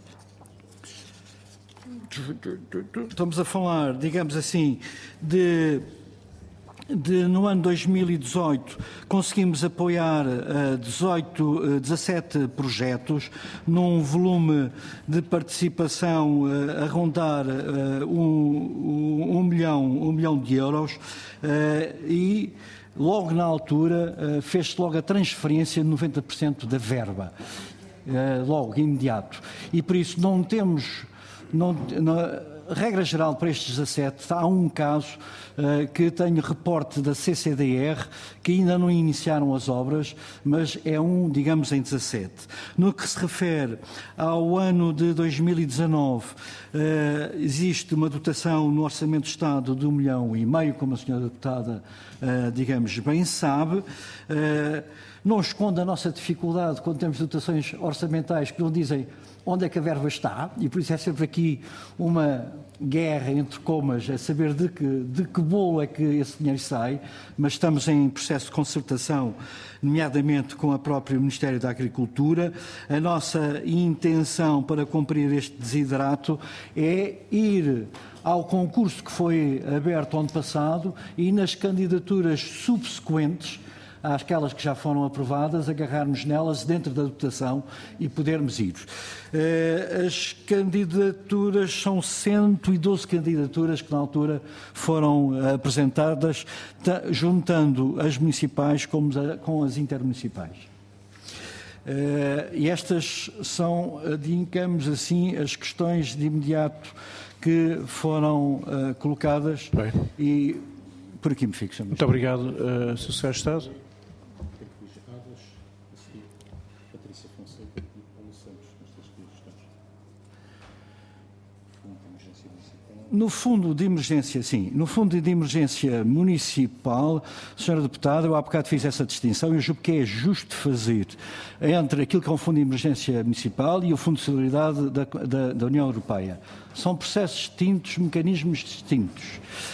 Estamos a falar, digamos assim, de, de no ano dois mil e dezoito conseguimos apoiar uh, dezoito, uh, dezassete projetos num volume de participação uh, a rondar uh, um, um, um, milhão, um milhão de euros uh, e logo na altura uh, fez-se logo a transferência de noventa por cento da verba, uh, logo, imediato. E por isso não temos... Não, na regra geral, para estes dezassete, há um caso uh, que tenho reporte da C C D R, que ainda não iniciaram as obras, mas é um, digamos, em dezassete. No que se refere ao ano de dois mil e dezanove, uh, existe uma dotação no Orçamento de Estado de um milhão e meio, como a senhora Deputada, uh, digamos, bem sabe. Uh, não esconde a nossa dificuldade quando temos dotações orçamentais que não dizem onde é que a verba está, e por isso é sempre aqui uma guerra entre comas a saber de que, de que bolo é que esse dinheiro sai, mas estamos em processo de concertação, nomeadamente com a própria Ministério da Agricultura. A nossa intenção para cumprir este desiderato é ir ao concurso que foi aberto ano passado e nas candidaturas subsequentes àquelas que já foram aprovadas, agarrarmos nelas dentro da dotação e podermos ir. As candidaturas são cento e doze candidaturas que na altura foram apresentadas, juntando as municipais com as intermunicipais. E estas são, digamos assim, as questões de imediato que foram colocadas. Bem. E por aqui me fico. Senhor Muito obrigado, uh, senhor Secretário de Estado. No fundo de emergência, sim, no fundo de emergência municipal, senhora Deputada, eu há bocado fiz essa distinção e eu julgo que é justo fazer entre aquilo que é o Fundo de Emergência Municipal e o Fundo de Solidariedade da, da, da União Europeia. São processos distintos, mecanismos distintos.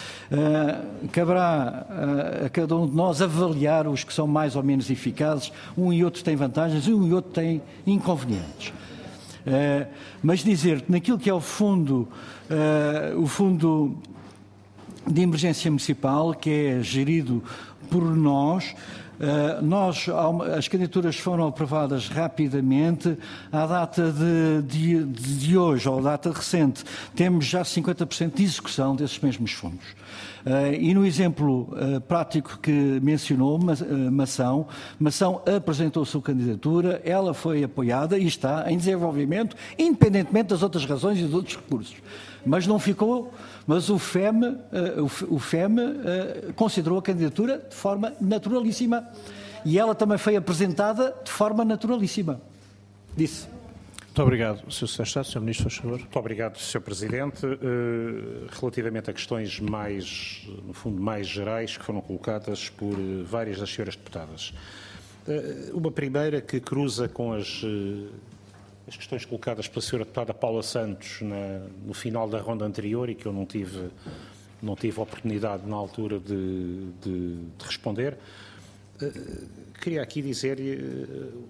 Uh, caberá uh, a cada um de nós avaliar os que são mais ou menos eficazes. Um e outro têm vantagens, um e outro têm inconvenientes. Uh, mas dizer que naquilo que é o fundo, uh, o fundo de emergência municipal, que é gerido por nós, uh, nós, as candidaturas foram aprovadas rapidamente. À data de, de, de hoje, ou data recente, temos já cinquenta por cento de execução desses mesmos fundos. Uh, e no exemplo uh, prático que mencionou, ma, uh, Mação, Mação apresentou a sua candidatura, ela foi apoiada e está em desenvolvimento, independentemente das outras razões e dos outros recursos. Mas não ficou, mas o F E M, uh, o, o F E M uh, considerou a candidatura de forma naturalíssima e ela também foi apresentada de forma naturalíssima. Disse. Muito obrigado, senhor Secretário de Estado. senhor Ministro, faz favor. Muito obrigado, senhor Presidente. Relativamente a questões mais, no fundo, mais gerais que foram colocadas por várias das senhoras deputadas. Uma primeira que cruza com as, as questões colocadas pela senhora deputada Paula Santos na, no final da ronda anterior e que eu não tive, não tive oportunidade na altura de, de, de responder. Queria aqui dizer-lhe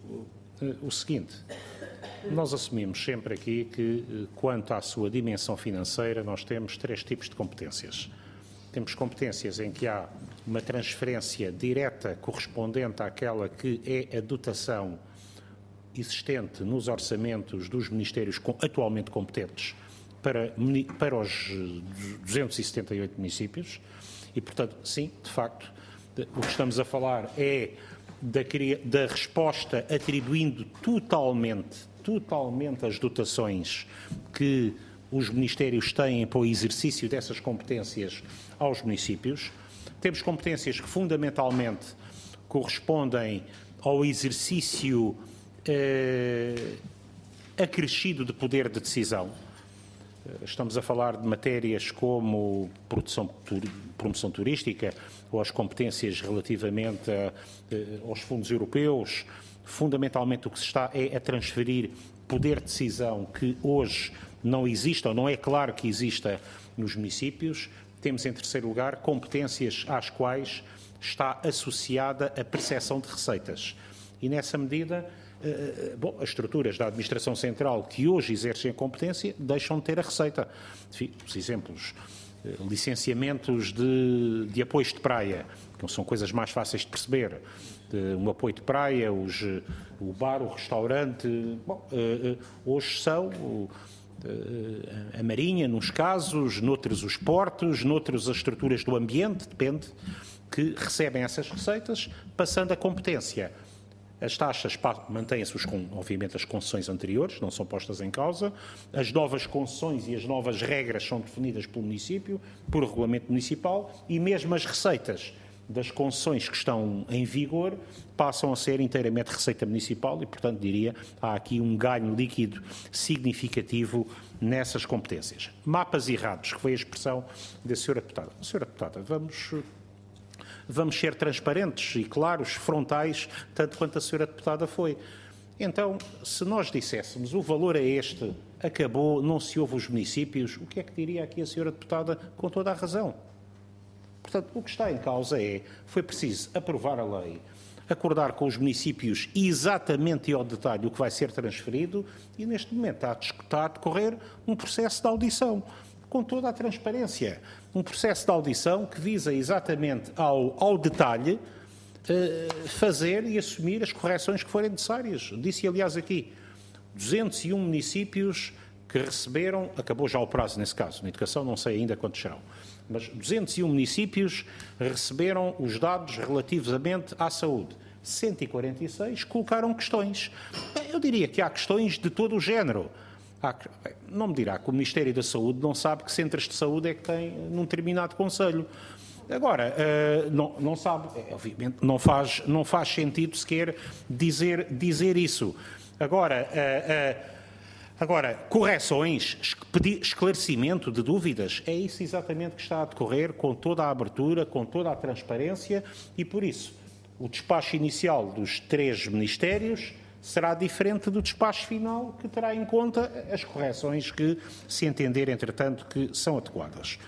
o seguinte. Nós assumimos sempre aqui que, quanto à sua dimensão financeira, nós temos três tipos de competências. Temos competências em que há uma transferência direta correspondente àquela que é a dotação existente nos orçamentos dos ministérios atualmente competentes para, para os duzentos e setenta e oito municípios e, portanto, sim, de facto, o que estamos a falar é da, da resposta atribuindo totalmente totalmente as dotações que os ministérios têm para o exercício dessas competências aos municípios. Temos competências que fundamentalmente correspondem ao exercício eh, acrescido de poder de decisão. Estamos a falar de matérias como produção, promoção turística ou as competências relativamente a, aos fundos europeus. Fundamentalmente o que se está é a transferir poder de decisão que hoje não existe ou não é claro que exista nos municípios. Temos em terceiro lugar competências às quais está associada a percepção de receitas. E nessa medida, eh, bom, as estruturas da administração central que hoje exercem a competência deixam de ter a receita. Enfim, os exemplos, eh, licenciamentos de, de apoios de praia, que não são coisas mais fáceis de perceber. Um apoio de praia, os, o bar, o restaurante, bom, hoje são a Marinha, nos casos, noutros os portos, noutros as estruturas do ambiente, depende, que recebem essas receitas, passando a competência. As taxas mantêm-se, obviamente, as concessões anteriores, não são postas em causa. As novas concessões e as novas regras são definidas pelo município, por regulamento municipal, e mesmo as receitas das concessões que estão em vigor passam a ser inteiramente receita municipal e, portanto, diria, há aqui um ganho líquido significativo nessas competências. Mapas errados, que foi a expressão da senhora deputada. Senhora deputada, vamos, vamos ser transparentes e claros, frontais, tanto quanto a senhora deputada foi. Então, se nós disséssemos o valor é este, acabou, não se ouve os municípios, o que é que diria aqui a senhora deputada com toda a razão? Portanto, o que está em causa é, foi preciso aprovar a lei, acordar com os municípios exatamente e ao detalhe o que vai ser transferido e neste momento está a, está a decorrer um processo de audição, com toda a transparência. Um processo de audição que visa exatamente ao, ao detalhe eh, fazer e assumir as correções que forem necessárias. Disse, aliás, aqui, duzentos e um municípios que receberam, acabou já o prazo nesse caso, na educação não sei ainda quantos serão, mas duzentos e um municípios receberam os dados relativamente à saúde. cento e quarenta e seis colocaram questões. Eu diria que há questões de todo o género. Há, não me dirá que o Ministério da Saúde não sabe que centros de saúde é que tem num determinado concelho. Agora, uh, não, não sabe, obviamente, não faz, não faz sentido sequer dizer, dizer isso. Agora, uh, uh, agora, correções, pedir esclarecimento de dúvidas, é isso exatamente que está a decorrer, com toda a abertura, com toda a transparência, e por isso o despacho inicial dos três ministérios será diferente do despacho final, que terá em conta as correções que se entender, entretanto, que são adequadas.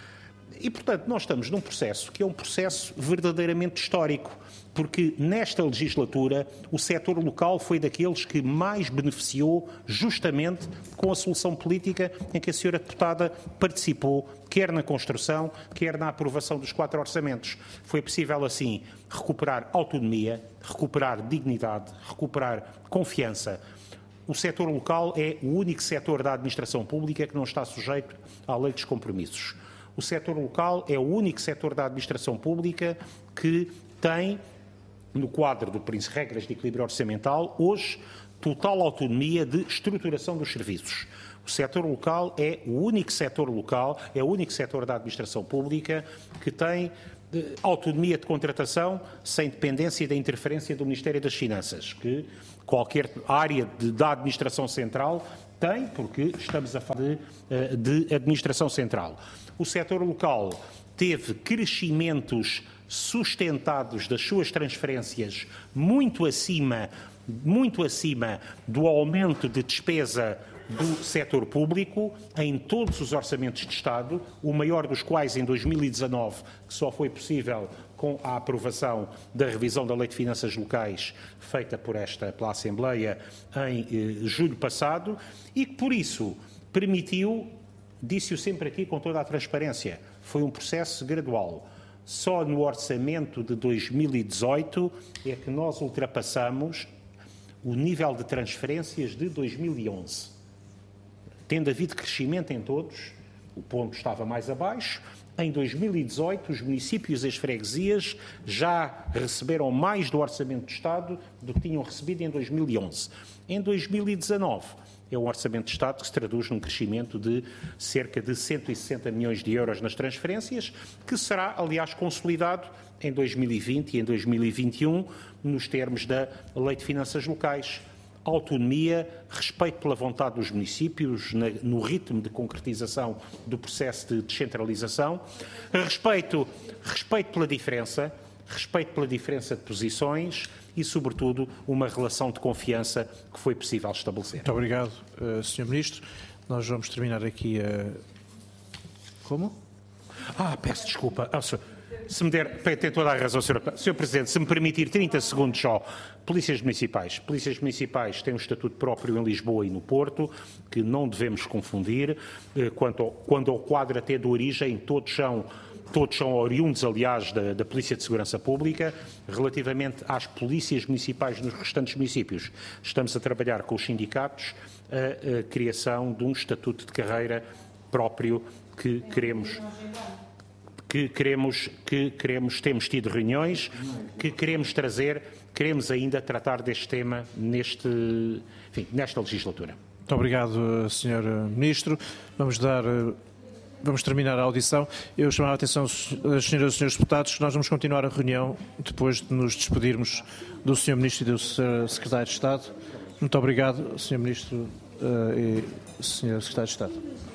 E, portanto, nós estamos num processo que é um processo verdadeiramente histórico, porque nesta legislatura o setor local foi daqueles que mais beneficiou justamente com a solução política em que a senhora deputada participou, quer na construção, quer na aprovação dos quatro orçamentos. Foi possível, assim, recuperar autonomia, recuperar dignidade, recuperar confiança. O setor local é o único setor da administração pública que não está sujeito à lei dos compromissos. O setor local é o único setor da administração pública que tem, no quadro do princípio regras de equilíbrio orçamental, hoje, total autonomia de estruturação dos serviços. O setor local é o único setor local, é o único setor da administração pública que tem de autonomia de contratação sem dependência da interferência do Ministério das Finanças, que qualquer área de, da administração central tem, porque estamos a falar de, de administração central. O setor local teve crescimentos sustentados das suas transferências muito acima, muito acima do aumento de despesa do setor público em todos os orçamentos de Estado, o maior dos quais em dois mil e dezanove, que só foi possível com a aprovação da revisão da Lei de Finanças Locais feita por esta, pela Assembleia em eh, julho passado, e que por isso permitiu, disse-o sempre aqui com toda a transparência, foi um processo gradual. Só no orçamento de dois mil e dezoito é que nós ultrapassamos o nível de transferências de dois mil e onze. Tendo havido crescimento em todos, o ponto estava mais abaixo. Em dois mil e dezoito, os municípios e as freguesias já receberam mais do Orçamento do Estado do que tinham recebido em dois mil e onze. Em dois mil e dezanove, é um Orçamento de Estado que se traduz num crescimento de cerca de cento e sessenta milhões de euros nas transferências, que será, aliás, consolidado em dois mil e vinte e em dois mil e vinte e um, nos termos da Lei de Finanças Locais. Autonomia, respeito pela vontade dos municípios, na, no ritmo de concretização do processo de descentralização, respeito, respeito pela diferença, respeito pela diferença de posições e, sobretudo, uma relação de confiança que foi possível estabelecer. Muito obrigado, uh, senhor Ministro. Nós vamos terminar aqui a... Como? Ah, peço desculpa. Ah, senhor, se me der... Tem toda a razão, senhor, senhor Presidente. Se me permitir trinta segundos só. Polícias Municipais. Polícias Municipais têm um estatuto próprio em Lisboa e no Porto, que não devemos confundir. Quanto ao, quando ao quadro até de origem, todos são... Todos são oriundos, aliás, da, da Polícia de Segurança Pública. Relativamente às polícias municipais nos restantes municípios, estamos a trabalhar com os sindicatos a, a criação de um estatuto de carreira próprio que queremos... que queremos, que queremos, temos tido reuniões, que queremos trazer, queremos ainda tratar deste tema neste, enfim, nesta legislatura. Muito obrigado, senhor Ministro. Vamos dar... Vamos terminar a audição. Eu chamar a atenção das senhoras e senhores deputados que nós vamos continuar a reunião depois de nos despedirmos do senhor Ministro e do senhor Secretário de Estado. Muito obrigado, senhor Ministro uh, e senhor Secretário de Estado.